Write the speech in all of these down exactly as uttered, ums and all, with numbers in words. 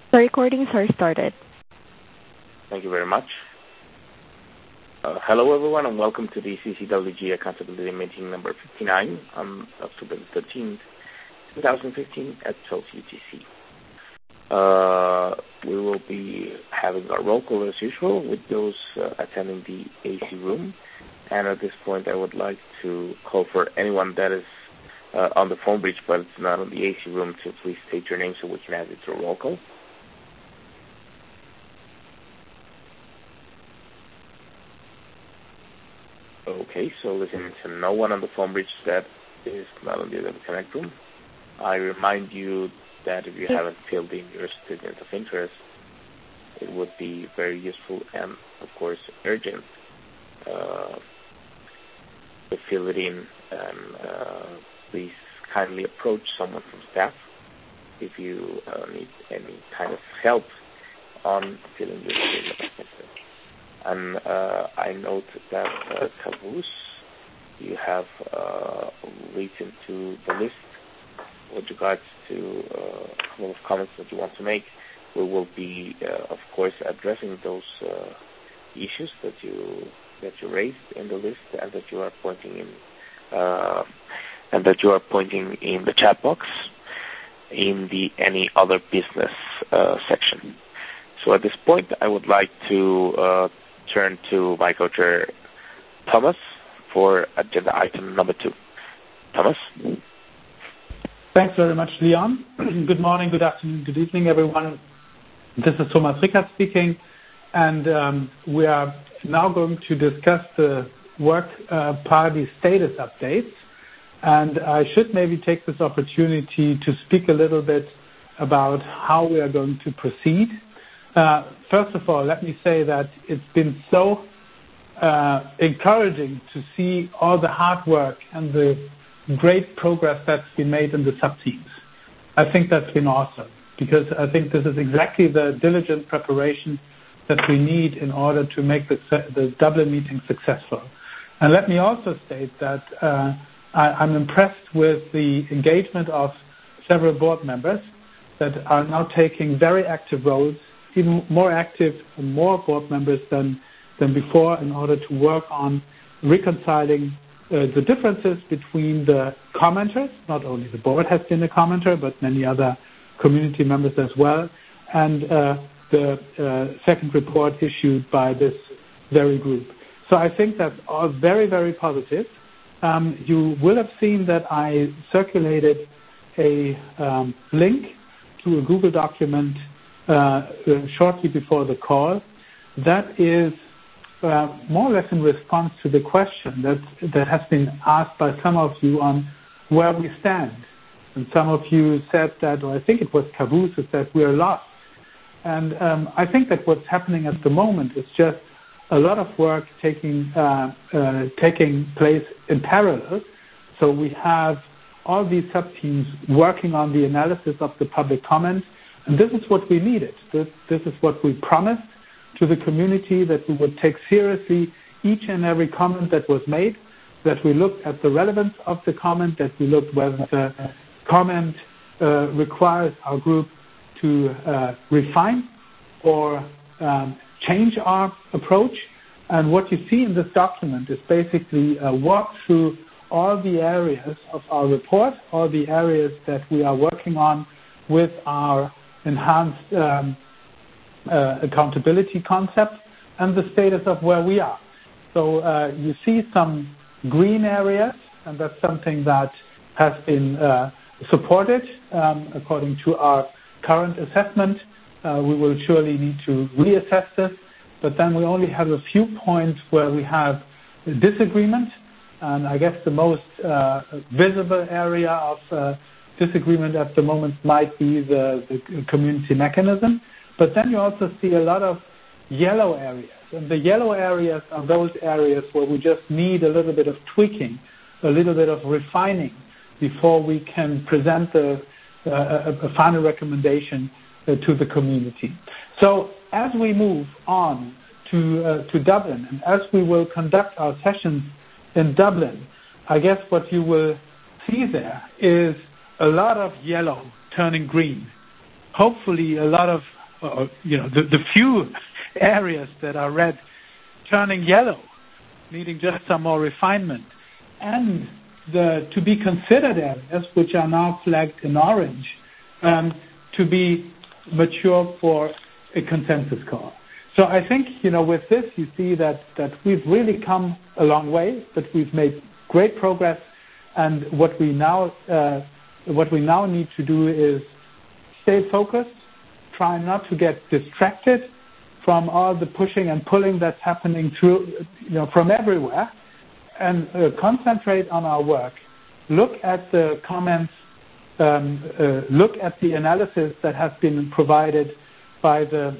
The recordings are started. Thank you very much. Uh, hello, everyone, and welcome to the C C W G Accountability Meeting number fifty-nine on October thirteenth, twenty fifteen at twelve U T C. Uh, we will be having our roll call as usual with those uh, attending the A C room. And at this point, I would like to call for anyone that is uh, on the phone bridge but it's not on the A C room to please state your name so we can add it to a roll call. Okay, so listening to no one on the phone bridge that is not on the other Connect room. I remind you that if you haven't filled in your statement of interest, it would be very useful and, of course, urgent uh, to fill it in. And uh, please kindly approach someone from staff if you uh, need any kind of help on filling your statement of interest. And uh, I note that uh, Caboose, you have uh, written to the list with regards to uh, a couple of comments that you want to make. We will be, uh, of course, addressing those uh, issues that you that you raised in the list and that you are pointing in uh, and that you are pointing in the chat box in the any other business uh, section. So at this point, I would like to uh, turn to my co-chair, Thomas, for agenda item number two. Thomas? Thanks very much, Leon. Good morning, good afternoon, good evening, everyone. This is Thomas Rickert speaking, and um, we are now going to discuss the work uh, party status updates. And I should maybe take this opportunity to speak a little bit about how we are going to proceed. Uh, first of all, let me say that it's been so uh, encouraging to see all the hard work and the great progress that's been made in the sub-teams. I think that's been awesome because I think this is exactly the diligent preparation that we need in order to make the, the Dublin meeting successful. And let me also state that uh, I, I'm impressed with the engagement of several board members that are now taking very active roles, even more active and more board members than, than before in order to work on reconciling uh, the differences between the commenters. Not only the board has been a commenter, but many other community members as well, and uh, the uh, second report issued by this very group. So I think that's all very, very positive. Um, you will have seen that I circulated a um, link to a Google document Uh, uh, shortly before the call. That is uh, more or less in response to the question that that has been asked by some of you on where we stand. And some of you said that, or I think it was Caboose, who said we are lost. And um, I think that what's happening at the moment is just a lot of work taking uh, uh, taking place in parallel. So we have all these sub-teams working on the analysis of the public comment. And this is what we needed. This, this is what we promised to the community, that we would take seriously each and every comment that was made, that we looked at the relevance of the comment, that we looked whether the comment uh, requires our group to uh, refine or um, change our approach. And what you see in this document is basically a walk through all the areas of our report, all the areas that we are working on with our enhanced um, uh, accountability concept and the status of where we are. So uh, you see some green areas, and that's something that has been uh, supported um, according to our current assessment. Uh, we will surely need to reassess this, but then we only have a few points where we have disagreement, and I guess the most uh, visible area of uh, disagreement at the moment might be the, the community mechanism, but then you also see a lot of yellow areas, and the yellow areas are those areas where we just need a little bit of tweaking, a little bit of refining before we can present the, uh, a, a final recommendation uh, to the community. So as we move on to, uh, to Dublin, and as we will conduct our sessions in Dublin, I guess what you will see there is a lot of yellow turning green, hopefully a lot of or, you know, the, the few areas that are red turning yellow, needing just some more refinement, and the to be considered areas which are now flagged in orange um, to be mature for a consensus call. So I think, you know, with this you see that, that we've really come a long way, that we've made great progress, and what we now uh, what we now need to do is stay focused, try not to get distracted from all the pushing and pulling that's happening through, you know, from everywhere, and uh, concentrate on our work. Look at the comments, um, uh, look at the analysis that has been provided by the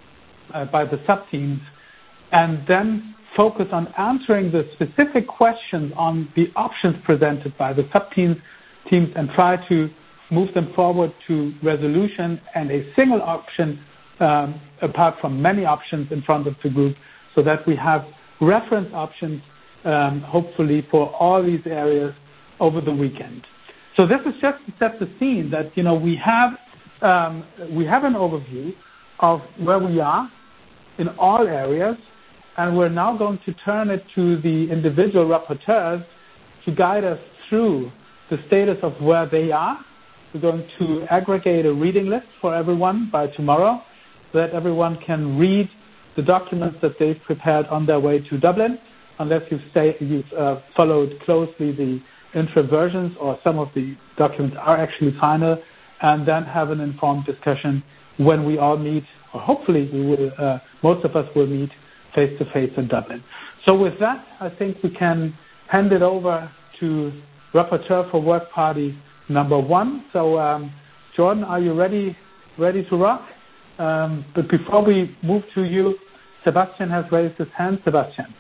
uh, by the sub-teams, and then focus on answering the specific questions on the options presented by the sub-teams teams, and try to move them forward to resolution and a single option um, apart from many options in front of the group, so that we have reference options um, hopefully for all these areas over the weekend. So this is just to set the scene that, you know, we have um, we have an overview of where we are in all areas, and we're now going to turn it to the individual rapporteurs to guide us through the status of where they are. We're going to aggregate a reading list for everyone by tomorrow, so that everyone can read the documents that they've prepared on their way to Dublin, unless you've, stay, you've uh, followed closely the intro versions, or some of the documents are actually final, and then have an informed discussion when we all meet, or hopefully we will, uh, most of us will meet face-to-face in Dublin. So with that, I think we can hand it over to Rapporteur for Work Party number one. So, um, Jordan, are you ready ready to rock? Um, but before we move to you, Sebastian has raised his hand. Sebastian.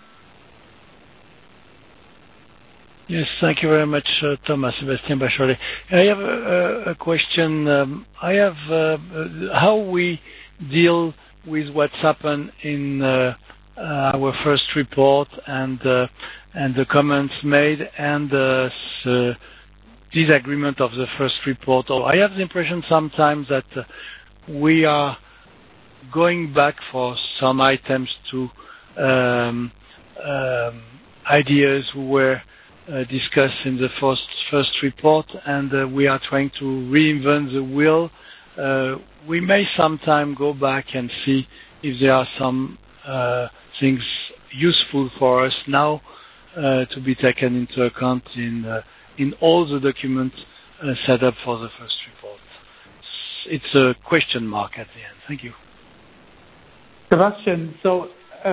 Yes, thank you very much, uh, Thomas. Sebastian Bacholet. I have a, a question. Um, I have uh, how we deal with what's happened in uh, uh, our first report, and uh, and the comments made, and uh, the disagreement of the first report. Or I have the impression sometimes that uh, we are going back for some items to um, um, ideas who were uh, discussed in the first first report, and uh, we are trying to reinvent the wheel. Uh, we may sometime go back and see if there are some uh, things useful for us now uh, to be taken into account in uh, in all the documents uh, set up for the first report. It's a question mark at the end. Thank you. Sebastian, so uh,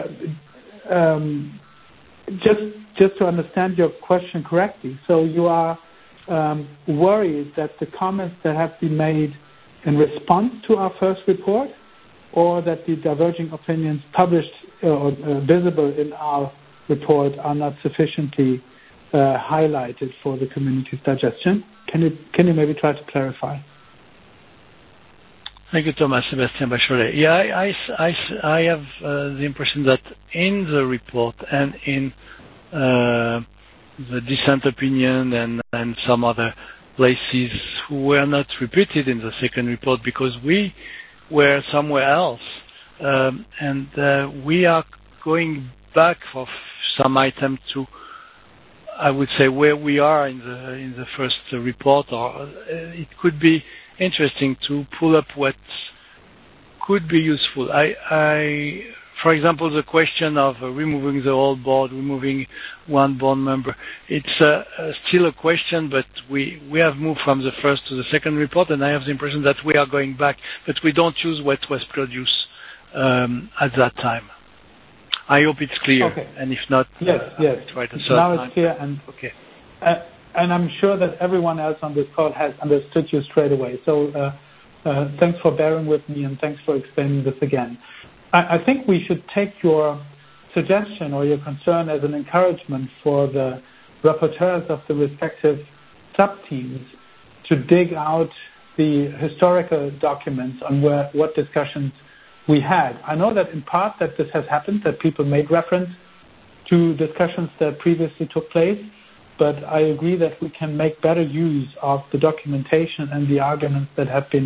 um, just just to understand your question correctly, so you are um, worried that the comments that have been made in response to our first report, or that the diverging opinions published or uh, visible in our report are not sufficiently uh, highlighted for the community's digestion? Can you can you maybe try to clarify? Thank you, Thomas. Sebastian Bacholet. Yeah, I, I, I, I have uh, the impression that in the report and in uh, the dissent opinion and, and some other places who were not repeated in the second report because we were somewhere else, um, and uh, we are going back for some item to, I would say, where we are in the in the first report, or uh, it could be interesting to pull up what could be useful. I, I, for example, the question of uh, removing the whole board, removing one board member, it's uh, uh, still a question, but we, we have moved from the first to the second report, and I have the impression that we are going back, but we don't use what was produced um, at that time. I hope it's clear, okay. And if not, yes, uh, yes. I'll try to now time. It's clear, and okay. Uh, And I'm sure that everyone else on this call has understood you straight away. So uh, uh, thanks for bearing with me, and thanks for explaining this again. I, I think we should take your suggestion or your concern as an encouragement for the rapporteurs of the respective sub-teams to dig out the historical documents on where, what discussions we had. I know that in part that this has happened, that people made reference to discussions that previously took place, but I agree that we can make better use of the documentation and the arguments that have been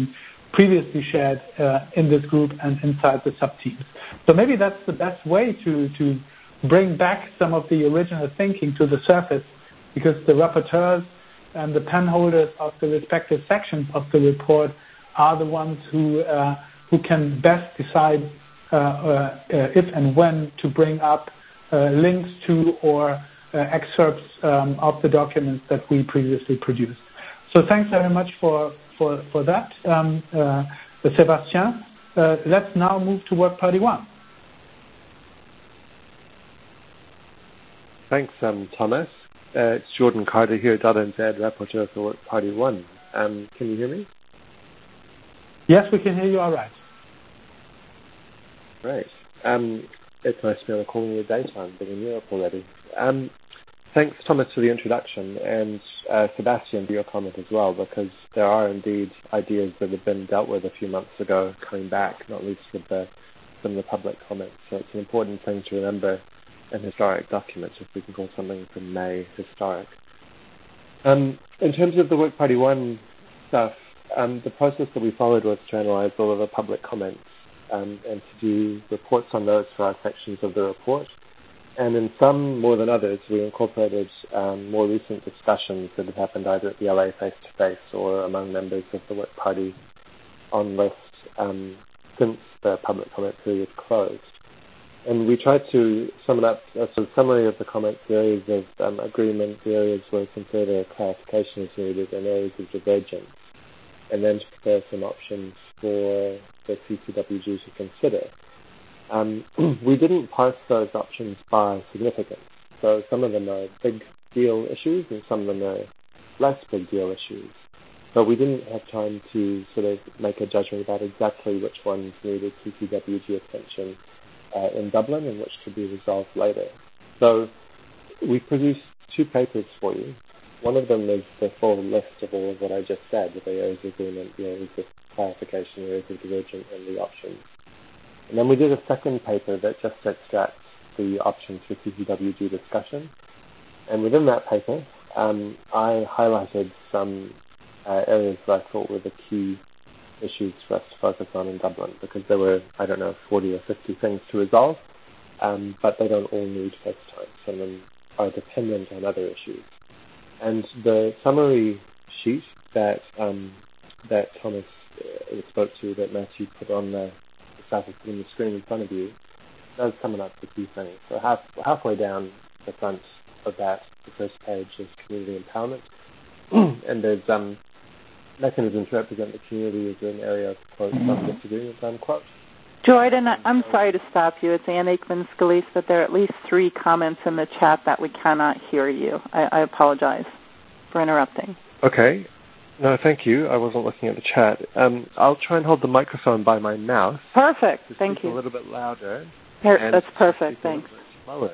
previously shared uh, in this group and inside the sub-teams. So maybe that's the best way to, to bring back some of the original thinking to the surface, because the rapporteurs and the pen holders of the respective sections of the report are the ones who uh, who can best decide uh, uh, if and when to bring up uh, links to or uh, excerpts um, of the documents that we previously produced. So thanks very much for for for that, um, uh, Sébastien. Uh, let's now move to Work Party One. Thanks, um, Thomas. Uh, it's Jordan Carter here, Data N Z, Rapporteur for Work Party One. Um, can you hear me? Yes, we can hear you all right. Great. Um, it's nice to be on a call in your daytime, being in Europe already. Um, thanks, Thomas, for the introduction, and uh, Sebastian for your comment as well, because there are indeed ideas that have been dealt with a few months ago coming back, not least with the, some of the public comments. So it's an important thing to remember in historic documents, if we can call something from May historic. Um, in terms of the Work Party One stuff, um, the process that we followed was to analyze all of the public comments um, and to do reports on those for our sections of the report. And in some more than others, we incorporated um, more recent discussions that have happened either at the L A face-to-face or among members of the Work Party on list um, since the public comment period closed. And we tried to sum it up as a summary of the comments, the areas of um, agreement, the areas where some further clarification is needed, and areas of divergence, and then to prepare some options for the C C W G to consider. Um, we didn't parse those options by significance. So some of them are big deal issues, and some of them are less big deal issues. But we didn't have time to sort of make a judgment about exactly which ones needed C C W G attention Uh, in Dublin and which could be resolved later. So we produced two papers for you. One of them is the full list of all of what I just said, the areas of agreement, the areas of clarification, the areas of divergence, and the options. And then we did a second paper that just extracts the options for C C W G discussion. And within that paper, um, I highlighted some uh, areas that I thought were the key issues for us to focus on in Dublin, because there were, I don't know, forty or fifty things to resolve, um, but they don't all need focus time. Some of them are dependent on other issues. And the summary sheet that um, that Thomas uh, spoke to, that Matthew put on the, the stuff is put on the screen in front of you, does sum up the key things. So half, halfway down the front of that, the first page is community empowerment, and there's um, mechanism to represent the community is an area of, quote, some disagreement, unquote. Jordan, I'm sorry to stop you. It's Anne Aikman-Scalise, but there are at least three comments in the chat that we cannot hear you. I, I apologize for interrupting. Okay. No, thank you. I wasn't looking at the chat. Um, I'll try and hold the microphone by my mouth. Perfect. Thank you. A little bit louder. Here, that's perfect. Thanks. Slower.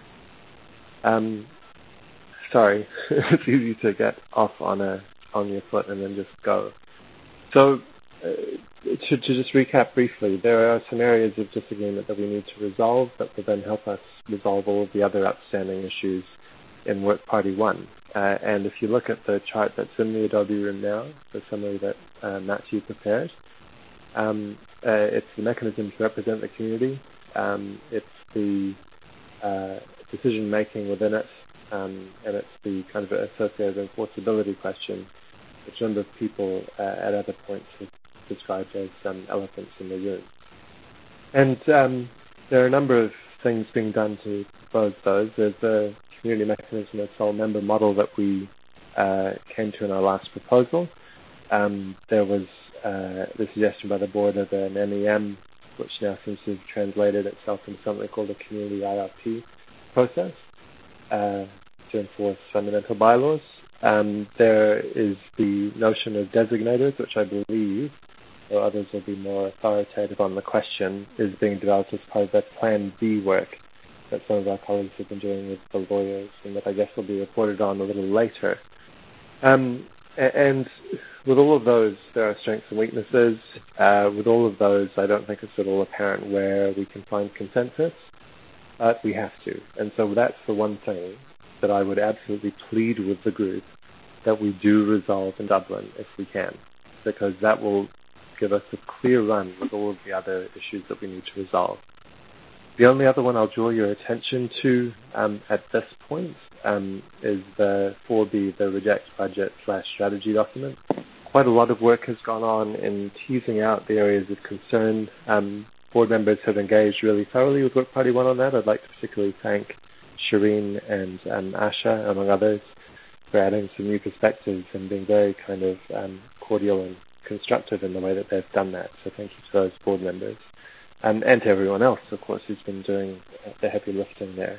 Um, sorry. It's easy to get off on a on your foot and then just go. So uh, to, to just recap briefly, there are some areas of disagreement that we need to resolve that will then help us resolve all of the other outstanding issues in Work Party One. Uh, and if you look at the chart that's in the Adobe room now, the summary that uh, Matthew prepared, um, uh, it's the mechanism to represent the community. Um, it's the uh, decision-making within it, um, and it's the kind of associated enforceability question, which a number of people uh, at other points have described as um, elephants in the room. And um, there are a number of things being done to propose those. There's the community mechanism and sole member model that we uh, came to in our last proposal. Um, there was uh, the suggestion by the board of an M E M, which now seems to have translated itself into something called a community I R P process uh, to enforce fundamental bylaws. Um, there is the notion of designators, which I believe, or others will be more authoritative on the question, is being developed as part of the Plan B work that some of our colleagues have been doing with the lawyers, and that I guess will be reported on a little later. Um, and with all of those, there are strengths and weaknesses. Uh, with all of those, I don't think it's at all apparent where we can find consensus, but we have to. And so that's the one thing that I would absolutely plead with the group that we do resolve in Dublin if we can, because that will give us a clear run with all of the other issues that we need to resolve. The only other one I'll draw your attention to um, at this point um, is the four B, the reject budget slash strategy document. Quite a lot of work has gone on in teasing out the areas of concern. Um, board members have engaged really thoroughly with Work Party One on that. I'd like to particularly thank Shireen and um, Asha, among others, for adding some new perspectives and being very kind of um, cordial and constructive in the way that they've done that. So thank you to those board members. Um, and to everyone else, of course, who's been doing the heavy lifting there.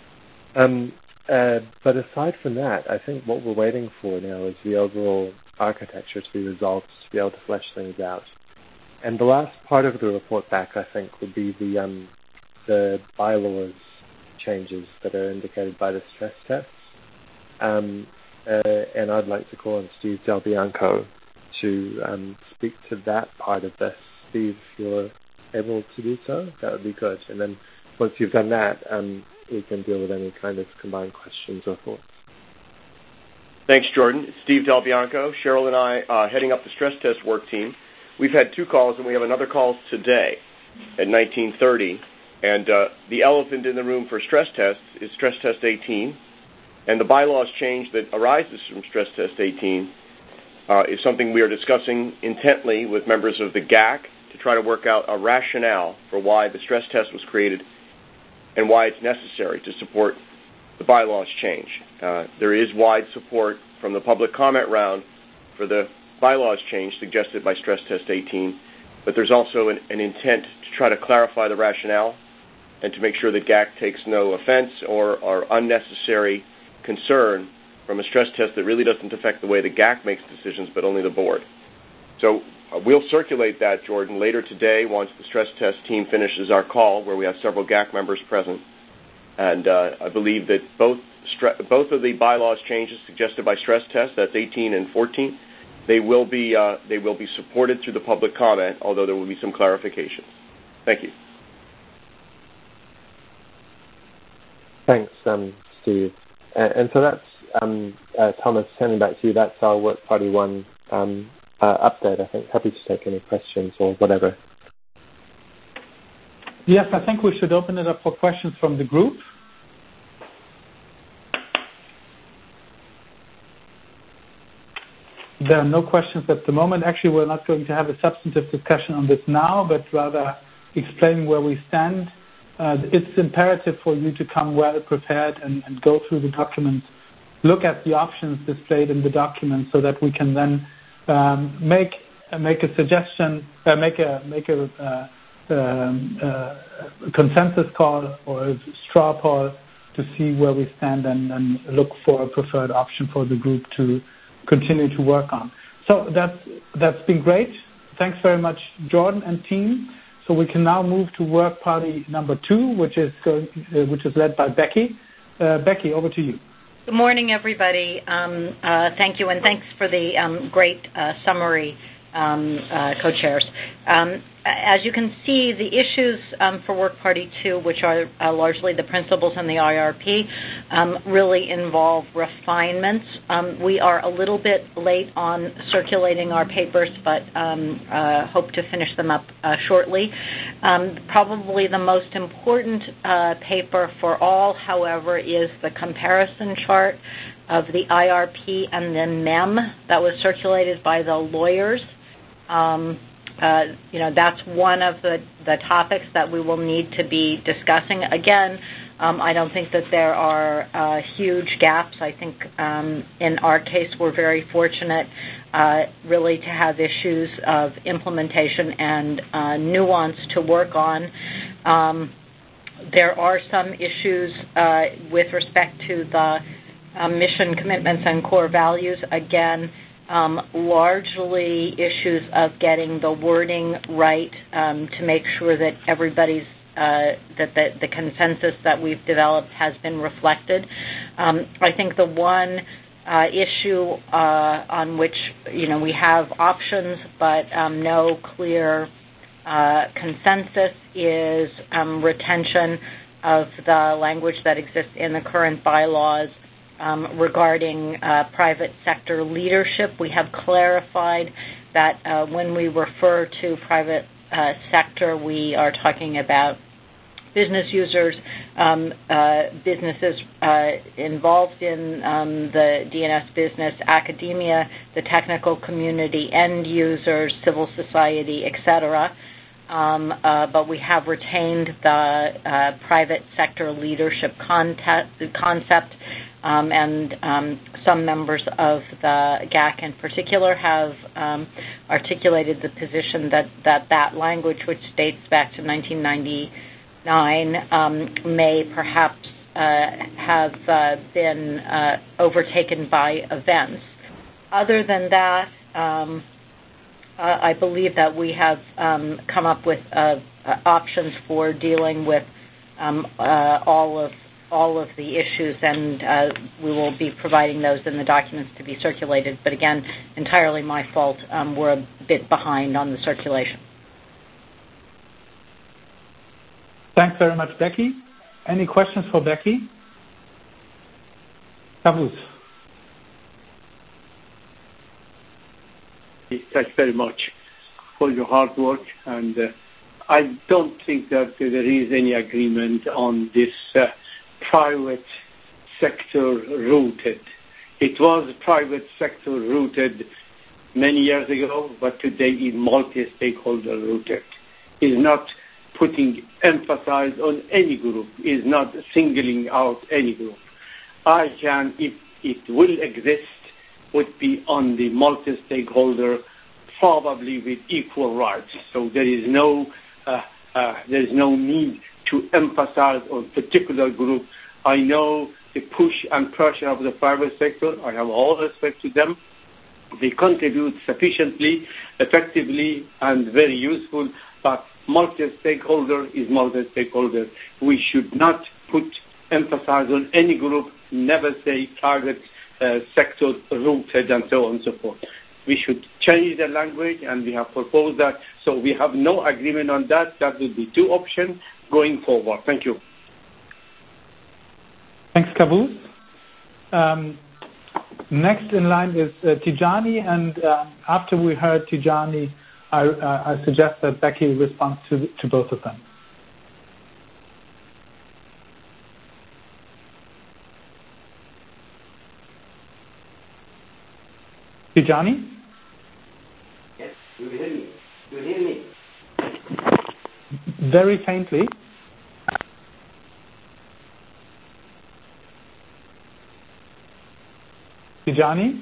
Um, uh, but aside from that, I think what we're waiting for now is the overall architecture to be resolved, to be able to flesh things out. And the last part of the report back, I think, would be the um, the bylaws changes that are indicated by the stress tests. Um, uh, and I'd like to call on Steve Del Bianco to um, speak to that part of this. Steve, if you're able to do so, that would be good. And then once you've done that, um, we can deal with any kind of combined questions or thoughts. Thanks, Jordan. It's Steve Del Bianco. Cheryl and I uh, heading up the stress test work team. We've had two calls, and we have another call today at nineteen thirty. And uh, the elephant in the room for stress tests is stress test eighteen. And the bylaws change that arises from stress test eighteen uh, is something we are discussing intently with members of the G A C to try to work out a rationale for why the stress test was created and why it's necessary to support the bylaws change. Uh, there is wide support from the public comment round for the bylaws change suggested by stress test eighteen, but there's also an, an intent to try to clarify the rationale and to make sure that G A C takes no offense or, or unnecessary concern from a stress test that really doesn't affect the way the G A C makes decisions, but only the board. So uh, we'll circulate that, Jordan, later today once the stress test team finishes our call, where we have several G A C members present. And uh, I believe that both stre- both of the bylaws changes suggested by stress tests, that's eighteen and fourteen, they will be uh, they will be supported through the public comment, although there will be some clarifications. Thank you. Thanks, um, Steve. And, and so that's, um, uh, Thomas, turning back to you, that's our Work Party One um, uh, update, I think. Happy to take any questions or whatever. Yes, I think we should open it up for questions from the group. There are no questions at the moment. Actually, we're not going to have a substantive discussion on this now, but rather explaining where we stand. Uh, it's imperative for you to come well prepared and, and go through the documents, look at the options displayed in the document, so that we can then um, make uh, make a suggestion, uh, make a make a uh, um, uh, consensus call or a straw poll to see where we stand and, and look for a preferred option for the group to continue to work on. So that's that's been great. Thanks very much, Jordan and team. So we can now move to work party number two, which is going, uh, which is led by Becky. Uh, Becky, over to you. Good morning, everybody. Um, uh, thank you, and thanks for the um, great uh, summary, um, uh, co-chairs. Um, as you can see, the issues um, for Work Party two, which are uh, largely the principles and the I R P, um, really involve refinements. Um, we are a little bit late on circulating our papers, but um, uh, hope to finish them up uh, shortly. Um, probably the most important uh, paper for all, however, is the comparison chart of the I R P and the M E M that was circulated by the lawyers. Um, Uh, you know, that's one of the, the topics that we will need to be discussing. Again, um, I don't think that there are uh, huge gaps. I think um, in our case we're very fortunate uh, really to have issues of implementation and uh, nuance to work on. Um, there are some issues uh, with respect to the uh, mission commitments and core values. Again, Um, largely issues of getting the wording right um, to make sure that everybody's uh, that the, the consensus that we've developed has been reflected. Um, I think the one uh, issue uh, on which you know we have options but um, no clear uh, consensus is um, retention of the language that exists in the current bylaws Um, regarding uh, private sector leadership. We have clarified that uh, when we refer to private uh, sector, we are talking about business users, um, uh, businesses uh, involved in um, the D N S business, academia, the technical community, end users, civil society, et cetera. Um, uh, but we have retained the uh, private sector leadership concept, concept um, and um, some members of the G A C in particular have um, articulated the position that, that that language, which dates back to nineteen ninety-nine, um, may perhaps uh, have uh, been uh, overtaken by events. Other than that, um, uh, I believe that we have um, come up with uh, uh, options for dealing with um, uh, all of all of the issues, and uh, we will be providing those in the documents to be circulated. But again, entirely my fault. Um, we're a bit behind on the circulation. Thanks very much, Becky. Any questions for Becky? Kavus. Thanks very much for your hard work, and uh, I don't think that there is any agreement on this uh, private sector rooted. It was private sector rooted many years ago, but today is multi-stakeholder rooted. Is not putting emphasis on any group, is not singling out any group. I can, if it will exist, would be on the multi-stakeholder, probably with equal rights. So there is no uh, uh, there is no need to emphasize on particular group. I know the push and pressure of the private sector. I have all respect to them. They contribute sufficiently, effectively, and very useful. But multi-stakeholder is multi-stakeholder. We should not put emphasis on any group. Never say private uh, sector rooted and so on and so forth. We should change the language, and we have proposed that. So we have no agreement on that. That would be two options going forward. Thank you. Thanks, Kavus. Um, next in line is uh, Tijani, and uh, after we heard Tijani, I, uh, I suggest that Becky responds to, to both of them. Tijani? Yes, you hear me. You hear me. Very faintly. Tijani?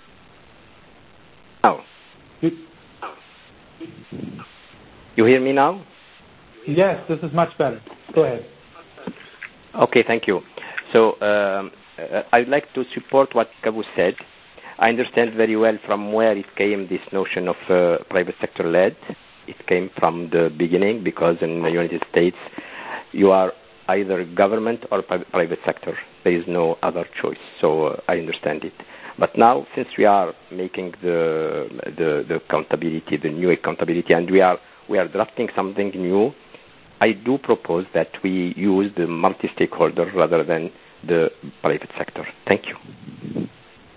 Now. You, you hear me now? Yes, this is much better. Go ahead. Okay, thank you. So um, uh, I'd like to support what Kavus said. I understand very well from where it came, this notion of uh, private sector led. It came from the beginning because in the United States you are either government or private sector. There is no other choice. So uh, I understand it. But now, since we are making the, the the accountability, the new accountability, and we are we are drafting something new, I do propose that we use the multi-stakeholder rather than the private sector. Thank you.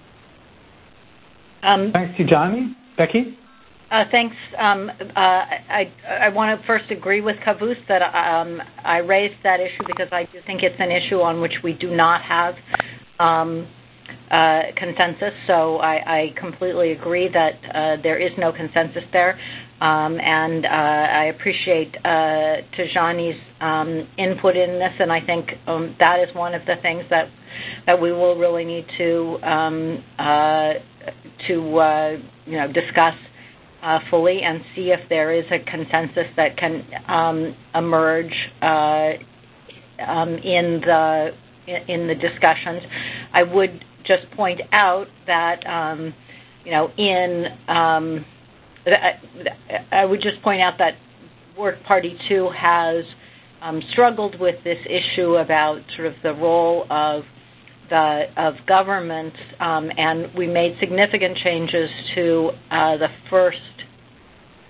Um, Thanks, Tijani. Becky? Uh, thanks. Um, uh, I, I want to first agree with Kavus that um, I raised that issue because I do think it's an issue on which we do not have um, uh, consensus. So I, I completely agree that uh, there is no consensus there. Um, and uh, I appreciate uh, Tijani's um, input in this, and I think um, that is one of the things that that we will really need to um, uh, to uh, you know discuss uh, fully and see if there is a consensus that can um, emerge uh, um, in the in the discussions. I would just point out that um, you know in um, I would just point out that Work Party two has um, struggled with this issue about sort of the role of the of government, um, and we made significant changes to uh, the first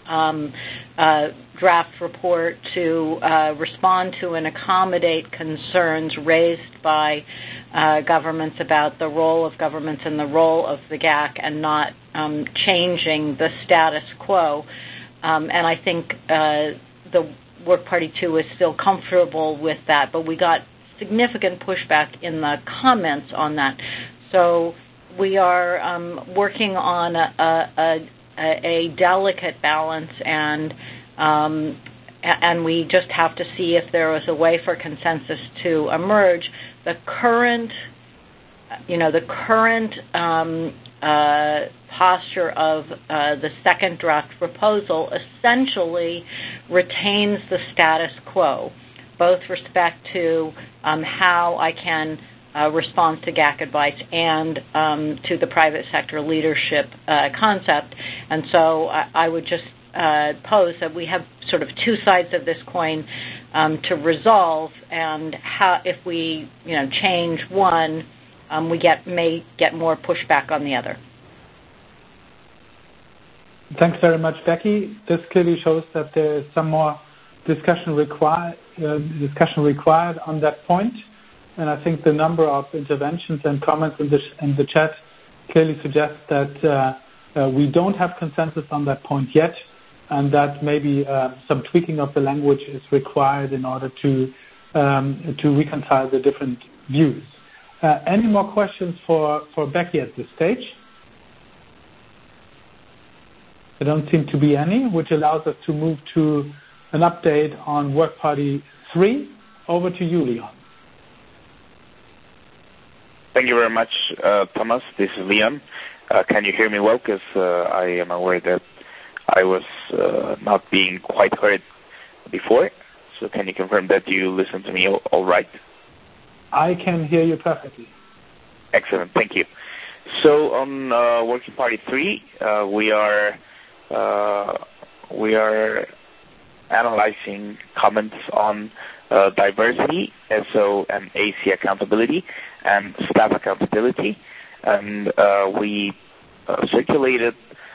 um, uh, draft report to uh, respond to and accommodate concerns raised by uh, governments about the role of governments and the role of the G A C, and not um, changing the status quo. Um, and I think uh, the Work Party two is still comfortable with that, but we got significant pushback in the comments on that. So we are um, working on a, a, a, a delicate balance, and um, and we just have to see if there is a way for consensus to emerge. The current, you know, the current um, uh, posture of uh, the second draft proposal essentially retains the status quo, both with respect to um, how I can uh, respond to G A C advice and um, to the private sector leadership uh, concept. And so I, I would just uh, pose that we have sort of two sides of this coin um, to resolve, and how if we you know change one, um, we get may get more pushback on the other. Thanks very much, Becky. This clearly shows that there is some more discussion required uh, discussion required on that point, and I think the number of interventions and comments in the in the chat clearly suggests that uh, uh, we don't have consensus on that point yet, and that maybe uh, some tweaking of the language is required in order to um, to reconcile the different views. Uh, any more questions for for Becky at this stage? There don't seem to be any, which allows us to move to an update on Work Party three. Over to you, Leon. Thank you very much, uh, Thomas. This is Leon. Uh, can you hear me well? Because uh, I am aware that I was uh, not being quite heard before. So can you confirm that you listen to me all, all right? I can hear you perfectly. Excellent. Thank you. So on uh, Working Party three, uh, we are uh, we are analyzing comments on uh, diversity, S O and A C accountability, and staff accountability. And uh, we uh, circulated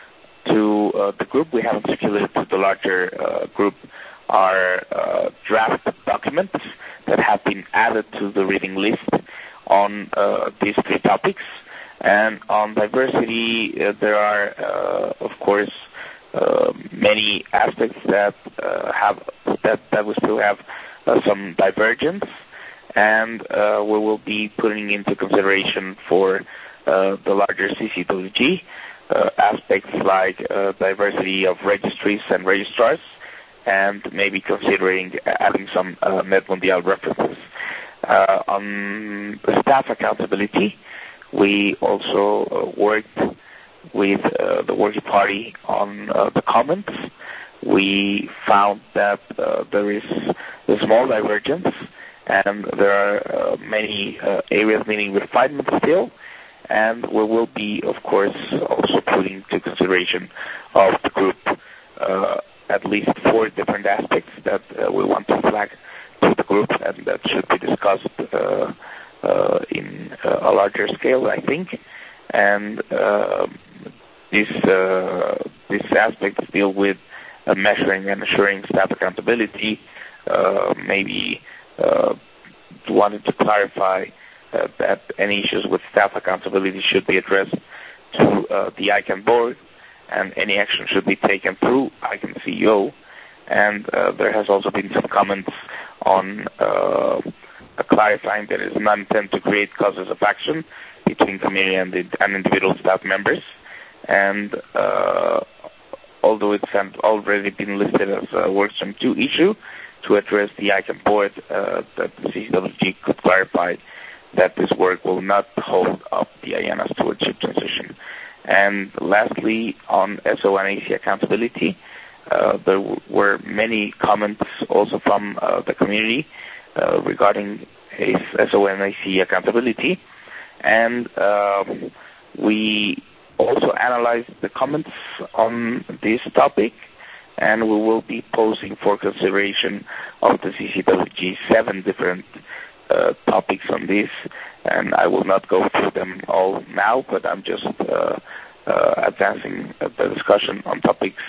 to uh, the group, we haven't circulated to the larger uh, group, our uh, draft documents that have been added to the reading list on uh, these three topics. And on diversity, uh, there are, uh, of course, uh, many aspects that uh, have that, that we still have uh, some divergence, and uh, we will be putting into consideration for uh, the larger C C W G uh, aspects like uh, diversity of registries and registrars, and maybe considering adding some uh, Net Mundial references. Uh, on the staff accountability, we also uh, worked with uh, the Working Party on uh, the comments. We found that uh, there is a small divergence, and there are uh, many uh, areas needing refinement still, and we will be, of course, also putting into consideration of the group uh, at least four different aspects that uh, we want to flag to the group, and that should be discussed uh, uh, in uh, a larger scale, I think. And uh, these uh, these aspects deal with uh, measuring and assuring staff accountability. Uh, maybe uh, wanted to clarify uh, that any issues with staff accountability should be addressed to uh, the I C A N board, and any action should be taken through I C A N C E O. And uh, there has also been some comments on uh, clarifying that it is not intended to create causes of action between community and, the, and individual staff members. And uh, although it's already been listed as a Workstream two issue to address the I C A N board, uh, that the C C W G could clarify that this work will not hold up the I A N A stewardship transition. And lastly, on S O and A C accountability, uh, there w- were many comments also from uh, the community uh, regarding S O and A C accountability. And um, we also analyzed the comments on this topic, and we will be posing for consideration of the C C W G seven different uh, topics on this. And I will not go through them all now, but I'm just uh, uh, advancing the discussion on topics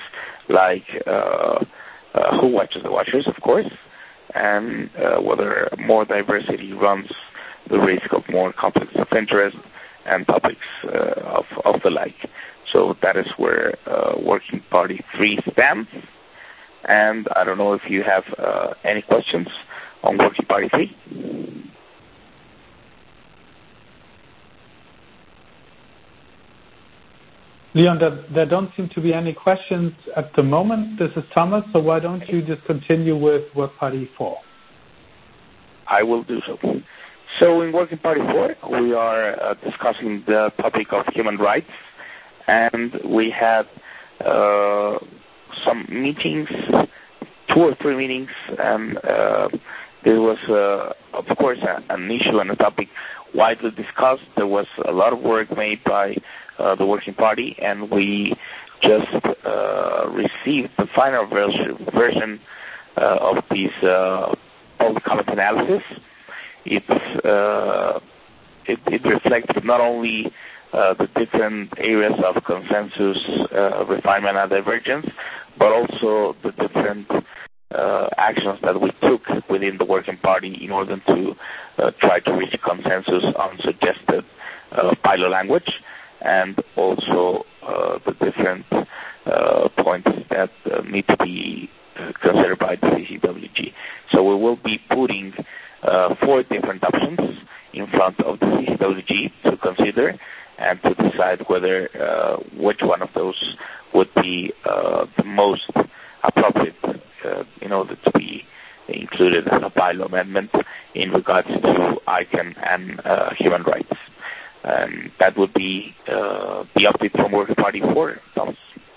like uh, uh, who watches the watchers, of course, and uh, whether more diversity runs the risk of more conflicts of interest and topics uh, of, of the like. So that is where uh, Working Party three stands. And I don't know if you have uh, any questions on Working Party three. Leon, there, there don't seem to be any questions at the moment. This is Thomas, so why don't you just continue with Work Party four? I will do so. So in Working Party four, we are uh, discussing the topic of human rights, and we had uh, some meetings, two or three meetings, and uh, there was, uh, of course, a, an issue and a topic widely discussed. There was a lot of work made by uh, the Working Party, and we just uh, received the final version uh, of this uh, public comment analysis. It's, uh, it, it reflects not only uh, the different areas of consensus, uh, refinement, and divergence, but also the different uh, actions that we took within the Working Party in order to uh, try to reach consensus on suggested uh, pilot language, and also uh, the different uh, points that uh, need to be considered by the C C W G. So we will be putting uh, four different options in front of the C C W G to consider and to decide whether uh, which one of those would be uh, the most appropriate uh, in order to be included as a bylaw amendment in regards to I C A N and uh, human rights. And that would be uh, the update from Working Party four, Thomas.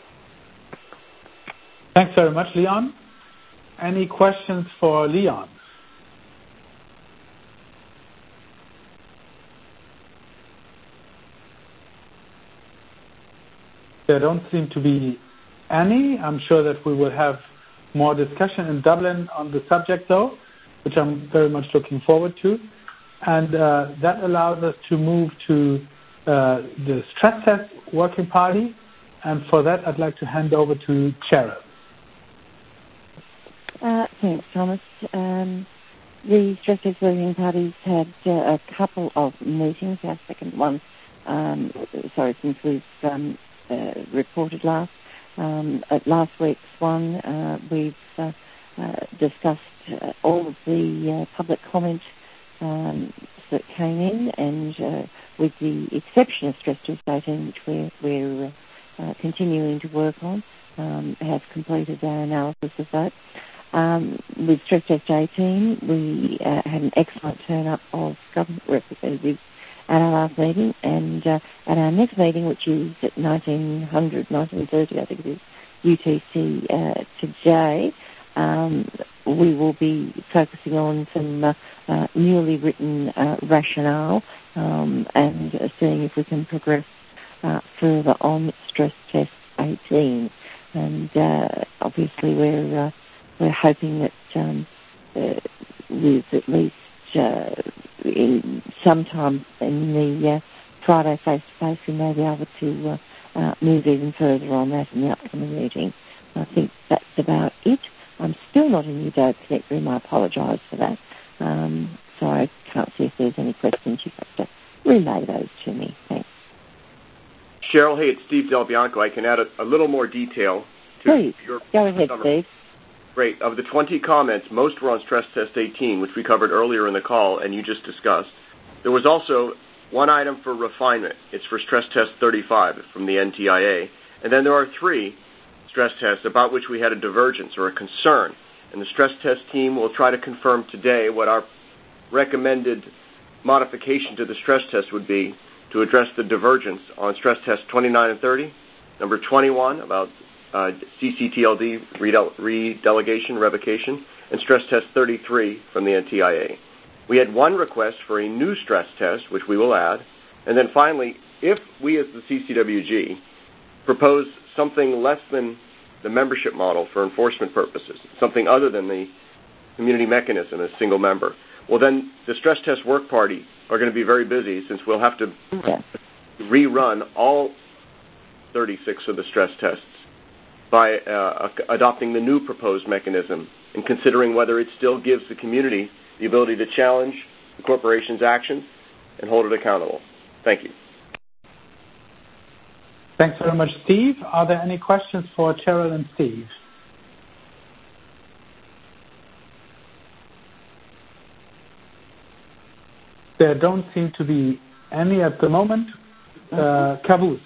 Thanks very much, Leon. Any questions for Leon? There don't seem to be any. I'm sure that we will have more discussion in Dublin on the subject, though, which I'm very much looking forward to. And uh, that allows us to move to uh, the stress test Working Party. And for that, I'd like to hand over to Cheryl. Uh, thanks, Thomas. Um, the stress test Working Party's had uh, a couple of meetings. Our second one, um, sorry, since we've um, uh, reported last. Um, at last week's one, uh, we've uh, uh, discussed uh, all of the uh, public comment um, that came in, and uh, with the exception of stress test eighteen, which we're, we're uh, continuing to work on, um, have completed our analysis of that. Um, with stress test eighteen, we uh, had an excellent turn-up of government representatives at our last meeting, and uh, at our next meeting, which is at nineteen hundred, nineteen thirty, I think it is, U T C uh, today, um, we will be focusing on some uh, uh, newly written uh, rationale um, and uh, seeing if we can progress uh, further on stress test eighteen. And uh, obviously we're uh, we're hoping that um, uh, with at least uh, in sometime in the uh, Friday face-to-face, we may be able to uh, uh, move even further on that in the upcoming meeting. I think that's about it. I'm still not in the Adobe Connect room. I apologise for that. Um, so I can't see if there's any questions. You have to relay those to me. Thanks. Cheryl, hey, it's Steve Del Bianco. I can add a, a little more detail to Please, your go ahead, summary. Steve. Great. Of the twenty comments, most were on stress test eighteen, which we covered earlier in the call and you just discussed. There was also one item for refinement. It's for stress test thirty-five from the N T I A. And then there are three stress tests about which we had a divergence or a concern. And the stress test team will try to confirm today what our recommended modification to the stress test would be to address the divergence on stress test twenty-nine and thirty. Number twenty-one, about uh, C C T L D, redelegation, revocation, and stress test thirty-three from the N T I A. We had one request for a new stress test, which we will add. And then finally, if we as the C C W G propose something less than the membership model for enforcement purposes, something other than the community mechanism as single member, well then the stress test work party are going to be very busy since we'll have to rerun all thirty-six of the stress tests by uh, adopting the new proposed mechanism and considering whether it still gives the community the ability to challenge the corporation's actions and hold it accountable. Thank you. Thanks very much, Steve. Are there any questions for Cheryl and Steve? There don't seem to be any at the moment. Uh, Kavuz.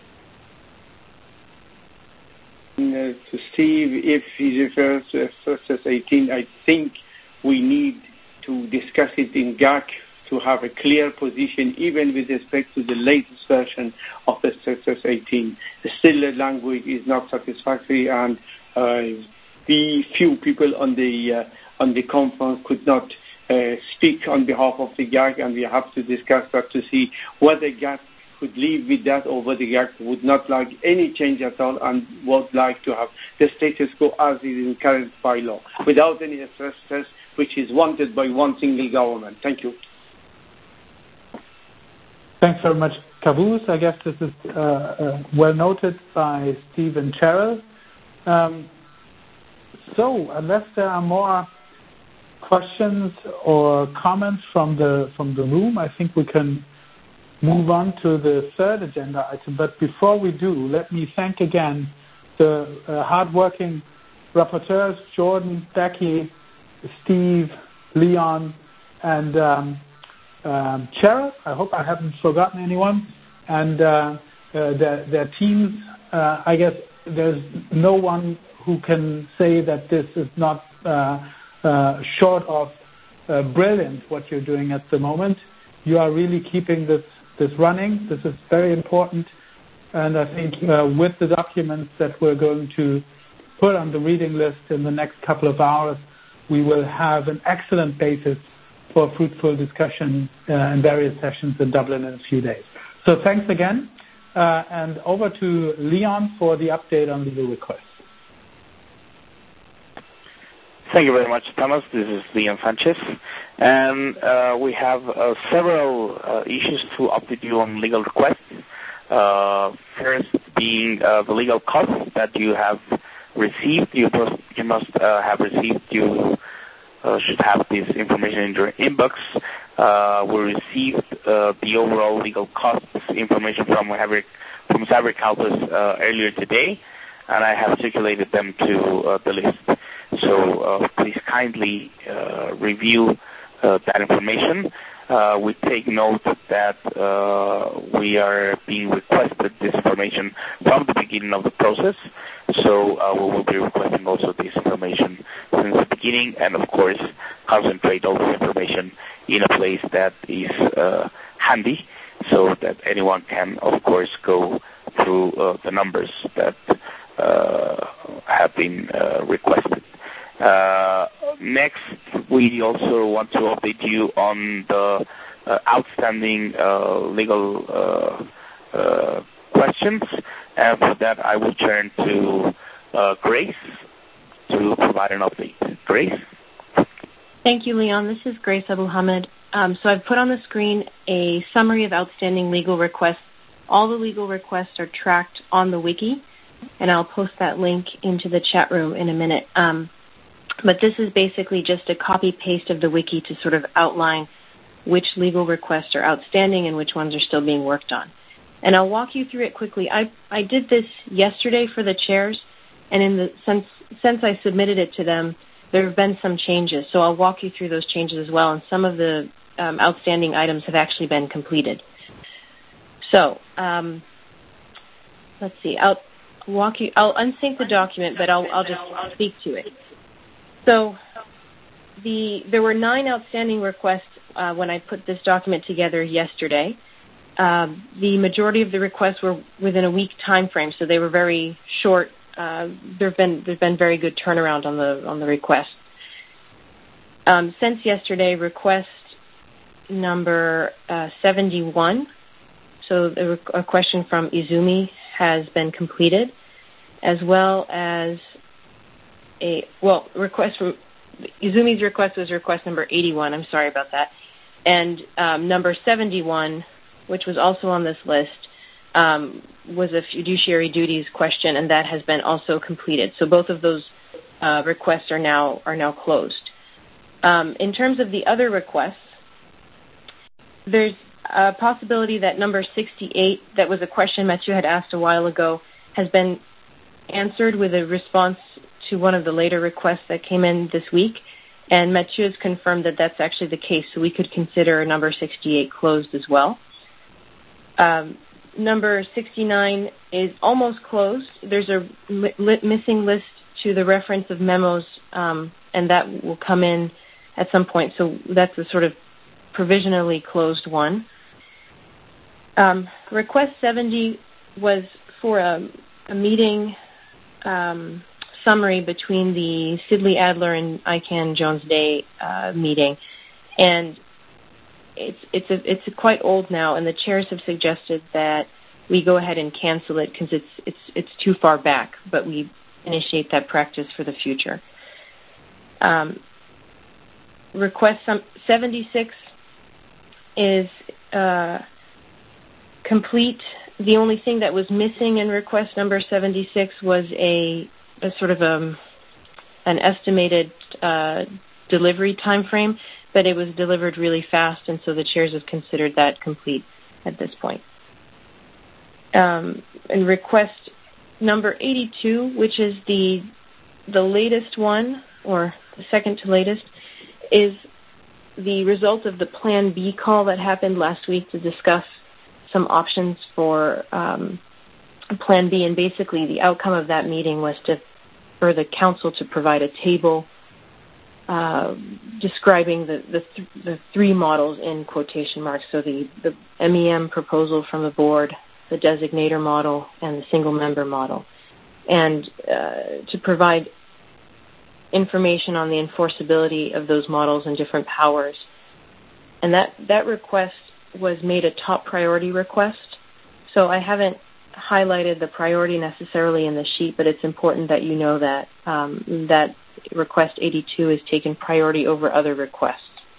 Uh, to Steve, if he refers to F S S eighteen, I think we need to discuss it in G A C to have a clear position, even with respect to the latest version of F S S eighteen. Still, the language is not satisfactory, and uh, the few people on the uh, on the conference could not uh, speak on behalf of the G A C, and we have to discuss that to see whether G A C could live with that, or whether G A C would not like any change at all and would like to have the status quo as is in current bylaw, without any stress test, which is wanted by one single government. Thank you. Thanks very much, Kavuz. I guess this is uh, uh, well noted by Steve and Cheryl. Um, so, unless there are more questions or comments from the from the room, I think we can move on to the third agenda item. But before we do, let me thank again the uh, hardworking rapporteurs, Jordan, Becky, Steve, Leon, and um, um, Cheryl. I hope I haven't forgotten anyone. And uh, uh, their, their teams. Uh, I guess there's no one who can say that this is not uh, uh, short of uh, brilliant what you're doing at the moment. You are really keeping this this running. This is very important. And I think uh, with the documents that we're going to put on the reading list in the next couple of hours, we will have an excellent basis for fruitful discussion uh, in various sessions in Dublin in a few days. So thanks again. Uh, and over to Leon for the update on legal requests. Thank you very much, Thomas. This is Leon Sanchez. And uh, we have uh, several uh, issues to update you on legal requests. Uh, first being uh, the legal costs that you have received. You must, you must uh, have received, you uh, should have this information in your inbox. Uh, we received uh, the overall legal costs information from, from CyberCalpus uh, earlier today, and I have circulated them to uh, the list. So uh, please kindly uh, review uh, that information. Uh, we take note that uh, we are being requested this information from the beginning of the process. So uh, we will be requesting also this information since the beginning, and of course concentrate all this information in a place that is uh, handy, so that anyone can, of course, go through uh, the numbers that uh, have been uh, requested. Uh, next, we also want to update you on the uh, outstanding uh, legal uh, uh, questions, and for that I will turn to uh, Grace to provide an update. Grace? Thank you, Leon. This is Grace Abu-Hamid. Um, so I've put on the screen a summary of outstanding legal requests. All the legal requests are tracked on the wiki, and I'll post that link into the chat room in a minute. Um, But this is basically just a copy-paste of the wiki to sort of outline which legal requests are outstanding and which ones are still being worked on. And I'll walk you through it quickly. I, I did this yesterday for the chairs, and in the since, since I submitted it to them, there have been some changes. So I'll walk you through those changes as well, and some of the um, outstanding items have actually been completed. So um, let's see. I'll walk you. I'll unsync the document, but I'll, I'll just speak to it. So the there were nine outstanding requests uh, when I put this document together yesterday. Um, the majority of the requests were within a week time frame, so they were very short. Uh, there've been there's been very good turnaround on the on the request. Um, since yesterday, request number uh, seventy-one, so the, a question from Izumi has been completed, as well as A, well, request from Izumi's request was request number eighty-one. I'm sorry about that. And um, number seventy-one, which was also on this list, um, was a fiduciary duties question, and that has been also completed. So both of those uh, requests are now are now closed. Um, in terms of the other requests, there's a possibility that number sixty-eight, that was a question Mathieu had asked a while ago, has been answered with a response to one of the later requests that came in this week. And Mathieu has confirmed that that's actually the case, so we could consider number sixty-eight closed as well. Um, number sixty-nine is almost closed. There's a li- li- missing list to the reference of memos, um, and that will come in at some point. So that's a sort of provisionally closed one. Um, request seventy was for a, a meeting um, summary between the Sidley Adler and I CANN Jones Day uh, meeting, and it's it's a, it's quite old now, and the chairs have suggested that we go ahead and cancel it because it's it's it's too far back, but we initiate that practice for the future. Um, request seventy-six is uh, complete. The only thing that was missing in request number seventy-six was a, a sort of a, an estimated uh, delivery time frame, but it was delivered really fast, and so the chairs have considered that complete at this point. Um, and request number eighty-two, which is the the latest one, or the second to latest, is the result of the Plan B call that happened last week to discuss some options for um, Plan B, and basically the outcome of that meeting was to for the council to provide a table uh, describing the the, th- the three models in quotation marks, so the, the M E M proposal from the board, the designator model, and the single member model, and uh, to provide information on the enforceability of those models and different powers. And that, that request was made a top priority request. So I haven't highlighted the priority necessarily in the sheet, but it's important that you know that um, that request eighty-two is taken priority over other requests.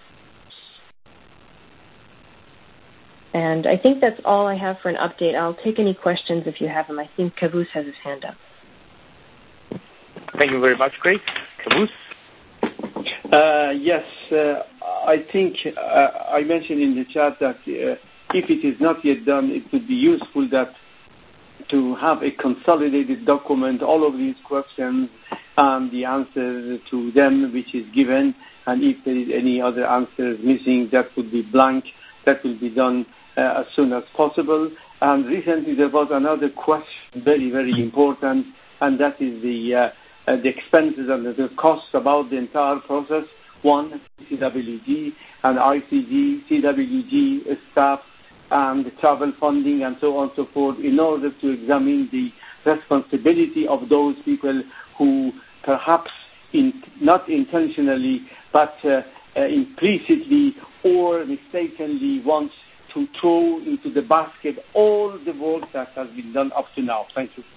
And I think that's all I have for an update. I'll take any questions if you have them. I think Kavus has his hand up. Thank you very much, Grace. Kavus? Uh, yes, uh, I think uh, I mentioned in the chat that uh, if it is not yet done, it would be useful that to have a consolidated document, all of these questions and the answer to them which is given, and if there is any other answers missing, that would be blank. That will be done uh, as soon as possible. And recently there was another question, very, very important, and that is the uh, uh, the expenses and the costs about the entire process. One, C W G and I C G, C W G staff, and travel funding, and so on and so forth, in order to examine the responsibility of those people who perhaps in, not intentionally, but uh, uh, implicitly or mistakenly want to throw into the basket all the work that has been done up to now. Thank you.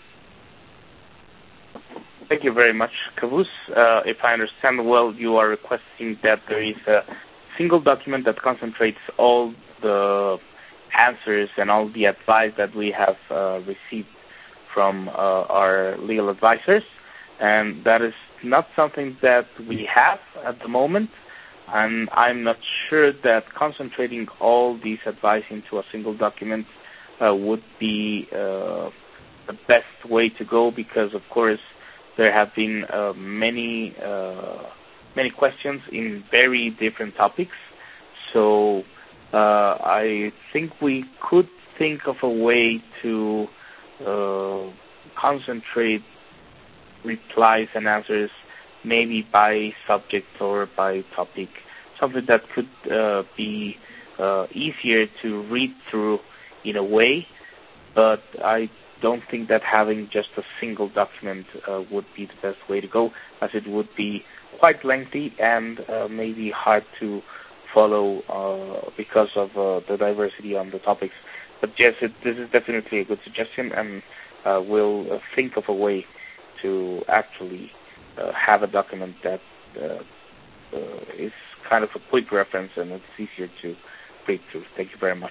Thank you very much, Kavus. Uh, if I understand well, you are requesting that there is a single document that concentrates all the answers and all the advice that we have uh, received from uh, our legal advisors, and that is not something that we have at the moment, and I'm not sure that concentrating all these advice into a single document uh, would be uh, the best way to go, because of course there have been uh, many uh, many questions in very different topics. So uh, I think we could think of a way to uh, concentrate replies and answers maybe by subject or by topic, something that could uh, be uh, easier to read through in a way, but I don't think that having just a single document uh, would be the best way to go, as it would be quite lengthy and uh, maybe hard to follow uh, because of uh, the diversity on the topics. But yes, it, this is definitely a good suggestion, and uh, we'll uh, think of a way to actually uh, have a document that uh, uh, is kind of a quick reference and it's easier to read through. Thank you very much.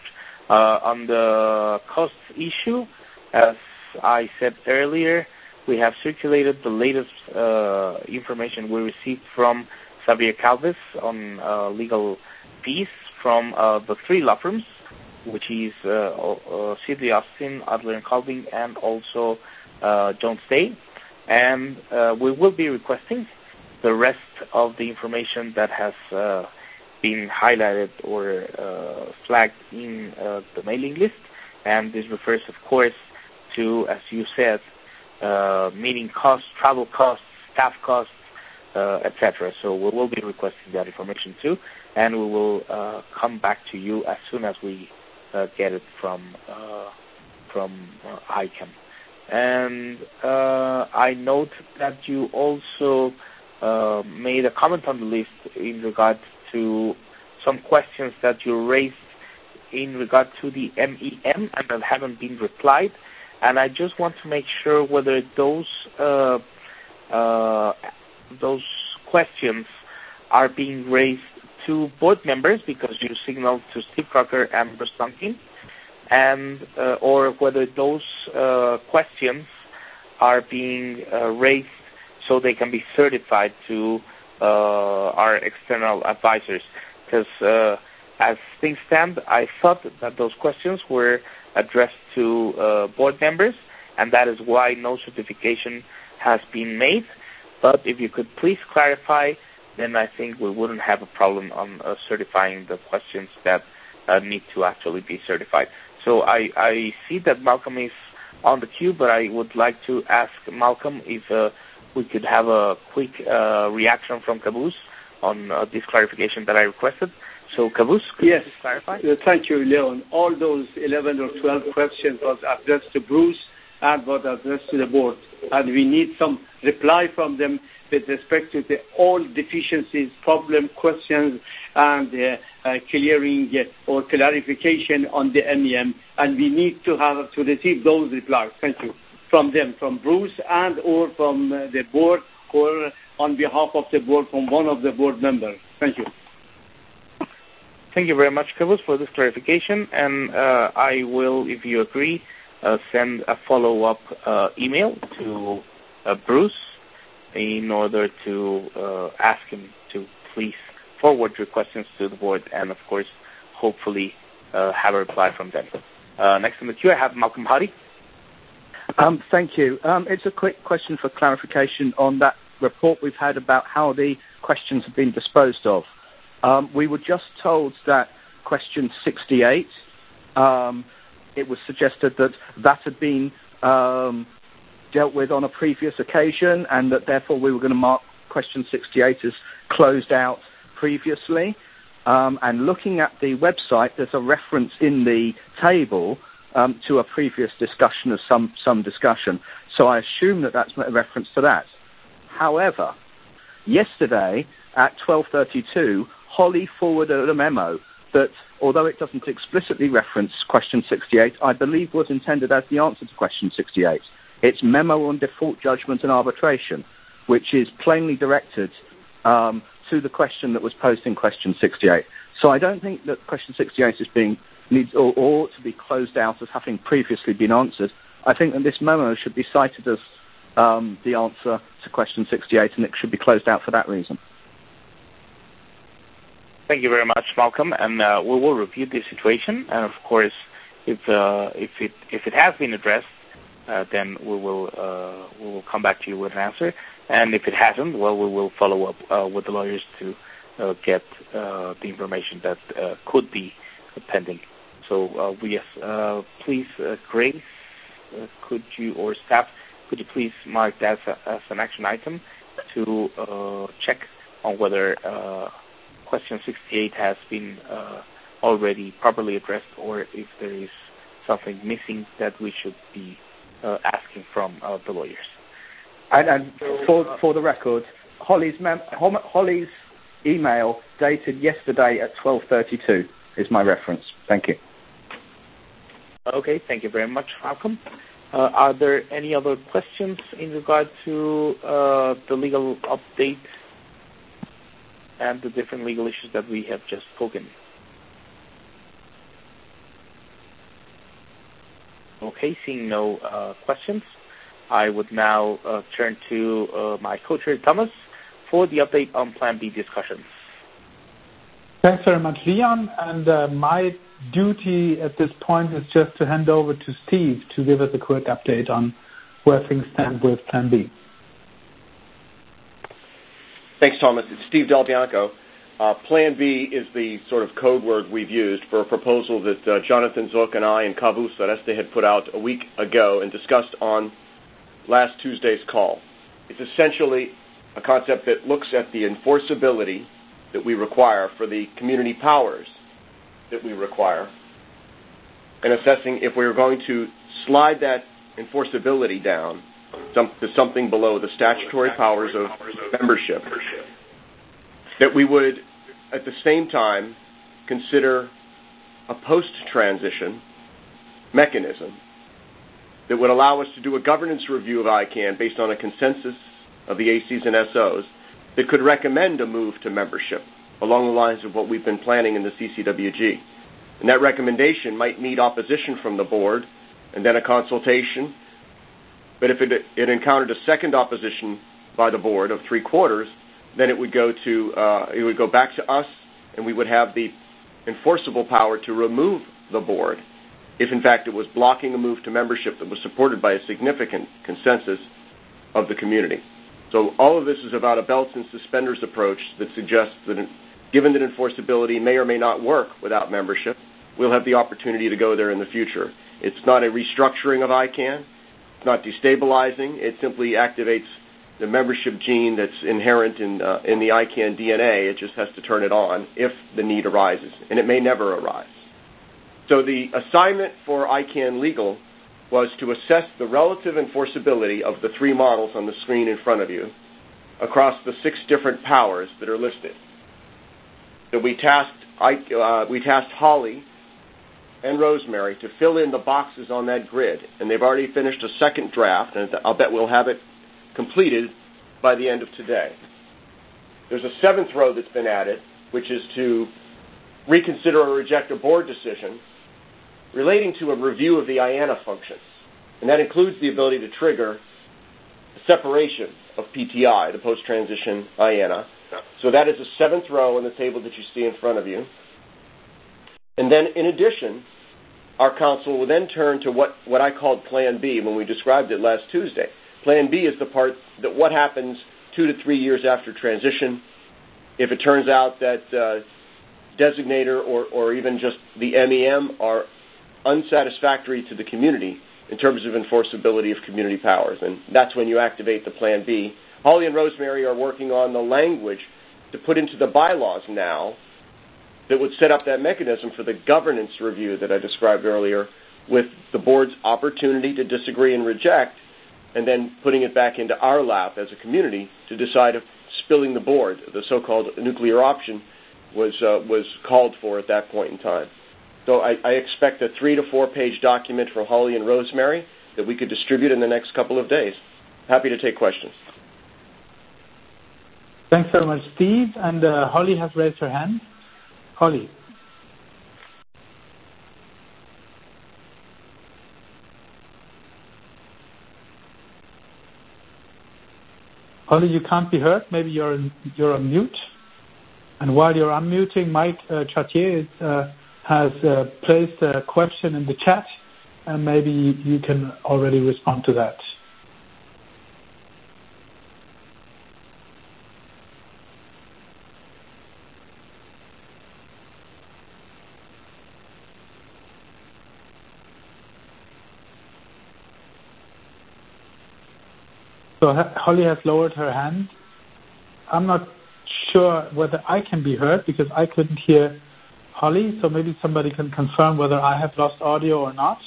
Uh, on the costs issue, as I said earlier, we have circulated the latest uh, information we received from Xavier Calvis on uh, legal fees from uh, the three law firms, which is uh, uh, Sidley Austin, Adler and Colvin, and also uh, Jones Day. And uh, we will be requesting the rest of the information that has uh, been highlighted or uh, flagged in uh, the mailing list. And this refers, of course, to, as you said, uh, meeting costs, travel costs, staff costs, uh, et cetera. So we will be requesting that information too, and we will uh, come back to you as soon as we uh, get it from uh, from uh, I C A M. And uh, I note that you also uh, made a comment on the list in regard to some questions that you raised in regard to the M E M and that haven't been replied. And I just want to make sure whether those uh, uh, those questions are being raised to board members, because you signaled to Steve Crocker and Bruce Duncan, and uh, or whether those uh, questions are being uh, raised so they can be certified to uh, our external advisors. Because uh, as things stand, I thought that those questions were addressed to uh, board members, and that is why no certification has been made. But if you could please clarify, then I think we wouldn't have a problem on uh, certifying the questions that uh, need to actually be certified. So I, I see that Malcolm is on the queue, but I would like to ask Malcolm if uh, we could have a quick uh, reaction from Caboose on uh, this clarification that I requested. So Caboose, could yes. you please clarify? Uh, thank you, Leon. All those eleven or twelve questions was addressed to Bruce and was addressed to the board, and we need some reply from them with respect to the all deficiencies, problem, questions, and uh, uh, clearing uh, or clarification on the M E M, and we need to have to receive those replies. Thank you from them, from Bruce and or from uh, the board, or on behalf of the board from one of the board members. Thank you. Thank you very much, Caboose, for this clarification, and uh, I will, if you agree, uh, send a follow-up uh, email to uh, Bruce in order to uh, ask him to please forward your questions to the board, and of course, hopefully uh, have a reply from them. Uh, next on the queue, I have Malcolm Hadi. Um, thank you. Um, it's a quick question for clarification on that report we've had about how the questions have been disposed of. Um, we were just told that question sixty-eight, um, it was suggested that that had been um, dealt with on a previous occasion, and that therefore we were going to mark question sixty-eight as closed out previously. Um, and looking at the website, there's a reference in the table um, to a previous discussion of some, some discussion. So I assume that that's a reference to that. However, yesterday at twelve thirty-two, Holly forwarded a memo that, although it doesn't explicitly reference question sixty-eight, I believe was intended as the answer to question sixty-eight. It's memo on default judgment and arbitration, which is plainly directed um, to the question that was posed in question sixty-eight. So I don't think that question sixty-eight is being needs or, or ought to be closed out as having previously been answered. I think that this memo should be cited as um, the answer to question sixty-eight, and it should be closed out for that reason. Thank you very much, Malcolm, and uh, we will review the situation. And of course, if uh, if it if it has been addressed, uh, then we will uh, we will come back to you with an answer. And if it hasn't, well, we will follow up uh, with the lawyers to uh, get uh, the information that uh, could be pending. So uh, we, yes, uh, please, uh, Grace, uh, could you or staff, could you please mark that as, a, as an action item to uh, check on whether uh, question sixty-eight has been uh, already properly addressed, or if there is something missing that we should be uh, asking from uh, the lawyers. And, and for for the record, Holly's mem- Holly's email dated yesterday at twelve thirty-two is my reference. Thank you. Okay, thank you very much, Malcolm. Uh, are there any other questions in regard to uh, the legal update and the different legal issues that we have just spoken? Okay, seeing no uh, questions, I would now uh, turn to uh, my co-chair, Thomas, for the update on Plan B discussions. Thanks very much, Leon. And uh, my duty at this point is just to hand over to Steve to give us a quick update on where things stand with Plan B. Thanks, Thomas. It's Steve Del Bianco. Uh, Plan B is the sort of code word we've used for a proposal that uh, Jonathan Zook and I and Kavus Oreste had put out a week ago and discussed on last Tuesday's call. It's essentially a concept that looks at the enforceability that we require for the community powers that we require and assessing if we're going to slide that enforceability down some, to something below the statutory powers of membership, that we would at the same time consider a post-transition mechanism that would allow us to do a governance review of I CANN based on a consensus of the A Cs and S Os that could recommend a move to membership along the lines of what we've been planning in the C C W G. And that recommendation might meet opposition from the board and then a consultation. But if it, it encountered a second opposition by the board of three quarters, then it would go to uh, it would go back to us, and we would have the enforceable power to remove the board if, in fact, it was blocking a move to membership that was supported by a significant consensus of the community. So all of this is about a belts and suspenders approach that suggests that, given that enforceability may or may not work without membership, we'll have the opportunity to go there in the future. It's not a restructuring of I CANN. It's not destabilizing. It simply activates the membership gene that's inherent in uh, in the I CANN D N A. It just has to turn it on if the need arises, and it may never arise. So the assignment for I CANN Legal was to assess the relative enforceability of the three models on the screen in front of you across the six different powers that are listed. So we tasked, I, uh, we tasked Holly and Rosemary to fill in the boxes on that grid, and they've already finished a second draft, and I'll bet we'll have it completed by the end of today. There's a seventh row that's been added, which is to reconsider or reject a board decision relating to a review of the I A N A functions. And that includes the ability to trigger the separation of P T I, the post-transition I A N A. So that is a seventh row on the table that you see in front of you. And then, in addition, our council will then turn to what, what I called Plan B when we described it last Tuesday. Plan B is the part that what happens two to three years after transition if it turns out that uh, designator or, or even just the M E M are unsatisfactory to the community in terms of enforceability of community powers. And that's when you activate the Plan B. Holly and Rosemary are working on the language to put into the bylaws now that would set up that mechanism for the governance review that I described earlier, with the board's opportunity to disagree and reject, and then putting it back into our lap as a community to decide if spilling the board, the so-called nuclear option, was uh, was called for at that point in time. So I, I expect a three to four page document from Holly and Rosemary that we could distribute in the next couple of days. Happy to take questions. Thanks very much, Steve. And uh, Holly has raised her hand. Holly. Holly, you can't be heard. Maybe you're in, you're on mute. And while you're unmuting, Mike uh, Chartier is, uh, has uh, placed a question in the chat, and maybe you can already respond to that. So Holly has lowered her hand. I'm not sure whether I can be heard because I couldn't hear Holly, so maybe somebody can confirm whether I have lost audio or not.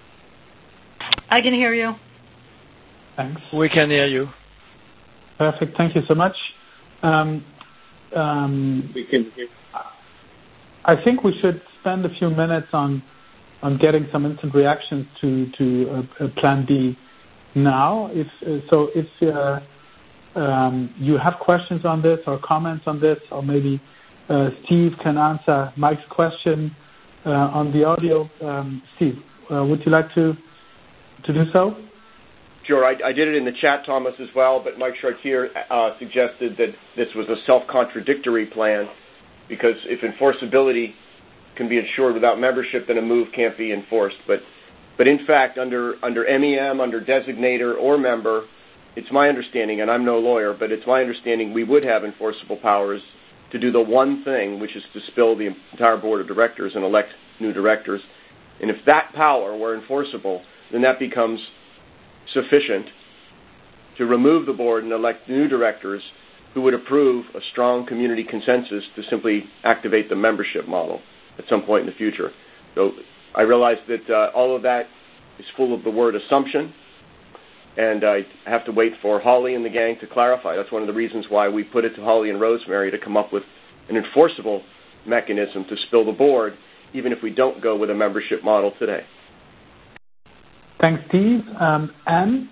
I can hear you. Thanks. We can hear you. Perfect. Thank you so much. Um, um, we can hear. I think we should spend a few minutes on on getting some instant reactions to to uh, uh, Plan B now. If uh, so, if uh, um, you have questions on this or comments on this, or maybe uh, Steve can answer Mike's question uh, on the audio. Um, Steve, uh, would you like to to do so? Sure, I, I did it in the chat, Thomas, as well, but Mike Chartier uh, suggested that this was a self-contradictory plan because if enforceability can be ensured without membership, then a move can't be enforced. But, but in fact, under, under M E M, under designator or member, it's my understanding, and I'm no lawyer, but it's my understanding we would have enforceable powers to do the one thing, which is to spill the entire board of directors and elect new directors. And if that power were enforceable, then that becomes sufficient to remove the board and elect new directors who would approve a strong community consensus to simply activate the membership model at some point in the future. So I realize that uh, all of that is full of the word assumption, and I have to wait for Holly and the gang to clarify. That's one of the reasons why we put it to Holly and Rosemary to come up with an enforceable mechanism to spill the board, even if we don't go with a membership model today. Thanks, Steve. Um, Anne?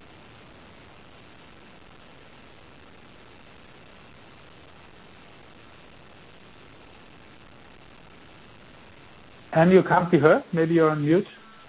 Anne, you can't be heard. Maybe you're on mute.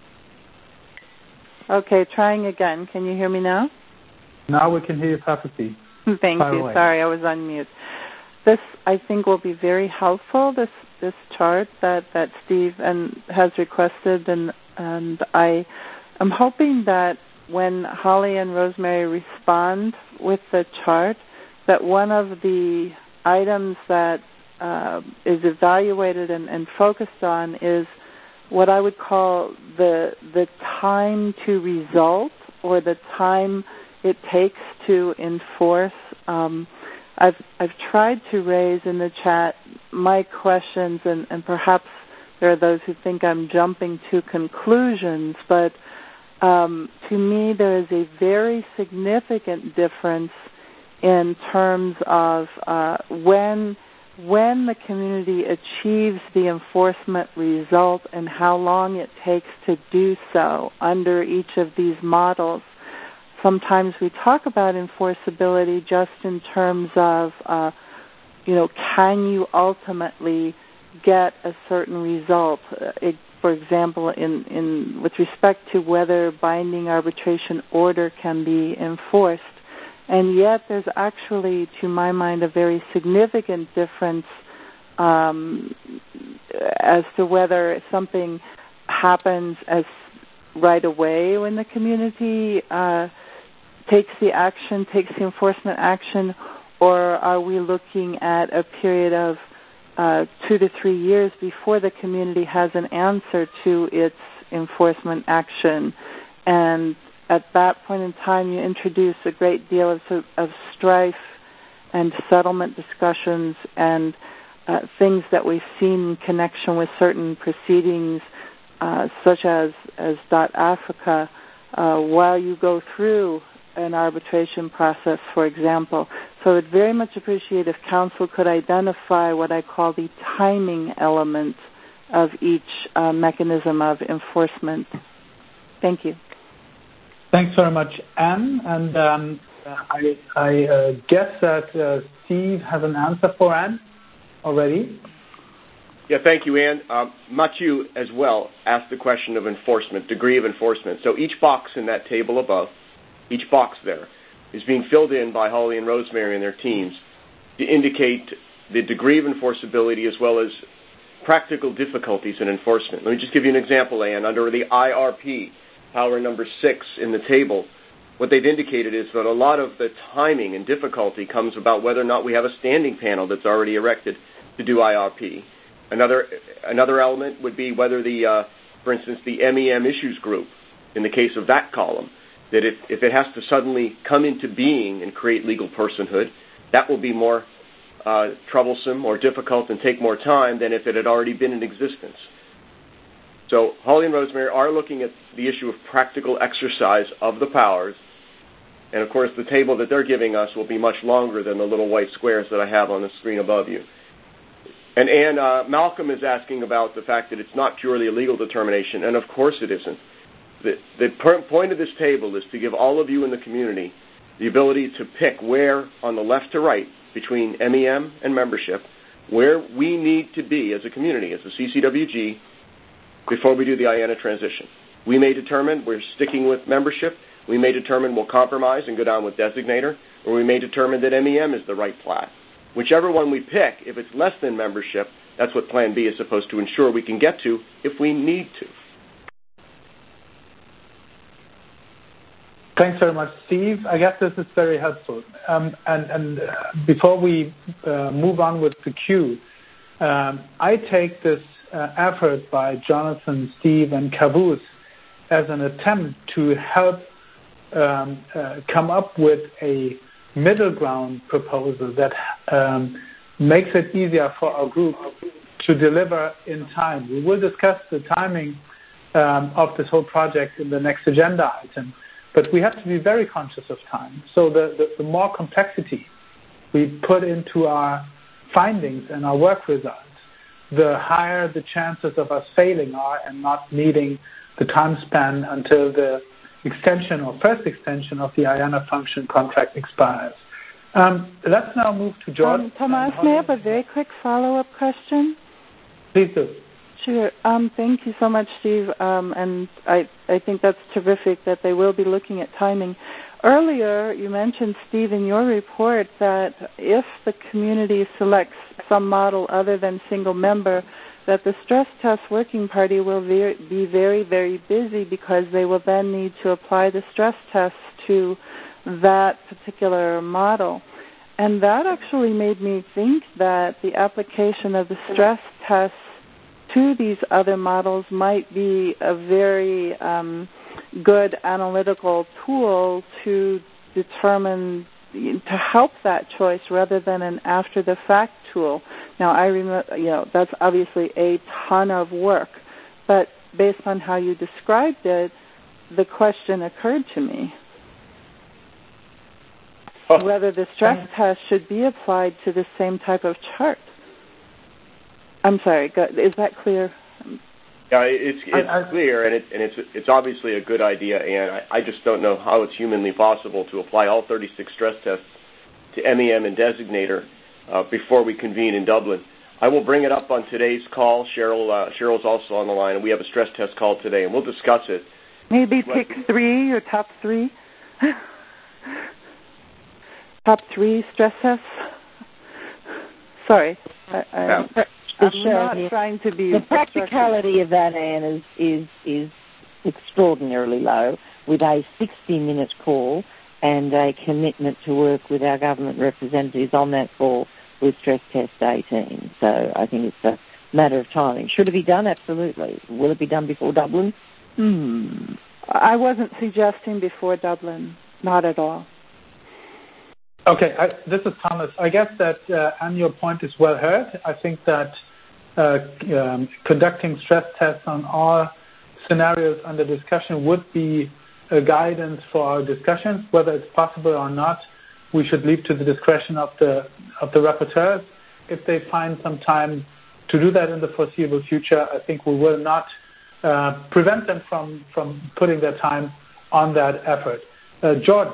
Okay, trying again. Can you hear me now? Now we can hear you perfectly. Thank Fire you. away. Sorry, I was on mute. This, I think, will be very helpful, this this chart that, that Steve and has requested, and and I am hoping that when Holly and Rosemary respond with the chart, that one of the items that uh, is evaluated and, and focused on is what I would call the the time to result, or the time it takes to enforce. Um, I've I've tried to raise in the chat my questions, and, and perhaps there are those who think I'm jumping to conclusions, but um, to me there is a very significant difference in terms of uh, when when the community achieves the enforcement result and how long it takes to do so under each of these models. Sometimes we talk about enforceability just in terms of, uh, you know, can you ultimately get a certain result? It, for example, in, in with respect to whether binding arbitration order can be enforced. And yet there's actually, to my mind, a very significant difference um, as to whether something happens as right away when the community uh, takes the action, takes the enforcement action, or are we looking at a period of uh, two to three years before the community has an answer to its enforcement action? And at that point in time, you introduce a great deal of, of strife and settlement discussions and uh, things that we've seen in connection with certain proceedings, uh, such as, as Dot Africa, uh, while you go through an arbitration process, for example. So I'd very much appreciate if Council could identify what I call the timing element of each uh, mechanism of enforcement. Thank you. Thanks very much, Anne. And um, I, I uh, guess that uh, Steve has an answer for Anne already. Yeah, thank you, Anne. Um, Mathieu, as well, asked the question of enforcement, degree of enforcement. So each box in that table above, each box there, is being filled in by Holly and Rosemary and their teams to indicate the degree of enforceability as well as practical difficulties in enforcement. Let me just give you an example, Anne. Under the I R P, power number six in the table, what they've indicated is that a lot of the timing and difficulty comes about whether or not we have a standing panel that's already erected to do I R P. Another another element would be whether the, uh, for instance, the M E M issues group, in the case of that column, that if, if it has to suddenly come into being and create legal personhood, that will be more uh, troublesome or difficult and take more time than if it had already been in existence. So Holly and Rosemary are looking at the issue of practical exercise of the powers, and of course the table that they're giving us will be much longer than the little white squares that I have on the screen above you. And Anne, uh, Malcolm is asking about the fact that it's not purely a legal determination, and of course it isn't. The, the per- point of this table is to give all of you in the community the ability to pick where, on the left to right, between M E M and membership, where we need to be as a community, as a C C W G, before we do the I A N A transition. We may determine we're sticking with membership. We may determine we'll compromise and go down with designator, or we may determine that M E M is the right plat. Whichever one we pick, if it's less than membership, that's what Plan B is supposed to ensure we can get to if we need to. Thanks very much, Steve. I guess this is very helpful. Um, and and uh, before we uh, move on with the queue, um, I take this uh, effort by Jonathan, Steve, and Caboose as an attempt to help um, uh, come up with a middle ground proposal that um, makes it easier for our group to deliver in time. We will discuss the timing um, of this whole project in the next agenda item. But we have to be very conscious of time. So the, the, the more complexity we put into our findings and our work results, the higher the chances of us failing are and not meeting the time span until the extension or first extension of the I A N A function contract expires. Um, let's now move to Jordan. Um, Thomas, may I have a very quick follow-up question? Please do. Sure. Um, thank you so much, Steve. Um, and I, I think that's terrific that they will be looking at timing. Earlier, you mentioned, Steve, in your report that if the community selects some model other than single member, that the stress test working party will very, be very, very busy because they will then need to apply the stress test to that particular model. And that actually made me think that the application of the stress test to these other models might be a very um, good analytical tool to determine, to help that choice rather than an after-the-fact tool. Now, I remember, you know, that's obviously a ton of work, but based on how you described it, the question occurred to me oh. whether the stress test should be applied to the same type of chart. I'm sorry. Is that clear? Yeah, it's it's I, I, clear, and, it, and it's it's obviously a good idea, and I, I just don't know how it's humanly possible to apply all thirty-six stress tests to M E M and designator uh, before we convene in Dublin. I will bring it up on today's call. Cheryl uh, Cheryl's also on the line, and we have a stress test call today, and we'll discuss it. Maybe pick three or top three. Top three stress tests. Sorry. I, I, yeah. I'm not trying to be... The practicality of that, Anne, is, is, is extraordinarily low, with a sixty-minute call and a commitment to work with our government representatives on that call with Stress Test eighteen. So I think it's a matter of timing. Should it be done? Absolutely. Will it be done before Dublin? Hmm. I wasn't suggesting before Dublin. Not at all. Okay, I, this is Thomas. I guess that, uh, and your point is well heard. I think that uh, um, conducting stress tests on all scenarios under discussion would be a guidance for our discussions. Whether it's possible or not, we should leave to the discretion of the of the rapporteurs. If they find some time to do that in the foreseeable future, I think we will not uh, prevent them from, from putting their time on that effort. Uh, Jordan.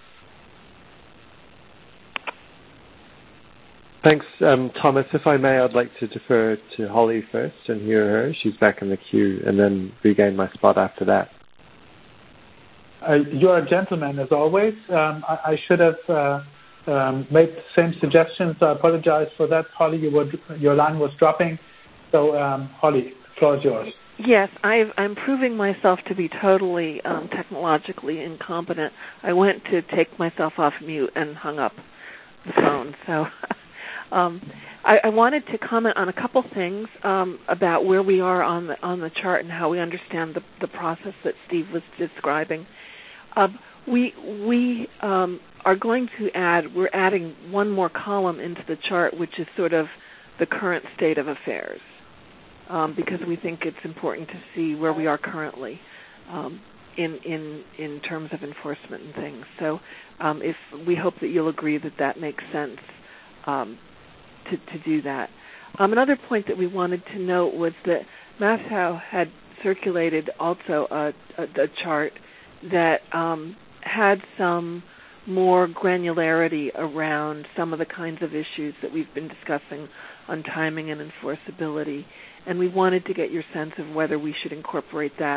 Thanks, um, Thomas. If I may, I'd like to defer to Holly first and hear her. She's back in the queue, and then regain my spot after that. Uh, you're a gentleman, as always. Um, I, I should have uh, um, made the same suggestions. I apologize for that, Holly. You were, your line was dropping. So, um, Holly, the floor is yours. Yes, I've, I'm proving myself to be totally um, technologically incompetent. I went to take myself off mute and hung up the phone. So... Um, I, I wanted to comment on a couple things um, about where we are on the on the chart and how we understand the, the process that Steve was describing. Uh, we we um, are going to add we're adding one more column into the chart, which is sort of the current state of affairs, um, because we think it's important to see where we are currently um, in in in terms of enforcement and things. So, um, if we hope that you'll agree that that makes sense. Um, To, to do that. Um, another point that we wanted to note was that Matthew had circulated also a, a, a chart that um, had some more granularity around some of the kinds of issues that we've been discussing on timing and enforceability, and we wanted to get your sense of whether we should incorporate that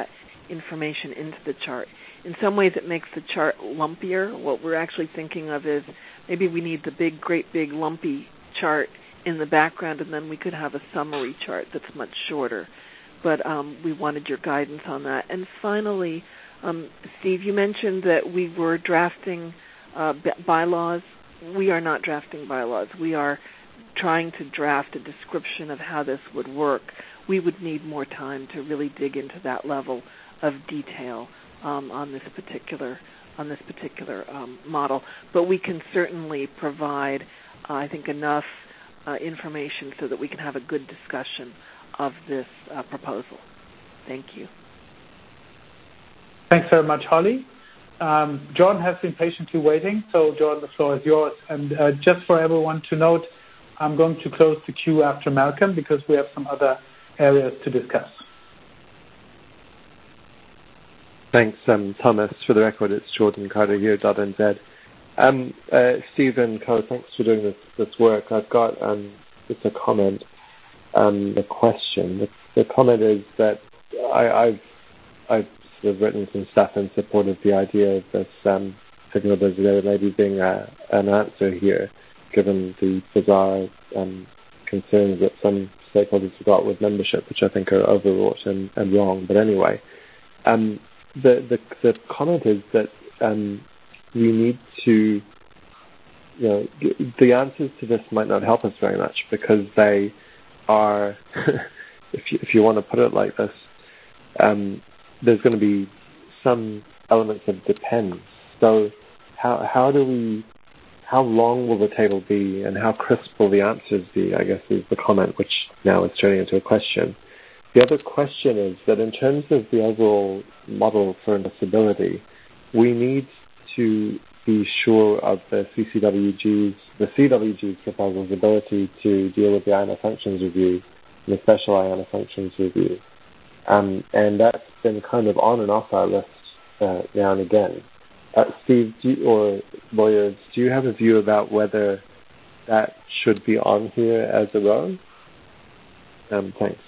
information into the chart. In some ways, it makes the chart lumpier. What we're actually thinking of is maybe we need the big, great big lumpy chart in the background, and then we could have a summary chart that's much shorter. But um, we wanted your guidance on that. And finally, um, Steve, you mentioned that we were drafting uh, bylaws. We are not drafting bylaws. We are trying to draft a description of how this would work. We would need more time to really dig into that level of detail um, on this particular on this particular um, model. But we can certainly provide, uh, I think, enough uh, information so that we can have a good discussion of this uh, proposal. Thank you. Thanks very much, Holly. Um, Jordan has been patiently waiting, so Jordan, the floor is yours. And uh, just for everyone to note, I'm going to close the queue after Malcolm because we have some other areas to discuss. Thanks, um, Thomas. For the record, it's Jordan Carter here, .N Z. Um, uh, Stephen, Co, thanks for doing this, this work. I've got um, just a comment, um, a question. The, the comment is that I, I've, I've sort of written some stuff in support of the idea of this um, signal that there may be being a, an answer here, given the bizarre um, concerns that some stakeholders have got with membership, which I think are overwrought and, and wrong. But anyway, um, the, the the comment is that um, we need to, you know, the answers to this might not help us very much because they are, if you, if you want to put it like this, um, there's going to be some elements of depends. So how how do we, how long will the table be and how crisp will the answers be, I guess is the comment, which now is turning into a question. The other question is that in terms of the overall model for invisibility, we need to be sure of the C C W G's, the C W G's proposal's ability to deal with the I N A functions review and the special I N A functions review. Um, and that's been kind of on and off our list uh, now and again. Uh, Steve, do you, or lawyers, do you have a view about whether that should be on here as a row? Um, thanks.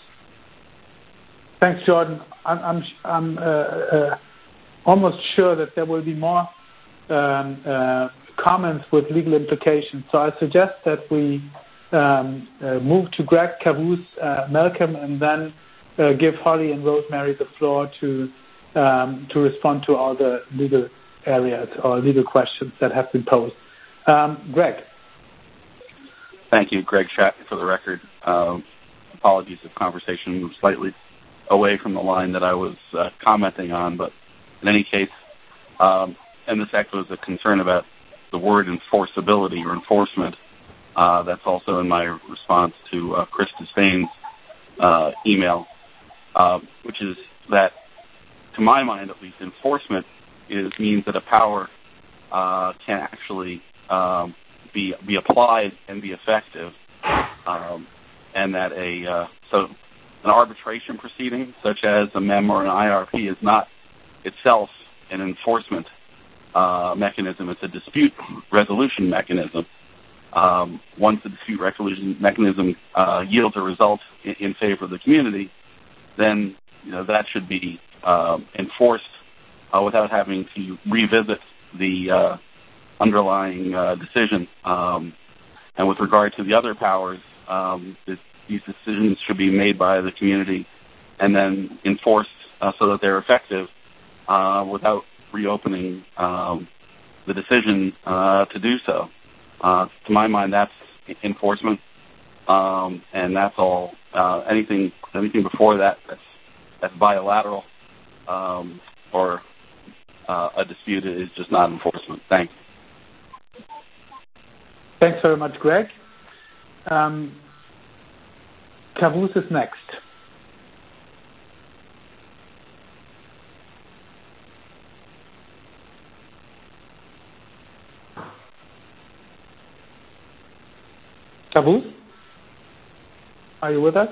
Thanks, Jordan. I'm, I'm, I'm uh, uh, almost sure that there will be more um, uh, comments with legal implications. So I suggest that we um, uh, move to Greg, Caboose, uh, Malcolm, and then uh, give Holly and Rosemary the floor to um, to respond to all the legal areas or legal questions that have been posed. Um, Greg. Thank you, Greg Shatton, for the record. Um, apologies if conversation was slightly away from the line that I was uh, commenting on, but in any case, um, and this actually was a concern about the word enforceability or enforcement. Uh, that's also in my response to uh, Chris Despain's uh, email, uh, which is that, to my mind at least, enforcement is means that a power uh, can actually um, be be applied and be effective, um, and that a uh, so. An arbitration proceeding, such as a M E M or an I R P, is not itself an enforcement uh, mechanism. It's a dispute resolution mechanism. Um, once the dispute resolution mechanism uh, yields a result in, in favor of the community, then you know that should be uh, enforced uh, without having to revisit the uh, underlying uh, decision. Um, and with regard to the other powers, um, this, these decisions should be made by the community and then enforced uh, so that they're effective uh, without reopening um, the decision uh, to do so. Uh, to my mind, that's enforcement, um, and that's all. Uh, anything, anything before that, that's that's bilateral um, or uh, a dispute is just not enforcement. Thanks. Thanks very much, Greg. Um, Caboose is next. Caboose, are you with us?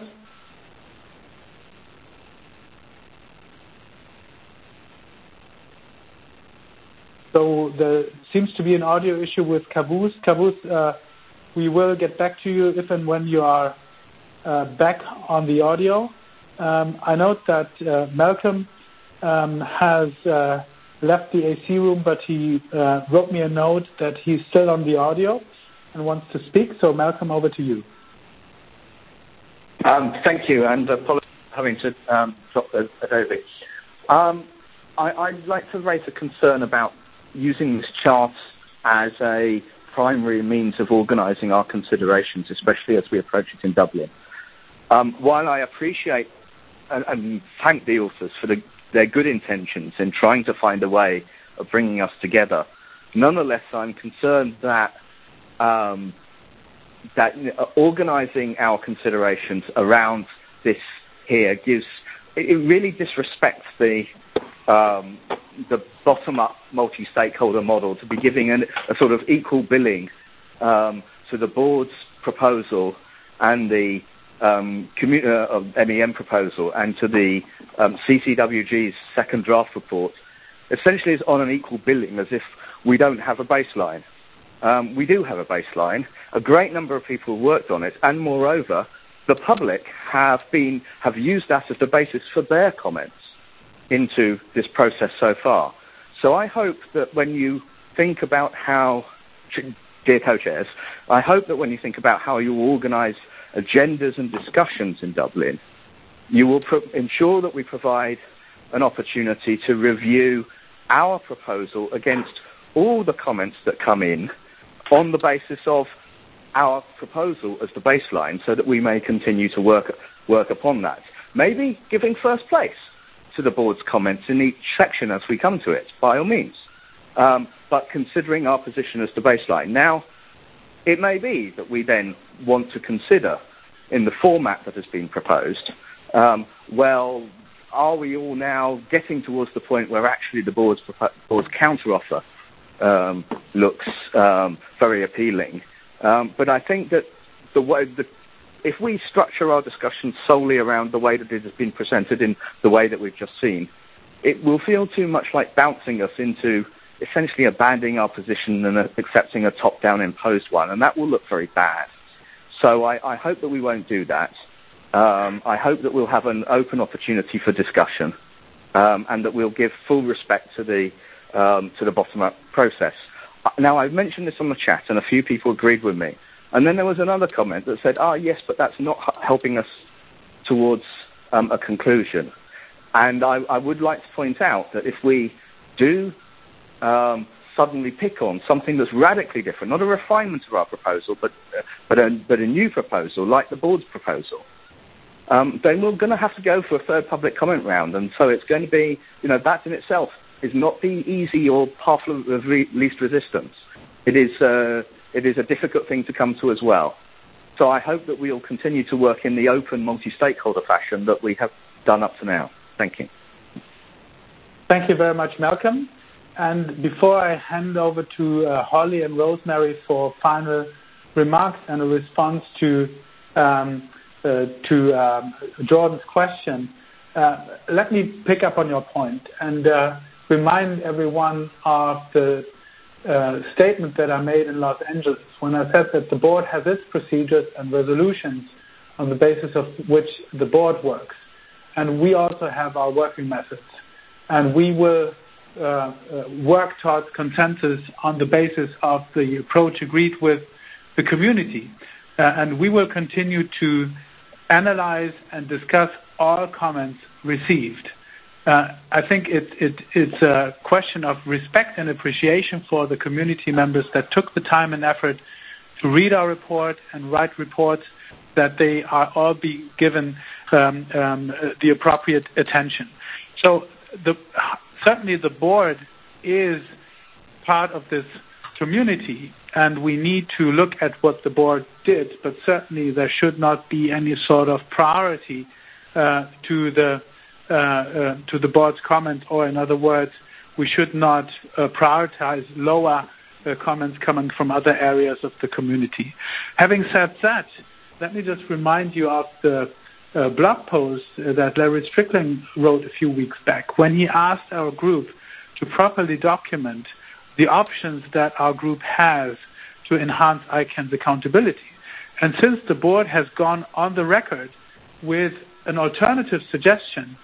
So there seems to be an audio issue with Caboose. Caboose, uh, we will get back to you if and when you are uh, back on the audio. Um, I note that uh, Malcolm um, has uh, left the A C room, but he uh, wrote me a note that he's still on the audio and wants to speak. So, Malcolm, over to you. Um, thank you, and apologies for having to um, drop Adobe. Um, I, I'd like to raise a concern about using this chart as a primary means of organising our considerations, especially as we approach it in Dublin. Um, while I appreciate and, and thank the authors for the, their good intentions in trying to find a way of bringing us together, nonetheless, I'm concerned that um, that organising our considerations around this here gives it really disrespects the um, the bottom-up multi-stakeholder model to be giving an, a sort of equal billing um, to the board's proposal and the um, commu- uh, M E M proposal and to the um, C C W G's second draft report. Essentially, is on an equal billing as if we don't have a baseline. Um, we do have a baseline. A great number of people worked on it, and moreover, the public have been have used that as the basis for their comments into this process so far. So I hope that when you think about how, dear co-chairs, I hope that when you think about how you organise agendas and discussions in Dublin, you will pro- ensure that we provide an opportunity to review our proposal against all the comments that come in on the basis of our proposal as the baseline so that we may continue to work work upon that. Maybe giving first place to the board's comments in each section as we come to it, by all means. Um, but considering our position as the baseline. Now, it may be that we then want to consider in the format that has been proposed, um, well, are we all now getting towards the point where actually the board's, board's counteroffer um, looks um, very appealing? Um, but I think that the way the, if we structure our discussion solely around the way that it has been presented in the way that we've just seen, it will feel too much like bouncing us into essentially abandoning our position and accepting a top-down imposed one, and that will look very bad. So I, I hope that we won't do that. Um, I hope that we'll have an open opportunity for discussion, um, and that we'll give full respect to the um, to the bottom-up process. Now, I've mentioned this on the chat, and a few people agreed with me. And then there was another comment that said, ah, yes, but that's not helping us towards um, a conclusion. And I, I would like to point out that if we do um, suddenly pick on something that's radically different, not a refinement of our proposal, but uh, but, a, but a new proposal, like the board's proposal, um, then we're going to have to go for a third public comment round. And so it's going to be, you know, that in itself is not the easy or path of re- least resistance. It is, uh, it is a difficult thing to come to as well. So I hope that we'll continue to work in the open multi-stakeholder fashion that we have done up to now. Thank you. Thank you very much, Malcolm. And before I hand over to uh, Holly and Rosemary for final remarks and a response to um, uh, to um, Jordan's question, uh, let me pick up on your point and uh, remind everyone of the uh, statement that I made in Los Angeles when I said that the board has its procedures and resolutions on the basis of which the board works. And we also have our working methods. And we will uh, uh, work towards consensus on the basis of the approach agreed with the community. Uh, and we will continue to analyze and discuss all comments received. Uh, I think it, it, it's a question of respect and appreciation for the community members that took the time and effort to read our report and write reports, that they are all be given um, um, the appropriate attention. So the, certainly the board is part of this community, and we need to look at what the board did, but certainly there should not be any sort of priority uh, to the uh, uh, to the board's comment, or in other words, we should not uh, prioritize lower uh, comments coming from other areas of the community. Having said that, let me just remind you of the uh, blog post uh, that Larry Strickland wrote a few weeks back when he asked our group to properly document the options that our group has to enhance I CAN's accountability. And since the board has gone on the record with an alternative suggestion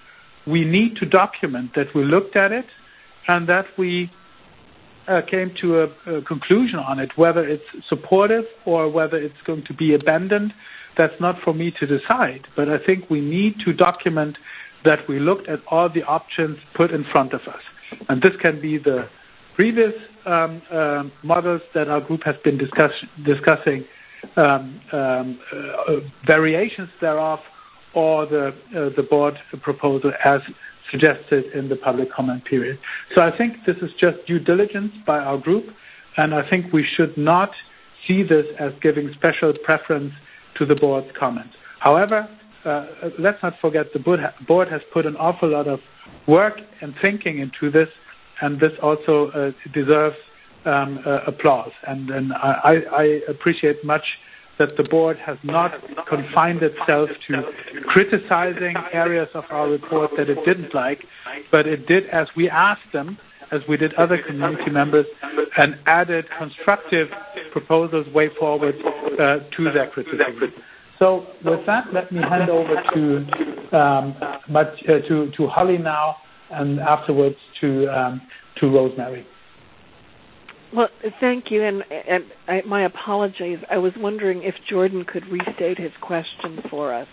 we need to document that we looked at it and that we uh, came to a, a conclusion on it, whether it's supportive or whether it's going to be abandoned. That's not for me to decide, but I think we need to document that we looked at all the options put in front of us. And this can be the previous um, uh, models that our group has been discuss discussing, um, um, uh, variations thereof, or the, uh, the board proposal as suggested in the public comment period. So I think this is just due diligence by our group, and I think we should not see this as giving special preference to the board's comments. However, uh, let's not forget the board, ha board has put an awful lot of work and thinking into this, and this also uh, deserves um, uh, applause. And, and I, I appreciate much that the board has not confined itself to criticizing areas of our report that it didn't like, but it did as we asked them, as we did other community members, and added constructive proposals way forward uh, to their criticism. So with that, let me hand over to um, uh, to, to Holly now, and afterwards to um, to Rosemary. Well, thank you, and, and I, my apologies. I was wondering if Jordan could restate his question for us.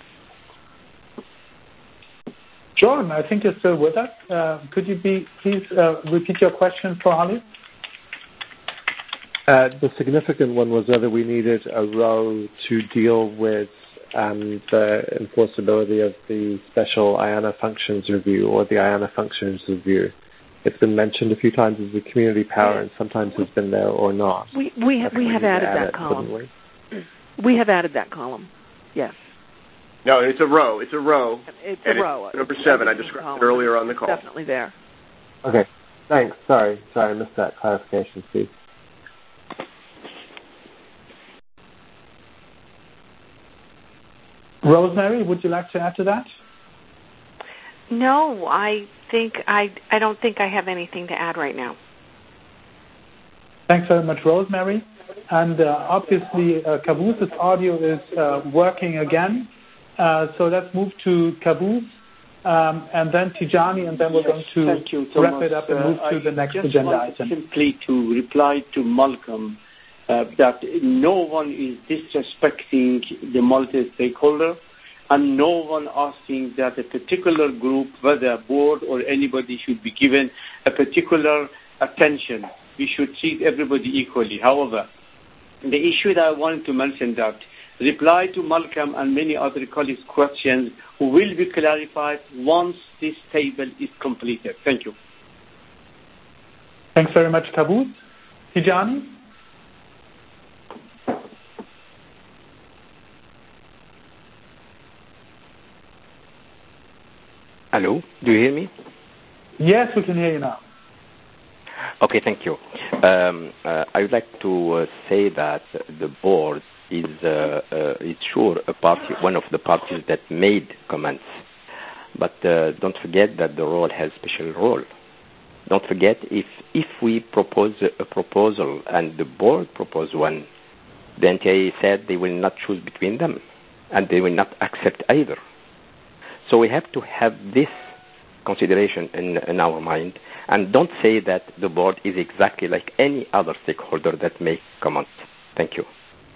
Jordan, I think you're still with us. Uh, could you be please uh, repeat your question for Holly? Uh, the significant one was whether we needed a row to deal with um, the enforceability of the special I A N A functions review or the I A N A functions review. It's been mentioned a few times as the community power, and sometimes it's been there or not. We we have, we have added add that it, column. We? we have added that column. Yes. No, it's a row. It's a row. It's a row. It's number seven. I described column. it earlier on the call. It's definitely there. Okay. Thanks. Sorry. Sorry, I missed that clarification, Steve. Rosemary, would you like to add to that? No, I think I I don't think I have anything to add right now. Thanks very much, Rosemary. And uh, obviously, uh, Cabooses' audio is uh, working again. Uh, so let's move to Caboose, um, and then Tijani, and then we're yes, going to thank you, wrap Thomas. it up and move uh, to the I next just agenda want item. Simply to reply to Malcolm uh, that no one is disrespecting the multi-stakeholder, and no one asking that a particular group, whether a board or anybody, should be given a particular attention. We should treat everybody equally. However, the issue that I wanted to mention that reply to Malcolm and many other colleagues' questions will be clarified once this table is completed. Thank you. Thanks very much, Caboose. Tijani? Hello, do you hear me? Yes, we can hear you now. Okay, thank you. Um, uh, I would like to uh, say that the board is, uh, uh, is sure a party, one of the parties that made comments, but uh, don't forget that the role has special role. Don't forget if if we propose a proposal and the board propose one, the N T I A said they will not choose between them, and they will not accept either. So we have to have this consideration in, in our mind, and don't say that the board is exactly like any other stakeholder that makes comments. Thank you.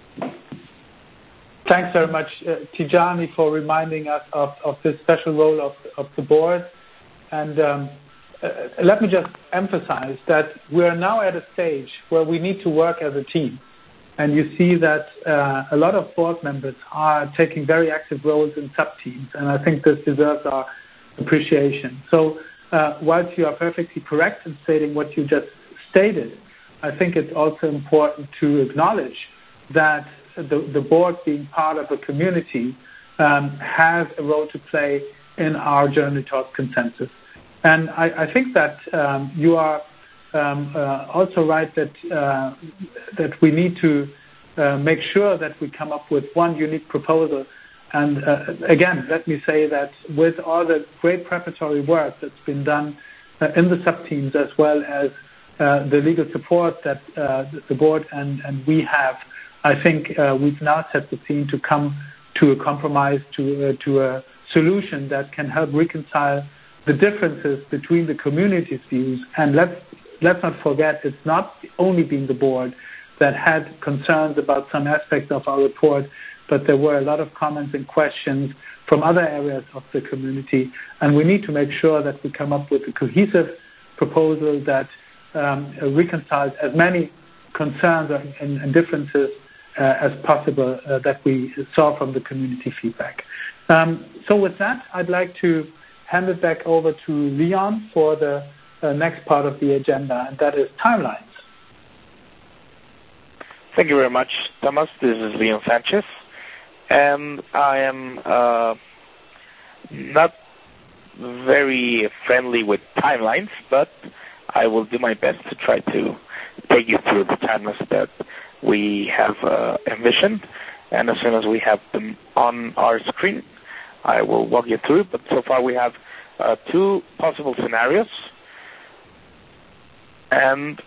Thanks very much, uh, Tijani, for reminding us of, of this special role of, of the board. And um, uh, let me just emphasize that we are now at a stage where we need to work as a team. And you see that uh, a lot of board members are taking very active roles in sub-teams, and I think this deserves our appreciation. So uh, whilst you are perfectly correct in stating what you just stated, I think it's also important to acknowledge that the, the board, being part of a community, um, has a role to play in our journey towards consensus. And I, I think that um, you are Um, uh, also right that uh, that we need to uh, make sure that we come up with one unique proposal. And uh, again, let me say that with all the great preparatory work that's been done uh, in the sub-teams, as well as uh, the legal support that uh, the board and, and we have, I think uh, we've now set the scene to come to a compromise, to, uh, to a solution that can help reconcile the differences between the community's views. And let's let's not forget, it's not only been the board that had concerns about some aspects of our report, but there were a lot of comments and questions from other areas of the community. And we need to make sure that we come up with a cohesive proposal that um, reconciles as many concerns and, and differences uh, as possible uh, that we saw from the community feedback. Um, so with that, I'd like to hand it back over to Leon for the uh, next part of the agenda, and that is timelines. Thank you very much, Thomas. This is Leon Sanchez, and I am uh, not very friendly with timelines, but I will do my best to try to take you through the timelines that we have uh, envisioned, and as soon as we have them on our screen, I will walk you through. But so far we have uh, two possible scenarios, and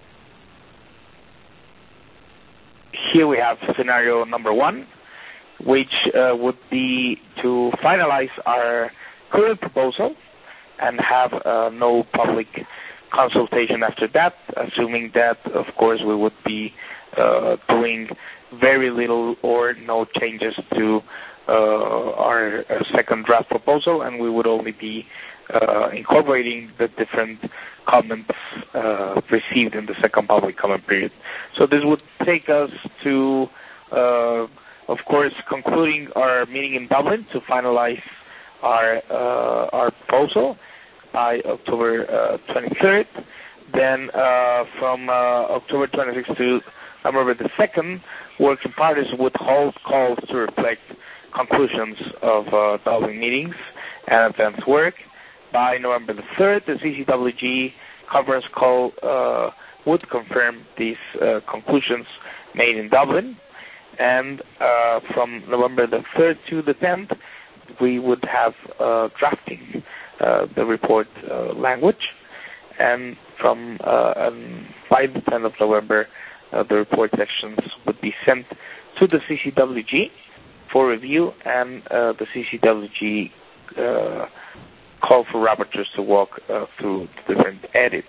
here we have scenario number one, which uh, would be to finalize our current proposal and have uh, no public consultation after that, assuming that, of course, we would be uh, doing very little or no changes to uh, our uh, second draft proposal, and we would only be uh, incorporating the different comments uh, received in the second public comment period. So this would take us to, uh, of course, concluding our meeting in Dublin to finalize our uh, our proposal by October uh, twenty-third. Then uh, from uh, October twenty-sixth to November the second, working parties would hold calls to reflect conclusions of uh, Dublin meetings and advanced work. By November the third, the C C W G conference call uh, would confirm these uh, conclusions made in Dublin. And uh, from November the third to the tenth, we would have uh, drafting uh, the report uh, language. And from uh, um, by the tenth of November, uh, the report sections would be sent to the C C W G for review, and uh, the C C W G uh, call for rapporteurs to walk uh, through the different edits.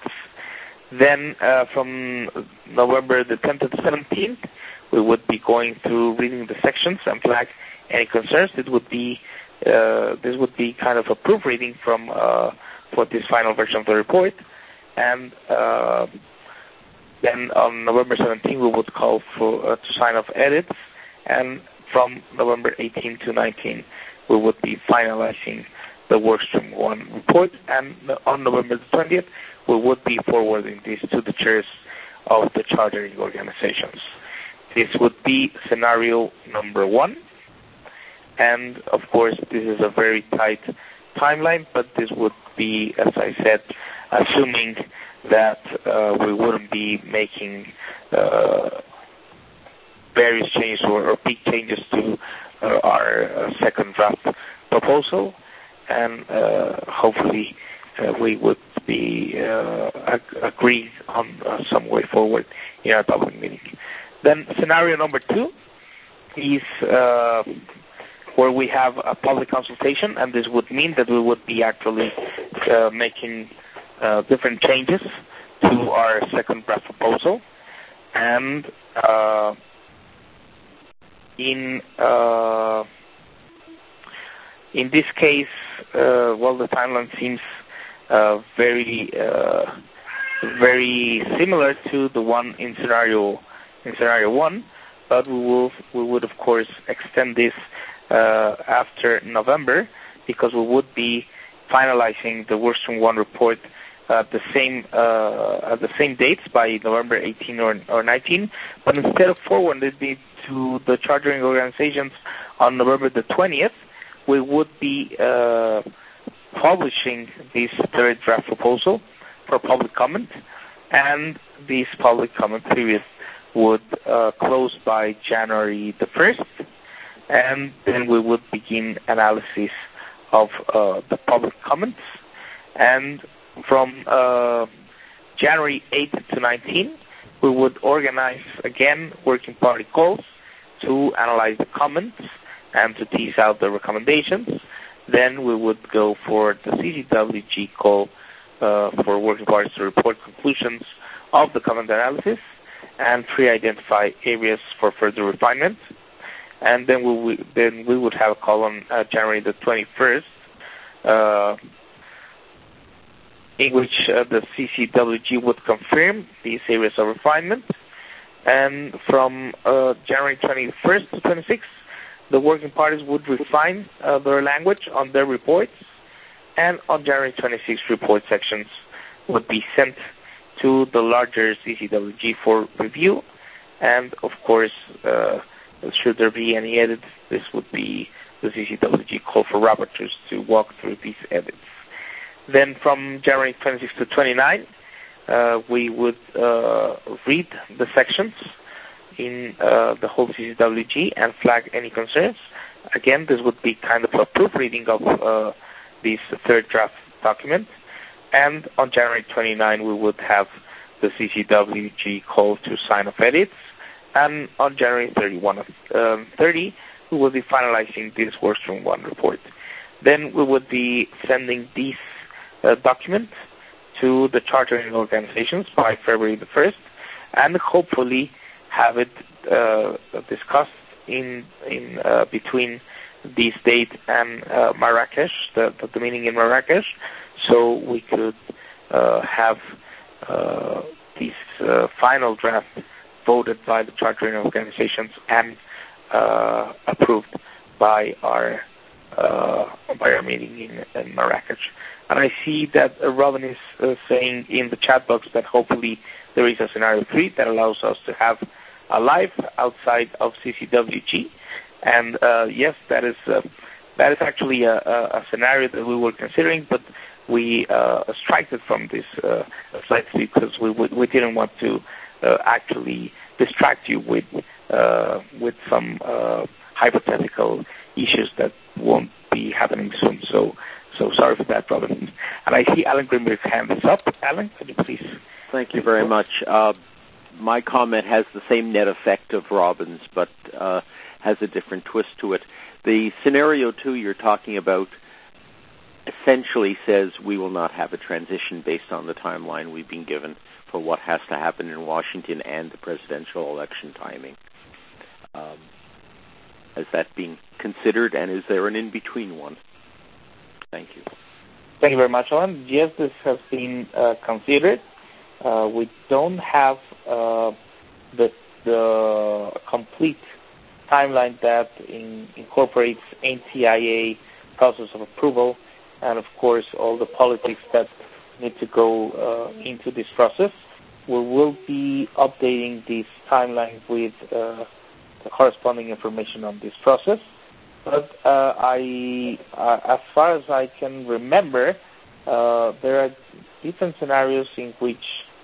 Then uh, from November the tenth to the seventeenth, we would be going through reading the sections and flag any concerns. It would be uh, this would be kind of a proofreading from uh, for this final version of the report. And uh, then on November seventeenth, we would call for uh, to sign off edits. And from November eighteenth to nineteenth, we would be finalizing the Workstream one report. And on November the twentieth, we would be forwarding this to the chairs of the chartering organizations. This would be scenario number one. And, of course, this is a very tight timeline, but this would be, as I said, assuming that uh, we wouldn't be making uh, various changes or, or big changes to uh, our uh, second draft proposal. And uh, hopefully uh, we would be uh, ag- agreed on uh, some way forward in our Dublin meeting. Then scenario number two is uh, where we have a public consultation, and this would mean that we would be actually uh, making uh, different changes to our second draft proposal. And uh, in uh, in this case, uh, well, the timeline seems uh, very uh, very similar to the one in scenario in scenario one, but we will we would of course extend this uh, after November, because we would be finalizing the Workstream one report at the same uh, at the same dates by November eighteenth or, or nineteenth, but instead of forwarding it to the chartering organizations on November the twentieth, we would be uh, publishing this third draft proposal for public comment, and this public comment period would uh, close by January the first, and then we would begin analysis of uh, the public comments. And from uh, January eighth to nineteenth, we would organize again working party calls to analyze the comments and to tease out the recommendations. Then we would go for the C C W G call uh, for working parties to report conclusions of the comment analysis and pre-identify areas for further refinement. And then we, we then we would have a call on uh, January the twenty-first, uh, in which uh, the C C W G would confirm these areas of refinement. And from uh, January twenty-first to twenty-sixth, the working parties would refine uh, their language on their reports. And on January twenty-sixth, report sections would be sent to the larger C C W G for review. And, of course, uh, should there be any edits, this would be the C C W G call for rapporteurs to walk through these edits. Then from January twenty-sixth to twenty-ninth, uh, we would uh, read the sections in uh, the whole C C W G and flag any concerns. Again, this would be kind of a proofreading of uh, this third draft document. And on January twenty-ninth, we would have the C C W G call to sign off edits. And on January thirty-first, um, thirty, we will be finalizing this Workstream one report. Then we would be sending these uh, documents to the chartering organizations by February the first, and hopefully have it uh, discussed in in uh, between this date and uh, Marrakesh, the, the meeting in Marrakesh, so we could uh, have uh, this uh, final draft voted by the chartering organizations and uh, approved by our uh, by our meeting in, in Marrakesh. And I see that uh, Robin is uh, saying in the chat box that hopefully there is a scenario three that allows us to have a live outside of C C W G. And uh, yes, that is uh, that is actually a, a, a scenario that we were considering, but we uh, struck it from this uh, slide because we we didn't want to uh, actually distract you with uh, with some uh, hypothetical issues that won't be happening soon. So so sorry for that, Robin. And I see Alan Greenberg's hand is up. Alan, could you please? Thank you very much. Uh, my comment has the same net effect of Robin's, but uh, has a different twist to it. The scenario two you're talking about essentially says we will not have a transition based on the timeline we've been given for what has to happen in Washington and the presidential election timing. Um, has that been considered, and is there an in-between one? Thank you. Thank you very much, Alan. Yes, this has been uh, considered. Uh, we don't have uh, the, the complete timeline that in, incorporates N T I A process of approval and, of course, all the politics that need to go uh, into this process. We will be updating this timeline with uh, the corresponding information on this process. But uh, I, uh, as far as I can remember, uh, there are different scenarios in which,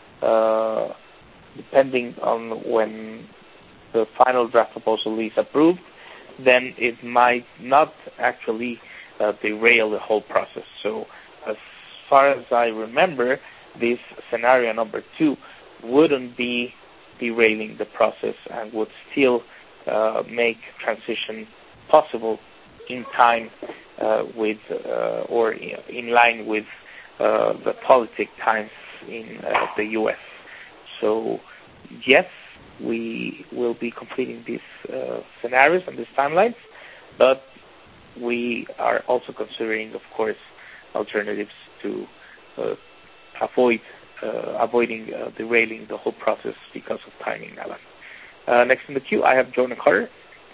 uh, depending on when the final draft proposal is approved, then it might not actually uh, derail the whole process. So as far as I remember, this scenario number two wouldn't be derailing the process and would still uh, make transition possible in time uh, with uh, or in line with uh, the politic times in uh, the U S. So yes, we will be completing these uh, scenarios and these timelines, but we are also considering, of course, alternatives to uh, avoid uh, avoiding uh, derailing the whole process because of timing, Alan. Uh, next in the queue, I have Jordan Carter.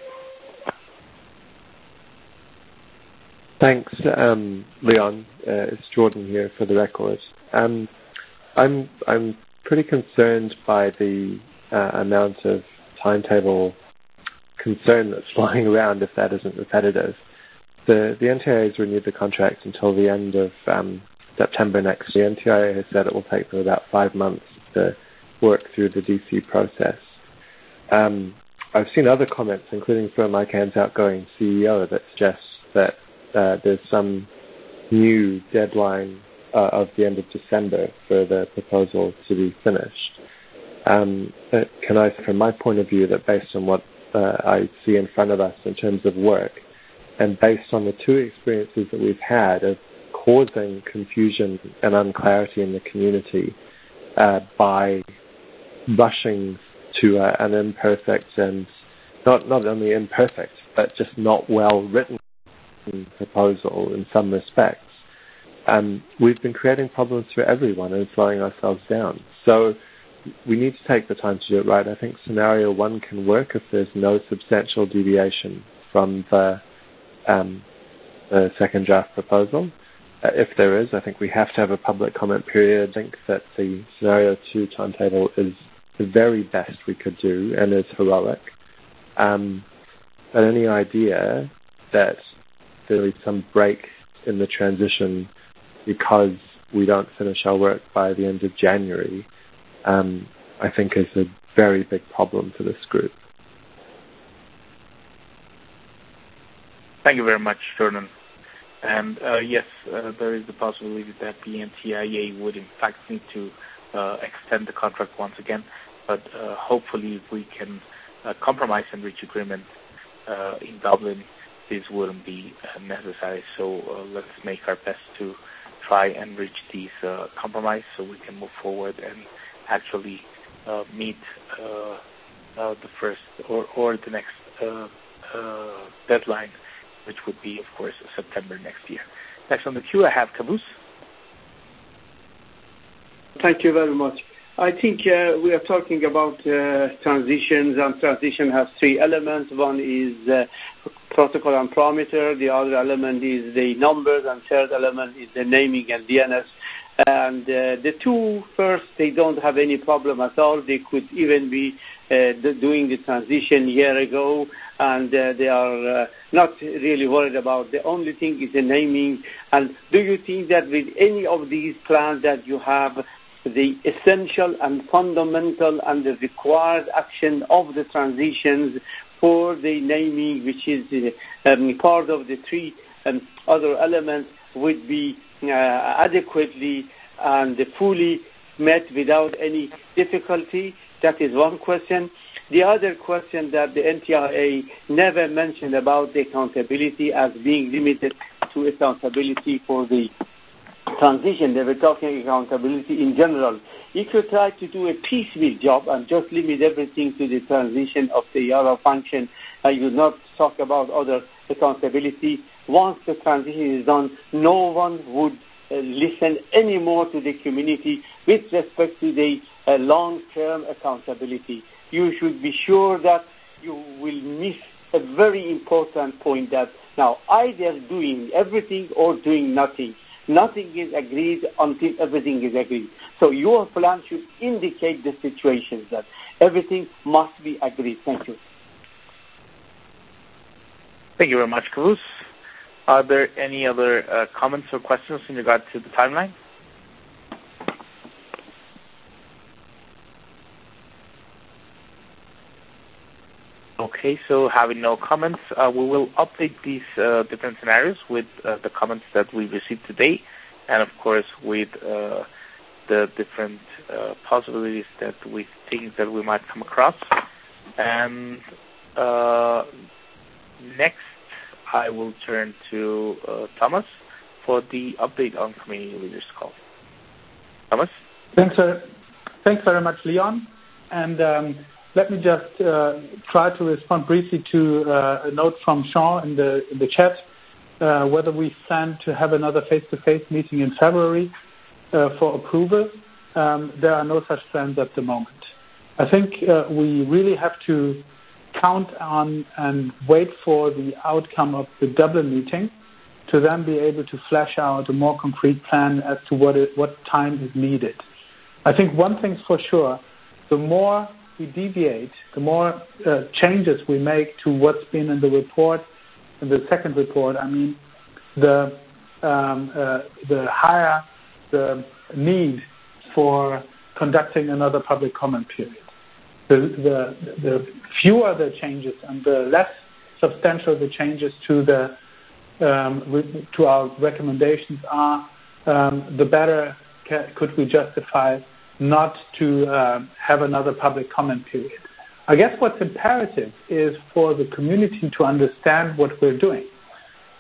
Thanks, um, Leon. Uh, it's Jordan here for the record. Um, I'm I'm pretty concerned by the uh, amount of timetable concern that's flying around, if that isn't repetitive. The the N T I A has renewed the contract until the end of um, September next year. N T I A has said it will take them about five months to work through the D C process. Um, I've seen other comments, including from ICANN's outgoing C E O, that suggests that uh, there's some new deadline uh, of the end of December for the proposal to be finished. Um, can I, from my point of view, that based on what uh, I see in front of us in terms of work, and based on the two experiences that we've had of causing confusion and unclarity in the community uh, by rushing to uh, an imperfect and not, not only imperfect, but just not well written proposal in some respects, um, we've been creating problems for everyone and slowing ourselves down. So we need to take the time to do it right. I think scenario one can work if there's no substantial deviation from the, um, the second draft proposal. Uh, if there is, I think we have to have a public comment period. I think that the scenario two timetable is the very best we could do and is heroic. Um, but any idea that there is some break in the transition because we don't finish our work by the end of January, um, I think is a very big problem for this group. Thank you very much, Jordan. And uh, yes, uh, there is the possibility that the N T I A would in fact need to uh, extend the contract once again, but uh, hopefully if we can uh, compromise and reach agreement uh, in Dublin, this wouldn't be uh, necessary. So uh, let's make our best to try and reach these uh, compromise so we can move forward and actually uh, meet uh, uh, the first or, or the next uh, uh, deadline, which would be, of course, September next year. Next on the queue, I have Kavus. Thank you very much. I think uh, we are talking about uh, transitions, and transition has three elements. One is uh, protocol and parameter. The other element is the numbers, and third element is the naming and D N S. And uh, the two first, they don't have any problem at all. They could even be uh, the, doing the transition a year ago, and uh, they are uh, not really worried about. The only thing is the naming. And do you think that with any of these plans that you have, the essential and fundamental and the required action of the transitions for the naming, which is uh, um, part of the three um, other elements, would be uh, adequately and fully met without any difficulty? That is one question. The other question that the N T I A never mentioned about the accountability as being limited to accountability for the transition. They were talking accountability in general. If you try to do a piecemeal job and just limit everything to the transition of the Yara function, and you not talk about other accountability, once the transition is done, no one would uh, listen anymore to the community with respect to the uh, long-term accountability. You should be sure that you will miss a very important point, that now either doing everything or doing nothing. Nothing is agreed until everything is agreed. So your plan should indicate the situations that everything must be agreed. Thank you. Thank you very much, Kavus. Are there any other uh, comments or questions in regard to the timeline? Okay, so having no comments, uh, we will update these uh, different scenarios with uh, the comments that we received today, and of course with uh, the different uh, possibilities that we think that we might come across. And uh, next, I will turn to uh, Thomas for the update on Community Leaders Call. Thomas? Thanks, uh, thanks very much, Leon. And um, let me just uh, try to respond briefly to uh, a note from Sean in the, in the chat, uh, whether we plan to have another face-to-face meeting in February uh, for approval. Um, there are no such plans at the moment. I think uh, we really have to count on and wait for the outcome of the Dublin meeting to then be able to flesh out a more concrete plan as to what, it, what time is needed. I think one thing's for sure, the more we deviate, the more uh, changes we make to what's been in the report, in the second report, I mean, the, um, uh, the higher the need for conducting another public comment period. The, the, the fewer the changes and the less substantial the changes to the um, re- to our recommendations are, um, the better ca- could we justify not to uh, have another public comment period. I guess what's imperative is for the community to understand what we're doing.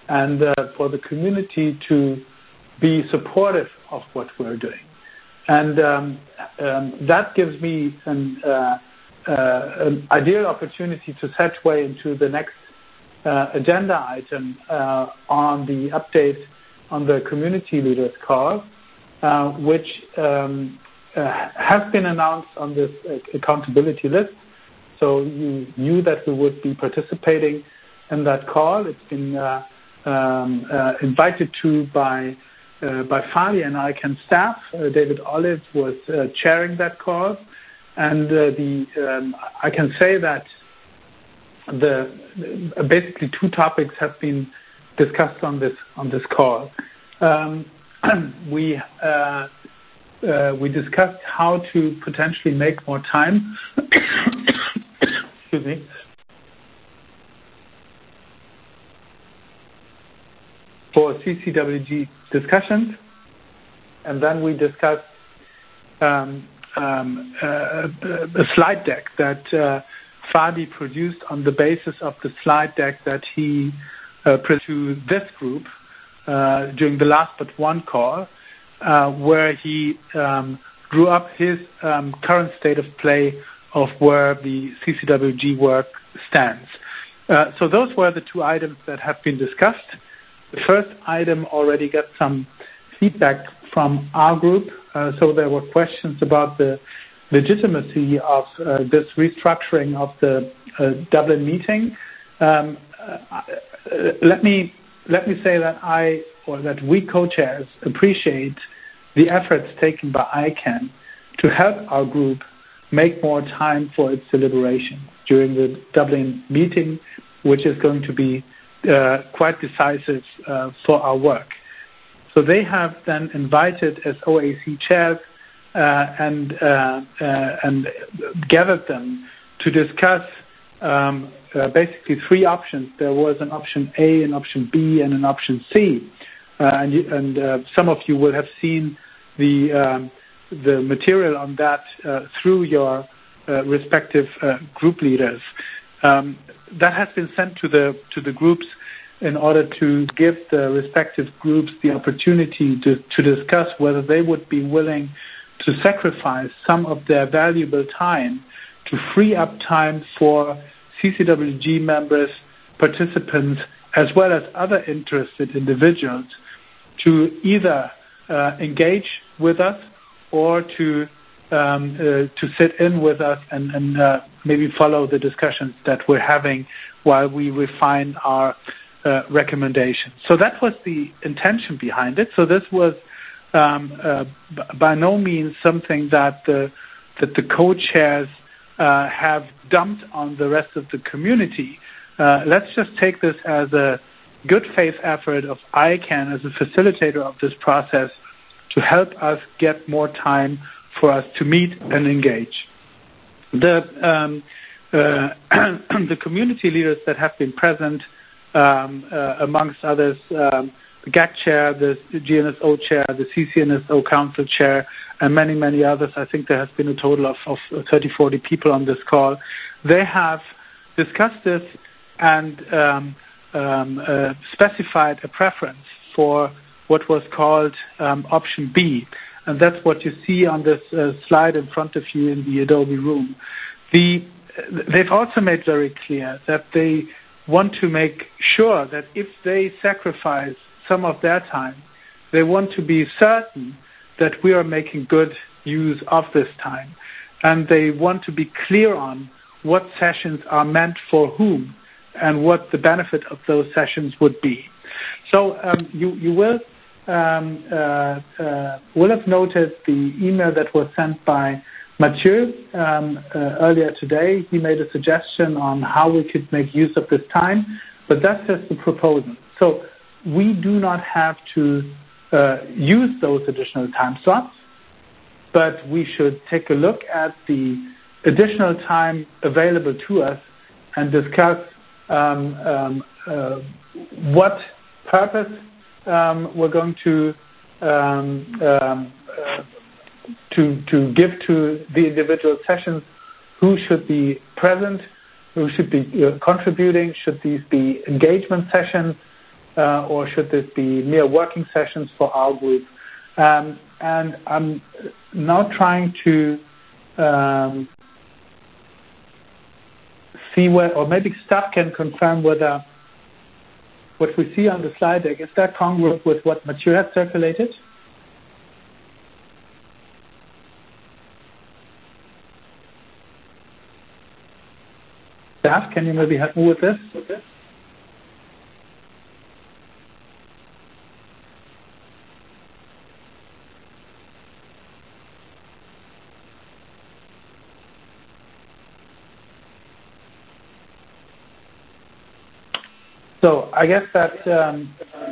and uh, for the community to be supportive of what we're doing. And um, um, that gives me an, uh, uh, an ideal opportunity to segue into the next uh, agenda item uh, on the update on the community leaders call, uh, which um, uh, has been announced on this uh, accountability list. So you knew that we would be participating in that call. It's been uh, um, uh, invited to by uh, by Fadi and I C A N staff. Uh, David Olive was uh, chairing that call, and uh, the um, I can say that the uh, basically two topics have been discussed on this on this call. Um, we uh, uh, we discussed how to potentially make more time. Excuse me. For C C W G discussions, and then we discussed um, um, uh, a slide deck that uh, Fadi produced on the basis of the slide deck that he uh, presented to this group uh, during the last but one call, uh, where he um, drew up his um, current state of play of where the C C W G work stands. Uh, so those were the two items that have been discussed. The first item already got some feedback from our group, uh, so there were questions about the legitimacy of uh, this restructuring of the uh, Dublin meeting. Um, uh, let me let me say that I or that we co-chairs appreciate the efforts taken by I C A N to help our group make more time for its deliberations during the Dublin meeting, which is going to be uh, quite decisive uh, for our work. So they have then invited as O A C chairs uh, and uh, uh, and gathered them to discuss um, uh, basically three options. There was an option A, an option B, and an option C. Uh, and you, and uh, some of you will have seen the um, the material on that uh, through your uh, respective uh, group leaders. Um, that has been sent to the to the groups in order to give the respective groups the opportunity to, to discuss whether they would be willing to sacrifice some of their valuable time to free up time for C C W G members, participants, as well as other interested individuals to either uh, engage with us or to um, uh, to sit in with us and, and uh, maybe follow the discussions that we're having while we refine our uh, recommendations. So that was the intention behind it. So this was um, uh, b- by no means something that the that the co-chairs uh, have dumped on the rest of the community. Uh, let's just take this as a good faith effort of I C A N as a facilitator of this process to help us get more time for us to meet and engage. The um, uh, the community leaders that have been present, um, uh, amongst others, um, the G A C chair, the G N S O chair, the C C N S O council chair, and many, many others. I think there has been a total of, of thirty, forty people on this call. They have discussed this and um, um, uh, specified a preference for what was called um, option B. And that's what you see on this uh, slide in front of you in the Adobe room. The, they've also made very clear that they want to make sure that if they sacrifice some of their time, they want to be certain that we are making good use of this time. And they want to be clear on what sessions are meant for whom and what the benefit of those sessions would be. So um, you, you will Um, uh, uh, will have noted the email that was sent by Mathieu um, uh, earlier today. He made a suggestion on how we could make use of this time, but that's just the proposal. So we do not have to uh, use those additional time slots, but we should take a look at the additional time available to us and discuss um, um, uh, what purpose Um, we're going to um, um, uh, to to give to the individual sessions, who should be present, who should be uh, contributing, should these be engagement sessions, uh, or should this be mere working sessions for our group? Um, and I'm now trying to um, see where, or maybe staff can confirm whether what we see on the slide deck, is that congruent with what Mathieu has circulated? Staff, can you maybe help me with this? With this? So I guess that um,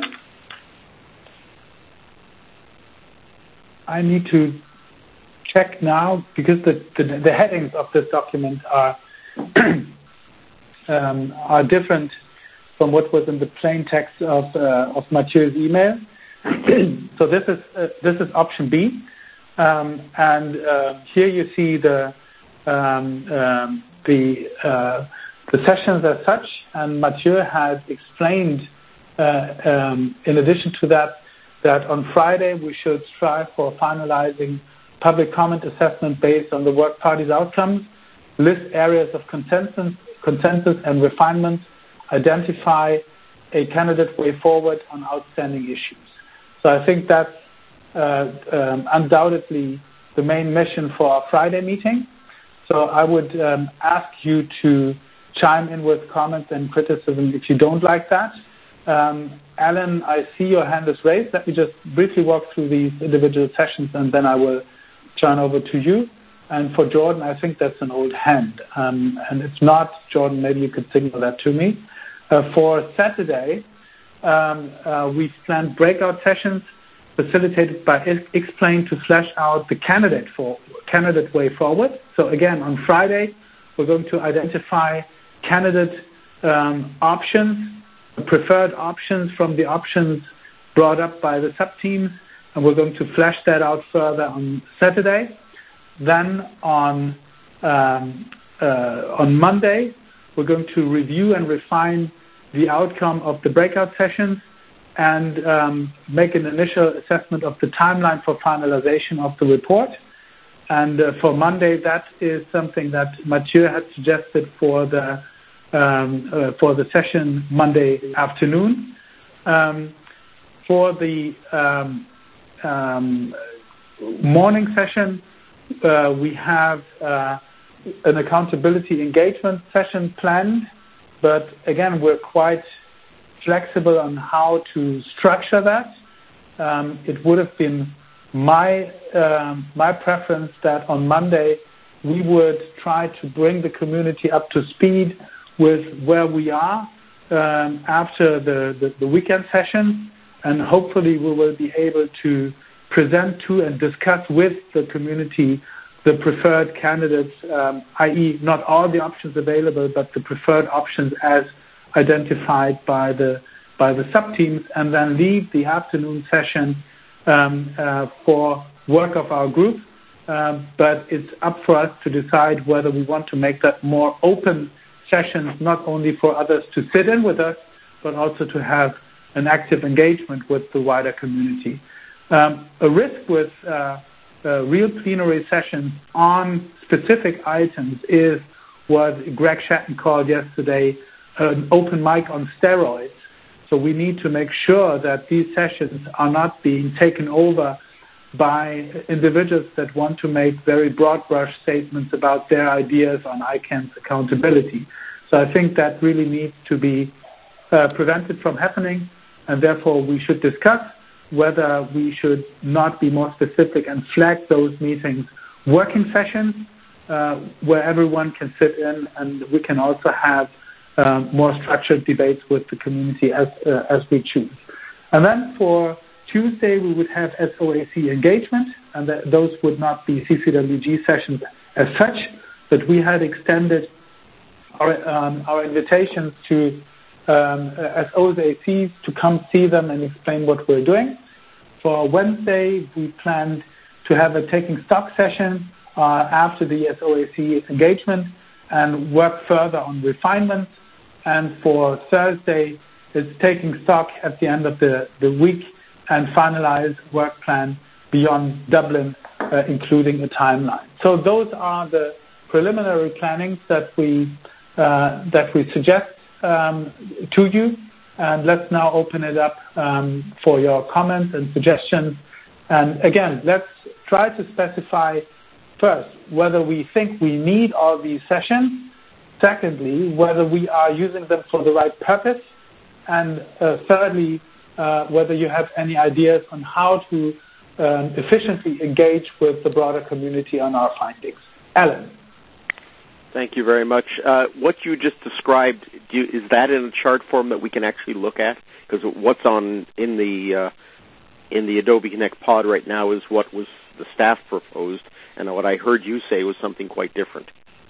I need to check now, because the, the, the headings of this document are um, are different from what was in the plain text of uh, of Mathieu's email. So this is uh, this is option B, um, and uh, here you see the um, um, the uh, the sessions as such, and Mathieu has explained, uh, um, in addition to that, that on Friday we should strive for finalizing public comment assessment based on the work party's outcomes, list areas of consensus, consensus and refinement, identify a candidate way forward on outstanding issues. So I think that's uh, um, undoubtedly the main mission for our Friday meeting. So I would um, ask you to chime in with comments and criticism if you don't like that. Um, Alan, I see your hand is raised. Let me just briefly walk through these individual sessions, and then I will turn over to you. And for Jordan, I think that's an old hand. Um, and if not, Jordan, maybe you could signal that to me. Uh, for Saturday, um, uh, we've planned breakout sessions facilitated by Explain to flesh out the candidate for candidate way forward. So again, on Friday, we're going to identify candidate um, options, preferred options from the options brought up by the sub-teams, and we're going to flesh that out further on Saturday. Then on um, uh, on Monday, we're going to review and refine the outcome of the breakout sessions and um, make an initial assessment of the timeline for finalization of the report. And uh, for Monday, that is something that Mathieu had suggested for the um, uh, for the session Monday afternoon. Um, for the um, um, morning session, uh, we have uh, an accountability engagement session planned, but again, we're quite flexible on how to structure that. Um, it would have been my um, my preference that on Monday we would try to bring the community up to speed with where we are um, after the, the, the weekend session, and hopefully we will be able to present to and discuss with the community the preferred candidates, um, that is not all the options available, but the preferred options as identified by the by the sub-teams, and then leave the afternoon session um, uh, for work of our group. Um, but it's up for us to decide whether we want to make that more open sessions, not only for others to sit in with us, but also to have an active engagement with the wider community. Um, a risk with uh, uh, real plenary sessions on specific items is what Greg Shatton called yesterday an open mic on steroids. So we need to make sure that these sessions are not being taken over by individuals that want to make very broad brush statements about their ideas on I CAN's accountability. So I think that really needs to be uh, prevented from happening, and therefore we should discuss whether we should not be more specific and flag those meetings working sessions uh, where everyone can sit in, and we can also have um, more structured debates with the community as uh, as we choose. And then for Tuesday, we would have S O A C engagement, and that those would not be C C W G sessions as such, but we had extended our, um, our invitations to um, S O A Cs to come see them and explain what we're doing. For Wednesday, we planned to have a taking stock session uh, after the S O A C engagement and work further on refinement. And for Thursday, it's taking stock at the end of the, the week and finalize work plan beyond Dublin, uh, including a timeline. So those are the preliminary plannings that we uh, that we suggest um, to you. And let's now open it up um, for your comments and suggestions. And again, let's try to specify first whether we think we need all these sessions. Secondly, whether we are using them for the right purpose. And uh, thirdly, uh, whether you have any ideas on how to um, efficiently engage with the broader community on our findings. Alan. Thank you very much. Uh, what you just described, do you, is that in a chart form that we can actually look at? Because what's on in the uh, in the Adobe Connect pod right now is what was the staff proposed, and what I heard you say was something quite different.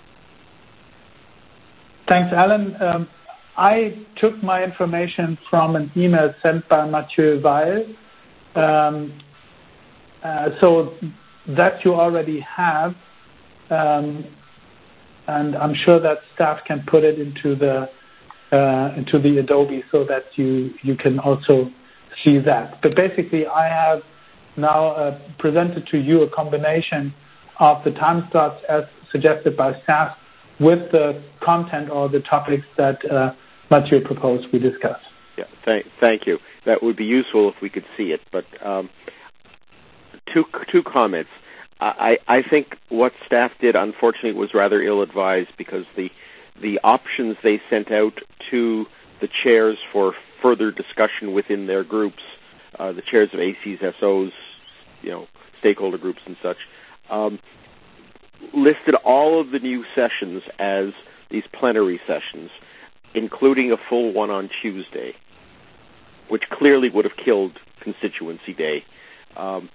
Thanks, Alan. Um, I took my information from an email sent by Mathieu Weil, um, uh, so that you already have. Um, And I'm sure that staff can put it into the uh, into the Adobe so that you you can also see that. But basically, I have now uh, presented to you a combination of the time slots as suggested by staff with the content or the topics that uh, Mathieu proposed we discuss. Yeah, thank thank you. That would be useful if we could see it. But um, two two comments. I, I think what staff did, unfortunately, was rather ill-advised because the the options they sent out to the chairs for further discussion within their groups, uh, the chairs of A Cs, S Os, you know, stakeholder groups and such, um, listed all of the new sessions as these plenary sessions, including a full one on Tuesday, which clearly would have killed Constituency Day. Um,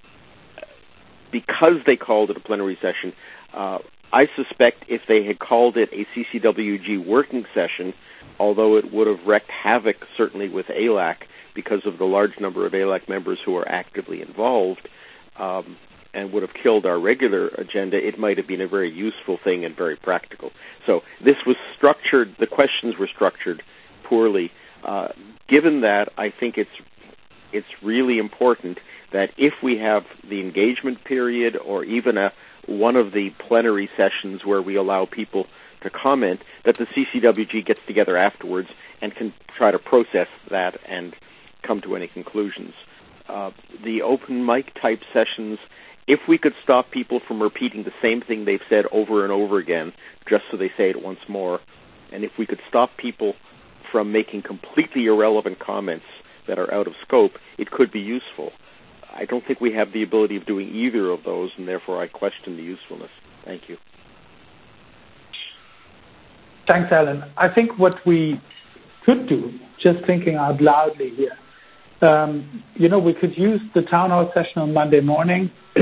Because they called it a plenary session, uh, I suspect if they had called it a C C W G working session, although it would have wreaked havoc certainly with A L A C because of the large number of A L A C members who are actively involved, um, and would have killed our regular agenda, it might have been a very useful thing and very practical. So this was structured, the questions were structured poorly. Uh, given that, I think it's it's really important that if we have the engagement period or even a one of the plenary sessions where we allow people to comment, that the C C W G gets together afterwards and can try to process that and come to any conclusions. Uh, the open mic type sessions, if we could stop people from repeating the same thing they've said over and over again, just so they say it once more, and if we could stop people from making completely irrelevant comments that are out of scope, it could be useful. I don't think we have the ability of doing either of those, and therefore I question the usefulness. Thank you. Thanks, Alan. I think what we could do, just thinking out loudly here, um, you know, we could use the town hall session on Monday morning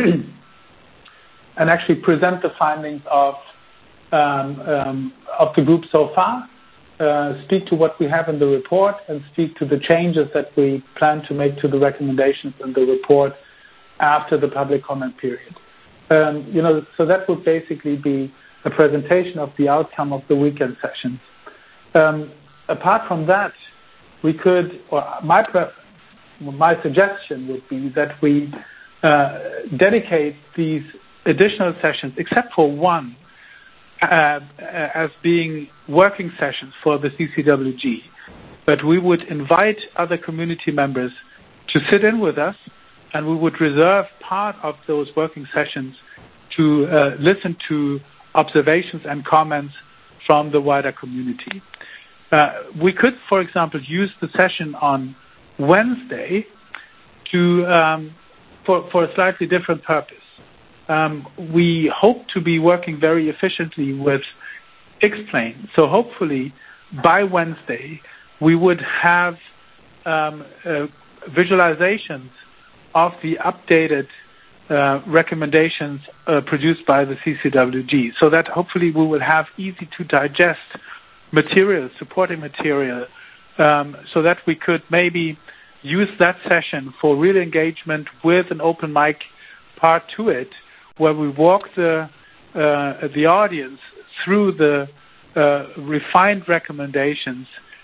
and actually present the findings of um, um, of the group so far, uh, speak to what we have in the report, and speak to the changes that we plan to make to the recommendations in the report after the public comment period. Um, you know, so that would basically be a presentation of the outcome of the weekend sessions. Um, apart from that, we could, or my preference, my suggestion would be that we uh, dedicate these additional sessions, except for one, Uh, as being working sessions for the C C W G. But we would invite other community members to sit in with us, and we would reserve part of those working sessions to uh, listen to observations and comments from the wider community. Uh, we could, for example, use the session on Wednesday to um, for, for a slightly different purpose. Um, we hope to be working very efficiently with Explain. So hopefully by Wednesday, we would have um, uh, visualizations of the updated uh, recommendations uh, produced by the C C W G, so that hopefully we will have easy to digest material, supporting material, um, so that we could maybe use that session for real engagement with an open mic part to it, where we walk the uh, the audience through the uh, refined recommendations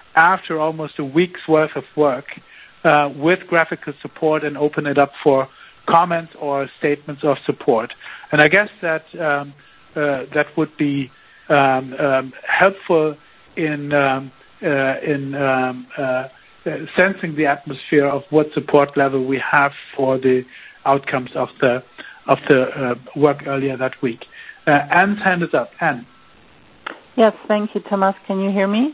after almost a week's worth of work uh, with graphical support and open it up for comments or statements of support. And I guess that um, uh, that would be um, um, helpful in um, uh, in um, uh, sensing the atmosphere of what support level we have for the outcomes of the of the uh, work earlier that week. Uh, Anne's hand is up. Anne. Yes, thank you, Thomas. Can you hear me?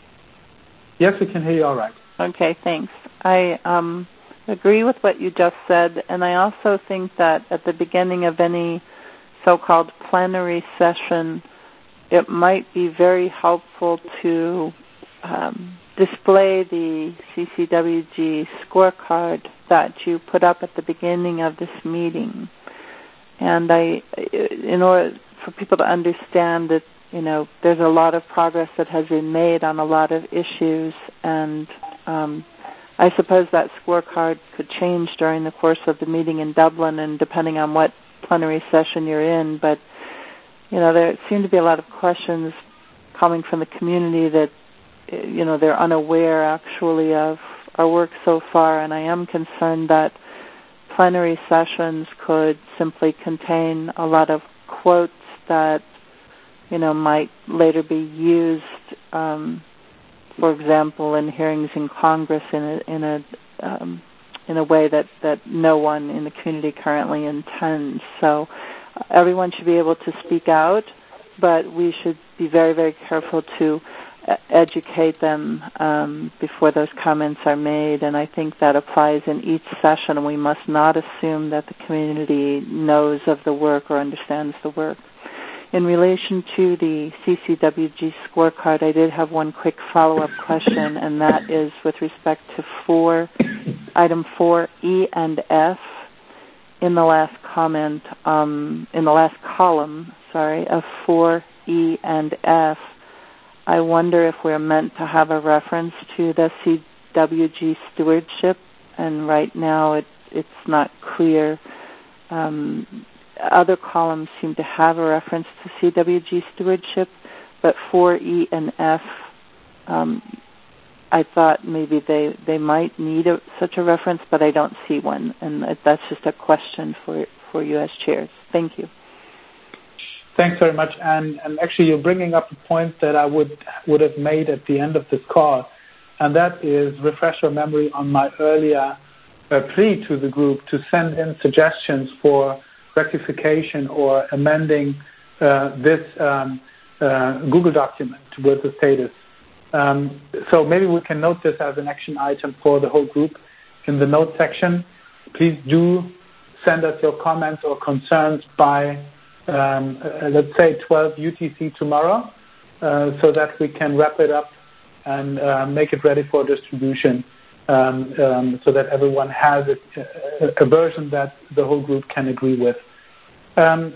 Yes, we can hear you all right. Okay, thanks. I um, agree with what you just said, and I also think that at the beginning of any so-called plenary session, it might be very helpful to um, display the C C W G scorecard that you put up at the beginning of this meeting. And I, in order for people to understand that, you know, there's a lot of progress that has been made on a lot of issues, and um, I suppose that scorecard could change during the course of the meeting in Dublin, and depending on what plenary session you're in. But, you know, there seem to be a lot of questions coming from the community that, you know, they're unaware actually of our work so far, and I am concerned that plenary sessions could simply contain a lot of quotes that, you know, might later be used, um, for example, in hearings in Congress in a in a um, in a way that, that no one in the community currently intends. So uh, everyone should be able to speak out, but we should be very, very careful to educate them um, before those comments are made, and I think that applies in each session. We must not assume that the community knows of the work or understands the work. In relation to the C C W G scorecard, I did have one quick follow-up question, and that is with respect to four, item four E and F. In the last comment, um, in the last column, sorry, of four E and F, I wonder if we're meant to have a reference to the C W G stewardship, and right now it, it's not clear. Um, other columns seem to have a reference to C W G stewardship, but four E and F, um, I thought maybe they, they might need a, such a reference, but I don't see one, and that's just a question for, for you as chairs. Thank you. Thanks very much, Anne. And actually, you're bringing up a point that I would would have made at the end of this call, and that is refresh your memory on my earlier uh, plea to the group to send in suggestions for rectification or amending uh, this um, uh, Google document with the status. Um, so maybe we can note this as an action item for the whole group in the note section. Please do send us your comments or concerns by Um, uh, let's say twelve U T C tomorrow, uh, so that we can wrap it up and uh, make it ready for distribution, um, um, so that everyone has a, a, a version that the whole group can agree with. Um,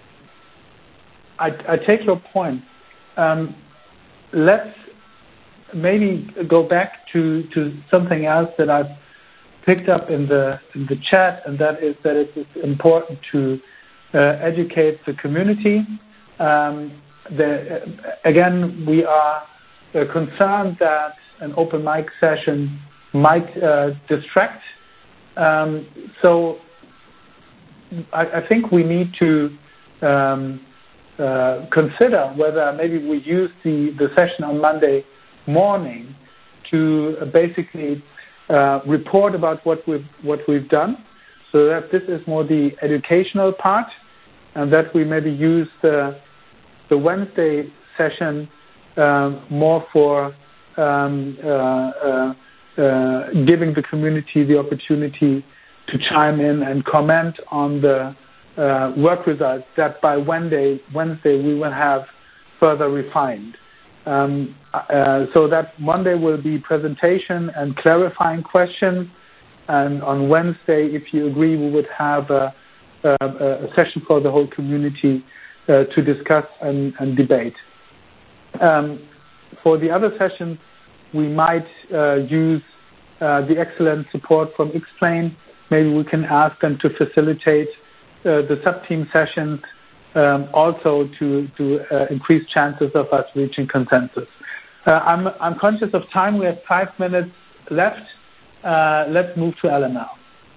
I, I take your point. Um, let's maybe go back to, to something else that I've picked up in the in the chat, and that is that it is important to Uh, educate the community. Um, the, uh, again, we are uh, concerned that an open mic session might uh, distract. Um, so I, I think we need to um, uh, consider whether maybe we use the, the session on Monday morning to uh, basically uh, report about what we've, what we've done, so that this is more the educational part, and that we maybe use the, the Wednesday session um, more for um, uh, uh, uh, giving the community the opportunity to chime in and comment on the uh, work results that by Wednesday, Wednesday we will have further refined. Um, uh, so that Monday will be presentation and clarifying questions, and on Wednesday, if you agree, we would have a, a, a session for the whole community uh, to discuss and, and debate. Um, for the other sessions, we might uh, use uh, the excellent support from Explain. Maybe we can ask them to facilitate uh, the sub-team sessions, um, also to, to uh, increase chances of us reaching consensus. Uh, I'm, I'm conscious of time. We have five minutes left. Uh, let's move to Alan now.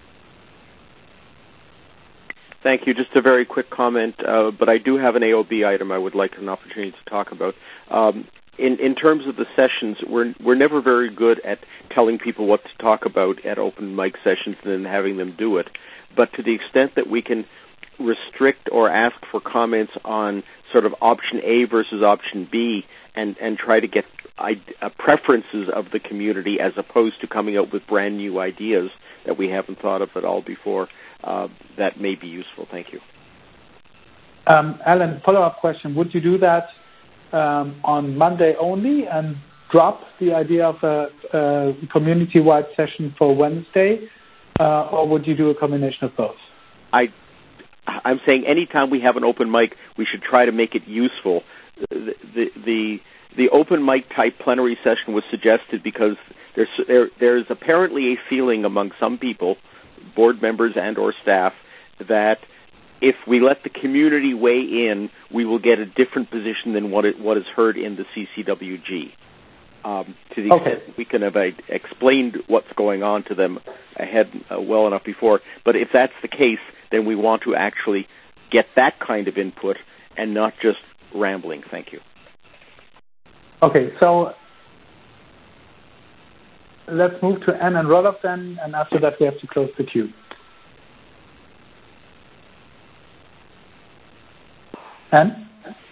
Thank you. Just a very quick comment, uh, but I do have an A O B item I would like an opportunity to talk about. Um, in, in terms of the sessions, we're, we're never very good at telling people what to talk about at open mic sessions and then having them do it. But to the extent that we can restrict or ask for comments on sort of option A versus option B and, and try to get uh, preferences of the community as opposed to coming up with brand new ideas that we haven't thought of at all before, uh, that may be useful. Thank you. Um, Alan, follow-up question. Would you do that um, on Monday only and drop the idea of a, a community-wide session for Wednesday, uh, or would you do a combination of both? I, I'm saying anytime we have an open mic, we should try to make it useful. The, the, the, the open mic type plenary session was suggested because there's, there, there's apparently a feeling among some people, board members and or staff, that if we let the community weigh in, we will get a different position than what, it, what is heard in the C C W G. Um, to the okay. extent we can have uh, explained what's going on to them ahead uh, well enough before. But if that's the case, then we want to actually get that kind of input and not just rambling. Thank you. Okay, so let's move to Anne and Rolf then, and after that we have to close the queue. Anne?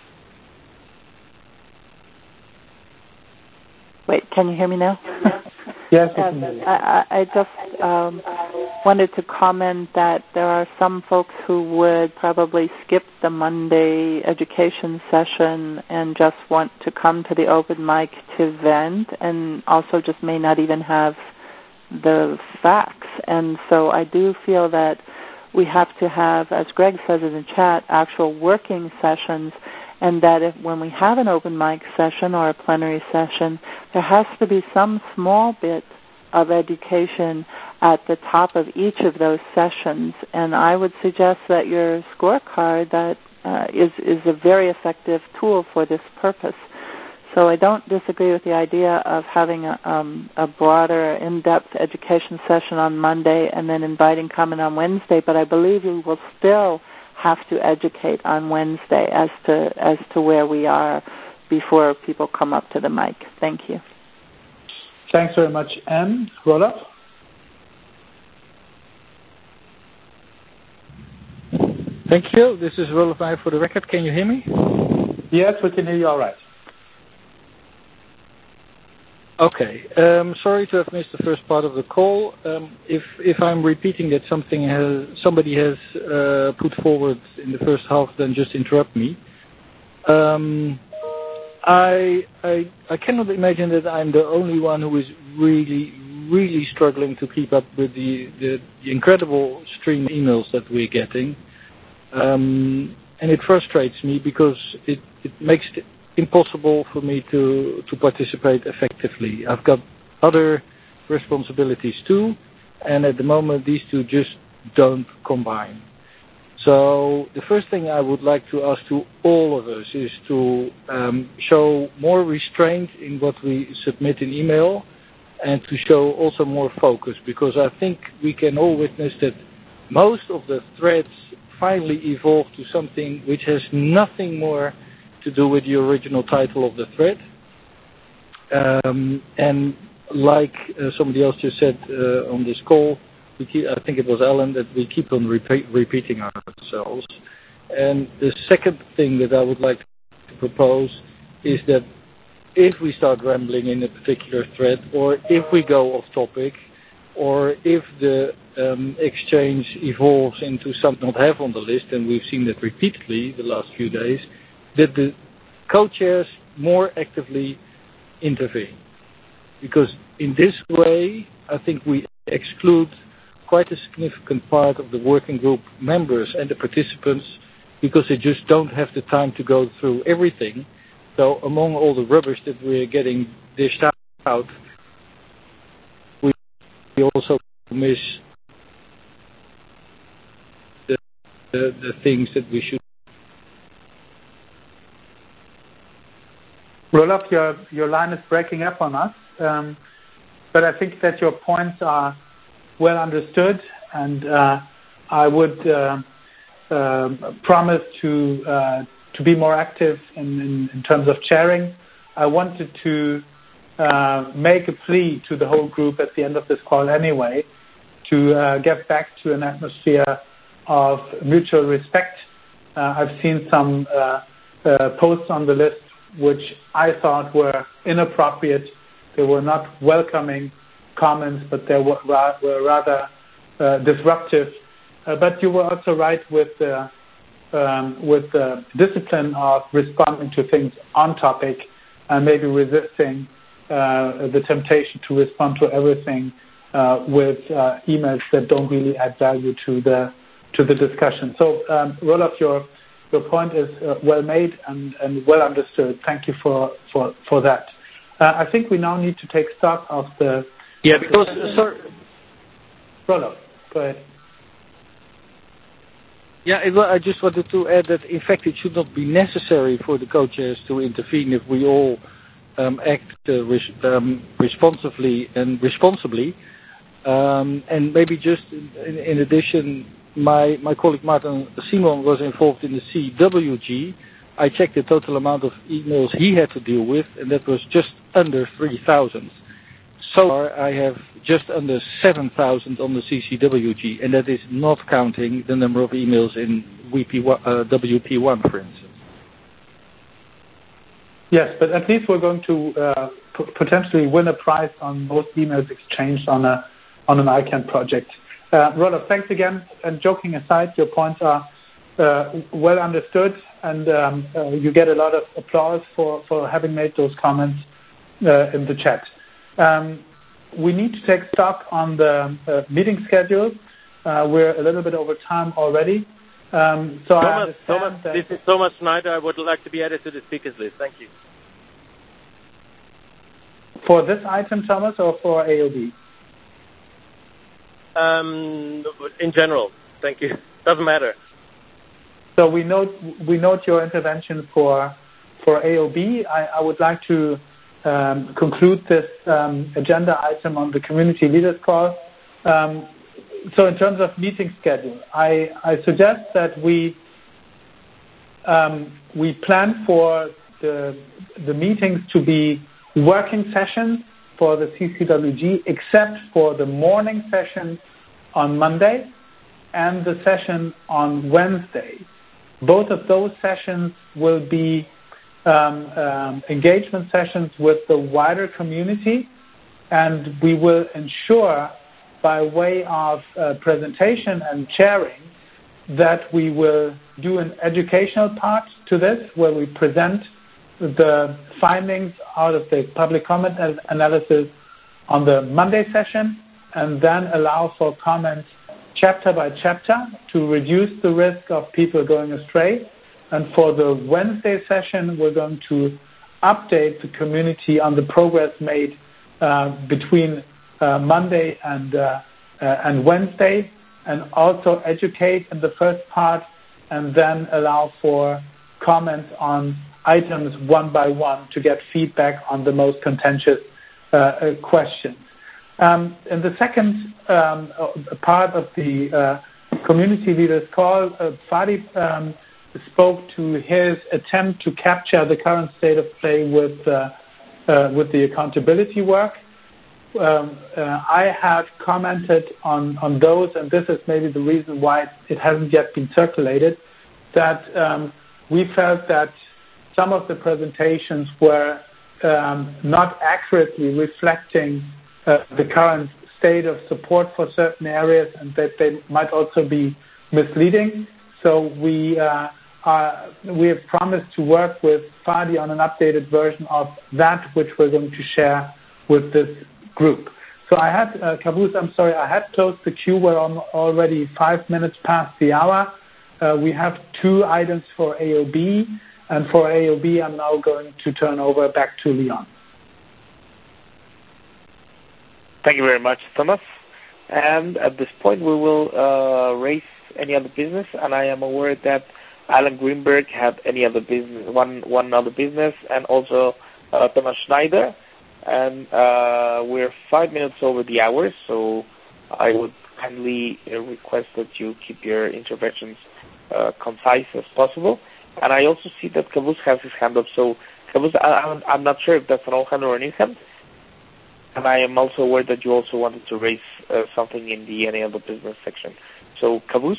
Wait, can you hear me now? Yes, uh, I, I just um, wanted to comment that there are some folks who would probably skip the Monday education session and just want to come to the open mic to vent, and also just may not even have the facts. And so I do feel that we have to have, as Greg says in the chat, actual working sessions, and that if when we have an open mic session or a plenary session, there has to be some small bit of education at the top of each of those sessions. And I would suggest that your scorecard that uh, is, is a very effective tool for this purpose. So I don't disagree with the idea of having a, um, a broader, in-depth education session on Monday and then inviting comment on Wednesday, but I believe we will still have to educate on Wednesday as to as to where we are before people come up to the mic. Thank you. Thanks very much, Anne. Rolf? Thank you. This is Rolf for the record. Can you hear me? Yes, we can hear you all right. Okay. Um, sorry to have missed the first part of the call. Um, if if I'm repeating that something has somebody has uh, put forward in the first half, then just interrupt me. Um, I, I I cannot imagine that I'm the only one who is really really struggling to keep up with the the, the incredible stream of emails that we're getting, um, and it frustrates me because it it makes it impossible for me to, to participate effectively. I've got other responsibilities too, and at the moment these two just don't combine. So the first thing I would like to ask to all of us is to um, show more restraint in what we submit in email and to show also more focus, because I think we can all witness that most of the threads finally evolve to something which has nothing more to do with the original title of the thread. Um, and like uh, somebody else just said uh, on this call, we keep, I think it was Alan, that we keep on repeat, repeating ourselves. And the second thing that I would like to propose is that if we start rambling in a particular thread, or if we go off topic, or if the um, exchange evolves into something not have on the list, and we've seen that repeatedly the last few days, that the co-chairs more actively intervene. Because in this way, I think we exclude quite a significant part of the working group members and the participants because they just don't have the time to go through everything. So among all the rubbish that we're getting dished out, we also miss the, the, the things that we should. Roloff, your, your line is breaking up on us, um, but I think that your points are well understood, and uh, I would uh, uh, promise to uh, to be more active in, in, in terms of chairing. I wanted to uh, make a plea to the whole group at the end of this call anyway, to uh, get back to an atmosphere of mutual respect. Uh, I've seen some uh, uh, posts on the list which I thought were inappropriate. They were not welcoming comments, but they were, ra- were rather uh, disruptive. Uh, but you were also right with uh, um, with the discipline of responding to things on topic and maybe resisting uh, the temptation to respond to everything uh, with uh, emails that don't really add value to the to the discussion. So, um, Roloff, your your point is uh, well made and, and well understood. Thank you for for for that. Uh, I think we now need to take stock of the yeah because uh, sorry, Roloff, go ahead. Yeah, it, I just wanted to add that, in fact, it should not be necessary for the co-chairs to intervene if we all um, act uh, res- um, responsively and responsibly. Um, and maybe just in, in addition, my, my colleague Martin Simon was involved in the C W G. I checked the total amount of emails he had to deal with, and that was just under three thousand. So far, I have just under seven thousand on the C C W G, and that is not counting the number of emails in W P one, uh, W P one, for instance. Yes, but at least we're going to uh, p- potentially win a prize on most emails exchanged on a on an I CANN project. Uh, Roloff, thanks again. And joking aside, your points are uh, well understood, and um, uh, you get a lot of applause for, for having made those comments uh, in the chat. Um, we need to take stock on the uh, meeting schedule. Uh, we're a little bit over time already. Um, so Thomas, I Thomas, that this is Thomas Schneider. I would like to be added to the speakers list. Thank you. For this item, Thomas, or for A O B? Um, in general, thank you. Doesn't matter. So we note we note your intervention for for A O B. I, I would like to um, conclude this um, agenda item on the community leaders call. Um, so in terms of meeting schedule, I, I suggest that we um, we plan for the the meetings to be working sessions for the C C W G, except for the morning session on Monday and the session on Wednesday. Both of those sessions will be um, um, engagement sessions with the wider community, and we will ensure by way of uh, presentation and sharing that we will do an educational part to this, where we present the findings out of the public comment analysis on the Monday session, and then allow for comments chapter by chapter to reduce the risk of people going astray. And for the Wednesday session, we're going to update the community on the progress made uh, between uh, Monday and uh, uh, and Wednesday, and also educate in the first part, and then allow for comments on items one by one to get feedback on the most contentious uh, uh, questions. Um, in the second um, part of the uh, community leaders call, uh, Fadi um, spoke to his attempt to capture the current state of play with uh, uh, with the accountability work. Um, uh, I have commented on, on those, and this is maybe the reason why it hasn't yet been circulated, that um, we felt that some of the presentations were um, not accurately reflecting uh, the current state of support for certain areas, and that they might also be misleading. So we uh, are, we have promised to work with Fadi on an updated version of that, which we're going to share with this group. So I had, uh, Caboose, I'm sorry, I had closed the queue. We're already five minutes past the hour. Uh, we have two items for A O B. And for A O B, I'm now going to turn over back to Leon. Thank you very much, Thomas. And at this point, we will uh, raise any other business. And I am aware that Alan Greenberg had any other business, one one other business, and also uh, Thomas Schneider, and uh, we're five minutes over the hour, so I would kindly uh, request that you keep your interventions uh, concise as possible. And I also see that Kavus has his hand up, so Kavus, I, I'm not sure if that's an all hand or an in hand. And I am also aware that you also wanted to raise uh, something in the any other business section. So, Kavus?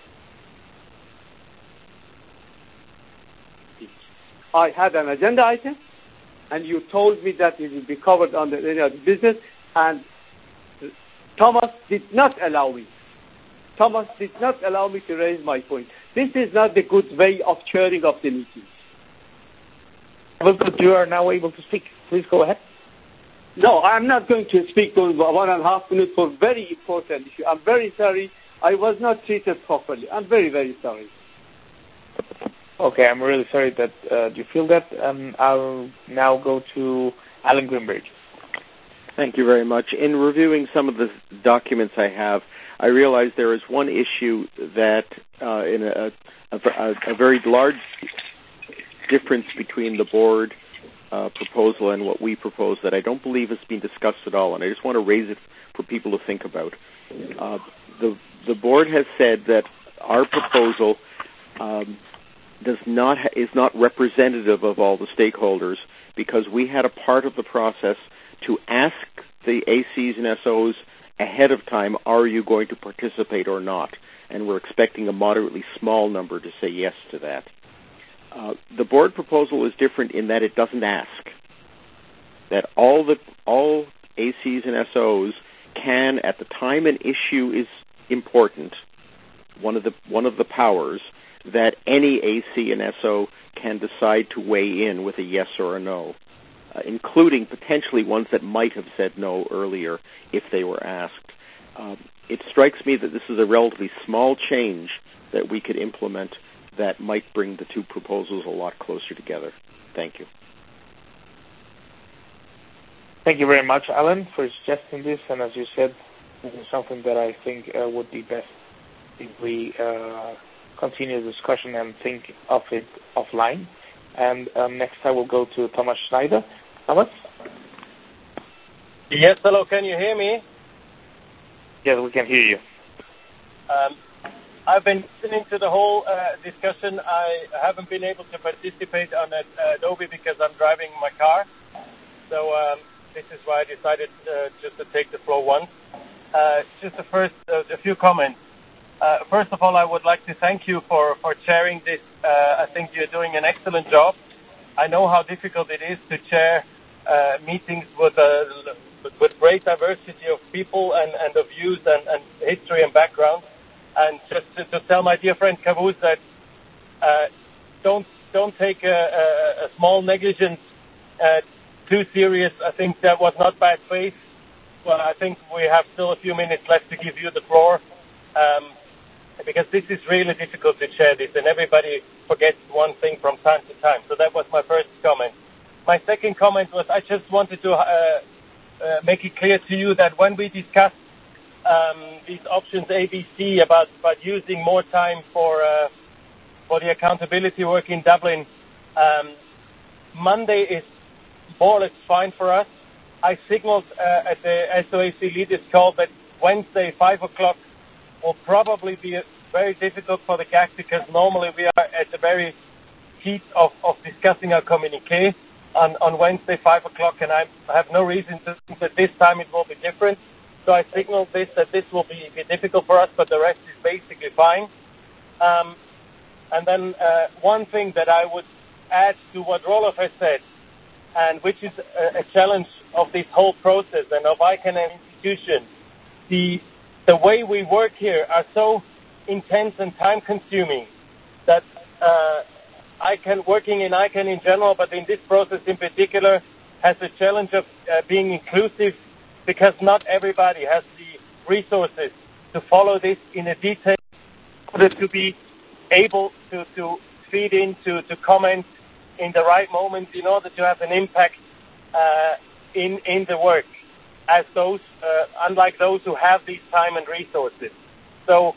I had an agenda item, and you told me that it will be covered under any other business, and Thomas did not allow me. Thomas did not allow me to raise my point. This is not the good way of chairing of the meeting. Well, you are now able to speak. Please go ahead. No, I'm not going to speak for one and a half minutes for very important issue. I'm very sorry. I was not treated properly. I'm very, very sorry. Okay, I'm really sorry that uh, you feel that. Um, I'll now go to Alan Greenberg. Thank you very much. In reviewing some of the documents I have, I realize there is one issue that uh, in a, a, a very large difference between the board uh, proposal and what we propose that I don't believe has been discussed at all, and I just want to raise it for people to think about. Uh, the the board has said that our proposal um, does not ha- is not representative of all the stakeholders because we had a part of the process to ask the A Cs and S Os ahead of time, are you going to participate or not? And we're expecting a moderately small number to say yes to that. Uh, the board proposal is different in that it doesn't ask. That all the all A Cs and S Os can, at the time an issue is important, one of the one of the powers, that any A C and S O can decide to weigh in with a yes or a no, uh, including potentially ones that might have said no earlier if they were asked. Um, it strikes me that this is a relatively small change that we could implement that might bring the two proposals a lot closer together. Thank you. Thank you very much, Alan, for suggesting this. And as you said, this is something that I think uh, would be best if we uh, continue the discussion and think of it offline. And um, next I will go to Thomas Schneider. Thomas? Yes, hello, can you hear me? Yes, we can hear you. Um, I've been listening to the whole uh, discussion. I haven't been able to participate on it, uh, Adobe because I'm driving my car. So um, this is why I decided uh, just to take the floor once. Uh, just the first, uh, a few comments. Uh, first of all, I would like to thank you for, for chairing this. Uh, I think you're doing an excellent job. I know how difficult it is to chair uh, meetings with a with great diversity of people and, and of views and, and history and background. And just to, to tell my dear friend Kavus that uh, don't don't take a, a, a small negligence uh, too serious. I think that was not bad faith. Well, I think we have still a few minutes left to give you the floor. Um, because this is really difficult to share this, and everybody forgets one thing from time to time. So that was my first comment. My second comment was I just wanted to uh, uh, make it clear to you that when we discussed um, these options A, B, C about, about using more time for uh, for the accountability work in Dublin, um, Monday is more or less fine for us. I signaled uh, at the S O A C leaders call that Wednesday, five o'clock, will probably be very difficult for the G A C because normally we are at the very heat of, of discussing our communique on, on Wednesday, five o'clock, and I have no reason to think that this time it will be different. So I signaled this, that this will be, be difficult for us, but the rest is basically fine. Um, and then uh, one thing that I would add to what Roloff has said, and which is a, a challenge of this whole process and of I C A N and institution, the the way we work here are so intense and time-consuming that uh, I C A N, working in I C A N in general, but in this process in particular, has the challenge of uh, being inclusive because not everybody has the resources to follow this in a detail in order to be able to, to feed in, to, to comment in the right moment in order to have an impact uh, in, in the work. As those, uh, unlike those who have these time and resources. So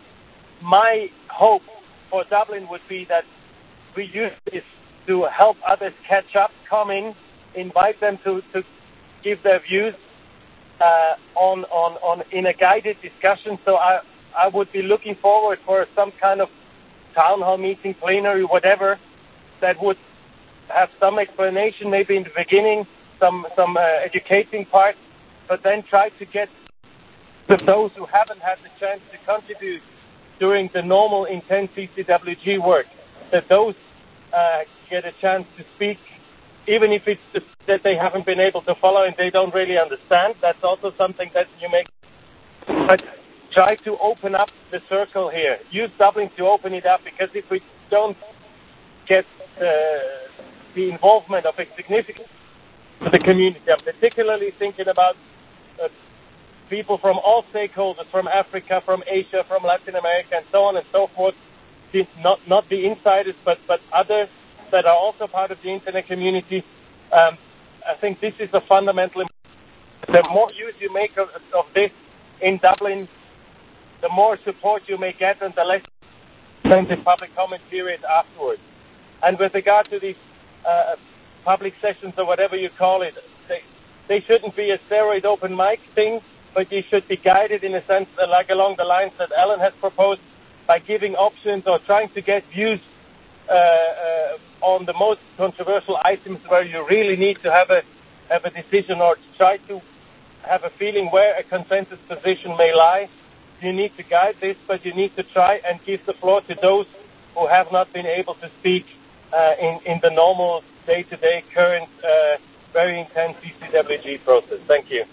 my hope for Dublin would be that we use this to help others catch up, come in, invite them to, to give their views uh, on, on, on in a guided discussion. So I, I would be looking forward for some kind of town hall meeting, plenary, whatever, that would have some explanation maybe in the beginning, some, some uh, educating part, but then try to get to those who haven't had the chance to contribute during the normal intense C C W G work, that those uh, get a chance to speak, even if it's just that they haven't been able to follow and they don't really understand. That's also something that you make. But try to open up the circle here. Use Dublin to open it up, because if we don't get uh, the involvement of a significant to the community, I'm particularly thinking about uh, people from all stakeholders, from Africa, from Asia, from Latin America, and so on and so forth. Not not the insiders, but, but others that are also part of the internet community. Um, I think this is a fundamental. The more use you make of, of this in Dublin, the more support you may get, and the less extensive public comment period afterwards. And with regard to these uh, public sessions or whatever you call it, they, they shouldn't be a steroid open mic thing, but you should be guided in a sense uh, like along the lines that Ellen has proposed, by giving options or trying to get views uh, uh, on the most controversial items where you really need to have a have a decision, or to try to have a feeling where a consensus position may lie. You need to guide this, but you need to try and give the floor to those who have not been able to speak uh, in, in the normal day-to-day current uh, very intense C C W G process. Thank you.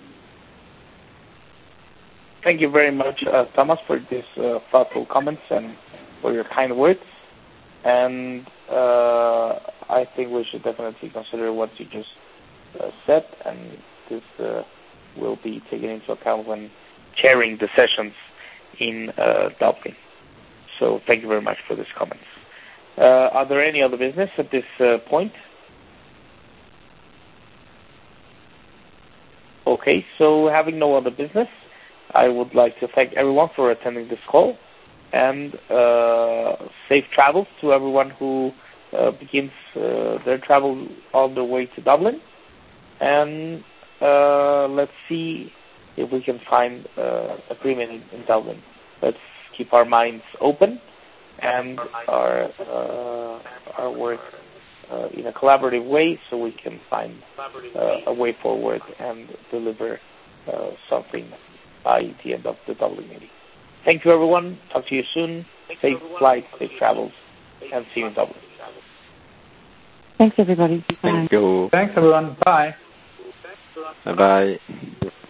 Thank you very much, uh, Thomas, for these uh, thoughtful comments and for your kind words. And uh, I think we should definitely consider what you just uh, said, and this uh, will be taken into account when chairing the sessions in uh, Dublin. So thank you very much for these comments. Uh, are there any other business at this uh, point? Okay, so having no other business, I would like to thank everyone for attending this call, and uh, safe travels to everyone who uh, begins uh, their travel on their way to Dublin. And uh, let's see if we can find uh, agreement in, in Dublin. Let's keep our minds open and our uh, our work uh, in a collaborative way, so we can find uh, a way forward and deliver uh, something by the end of the Dublin meeting. Thank you, everyone. Talk to you soon. Safe flight, safe travels, and see you in Dublin. Thanks, everybody. Bye. Thank you. Thanks, everyone. Bye. Bye-bye.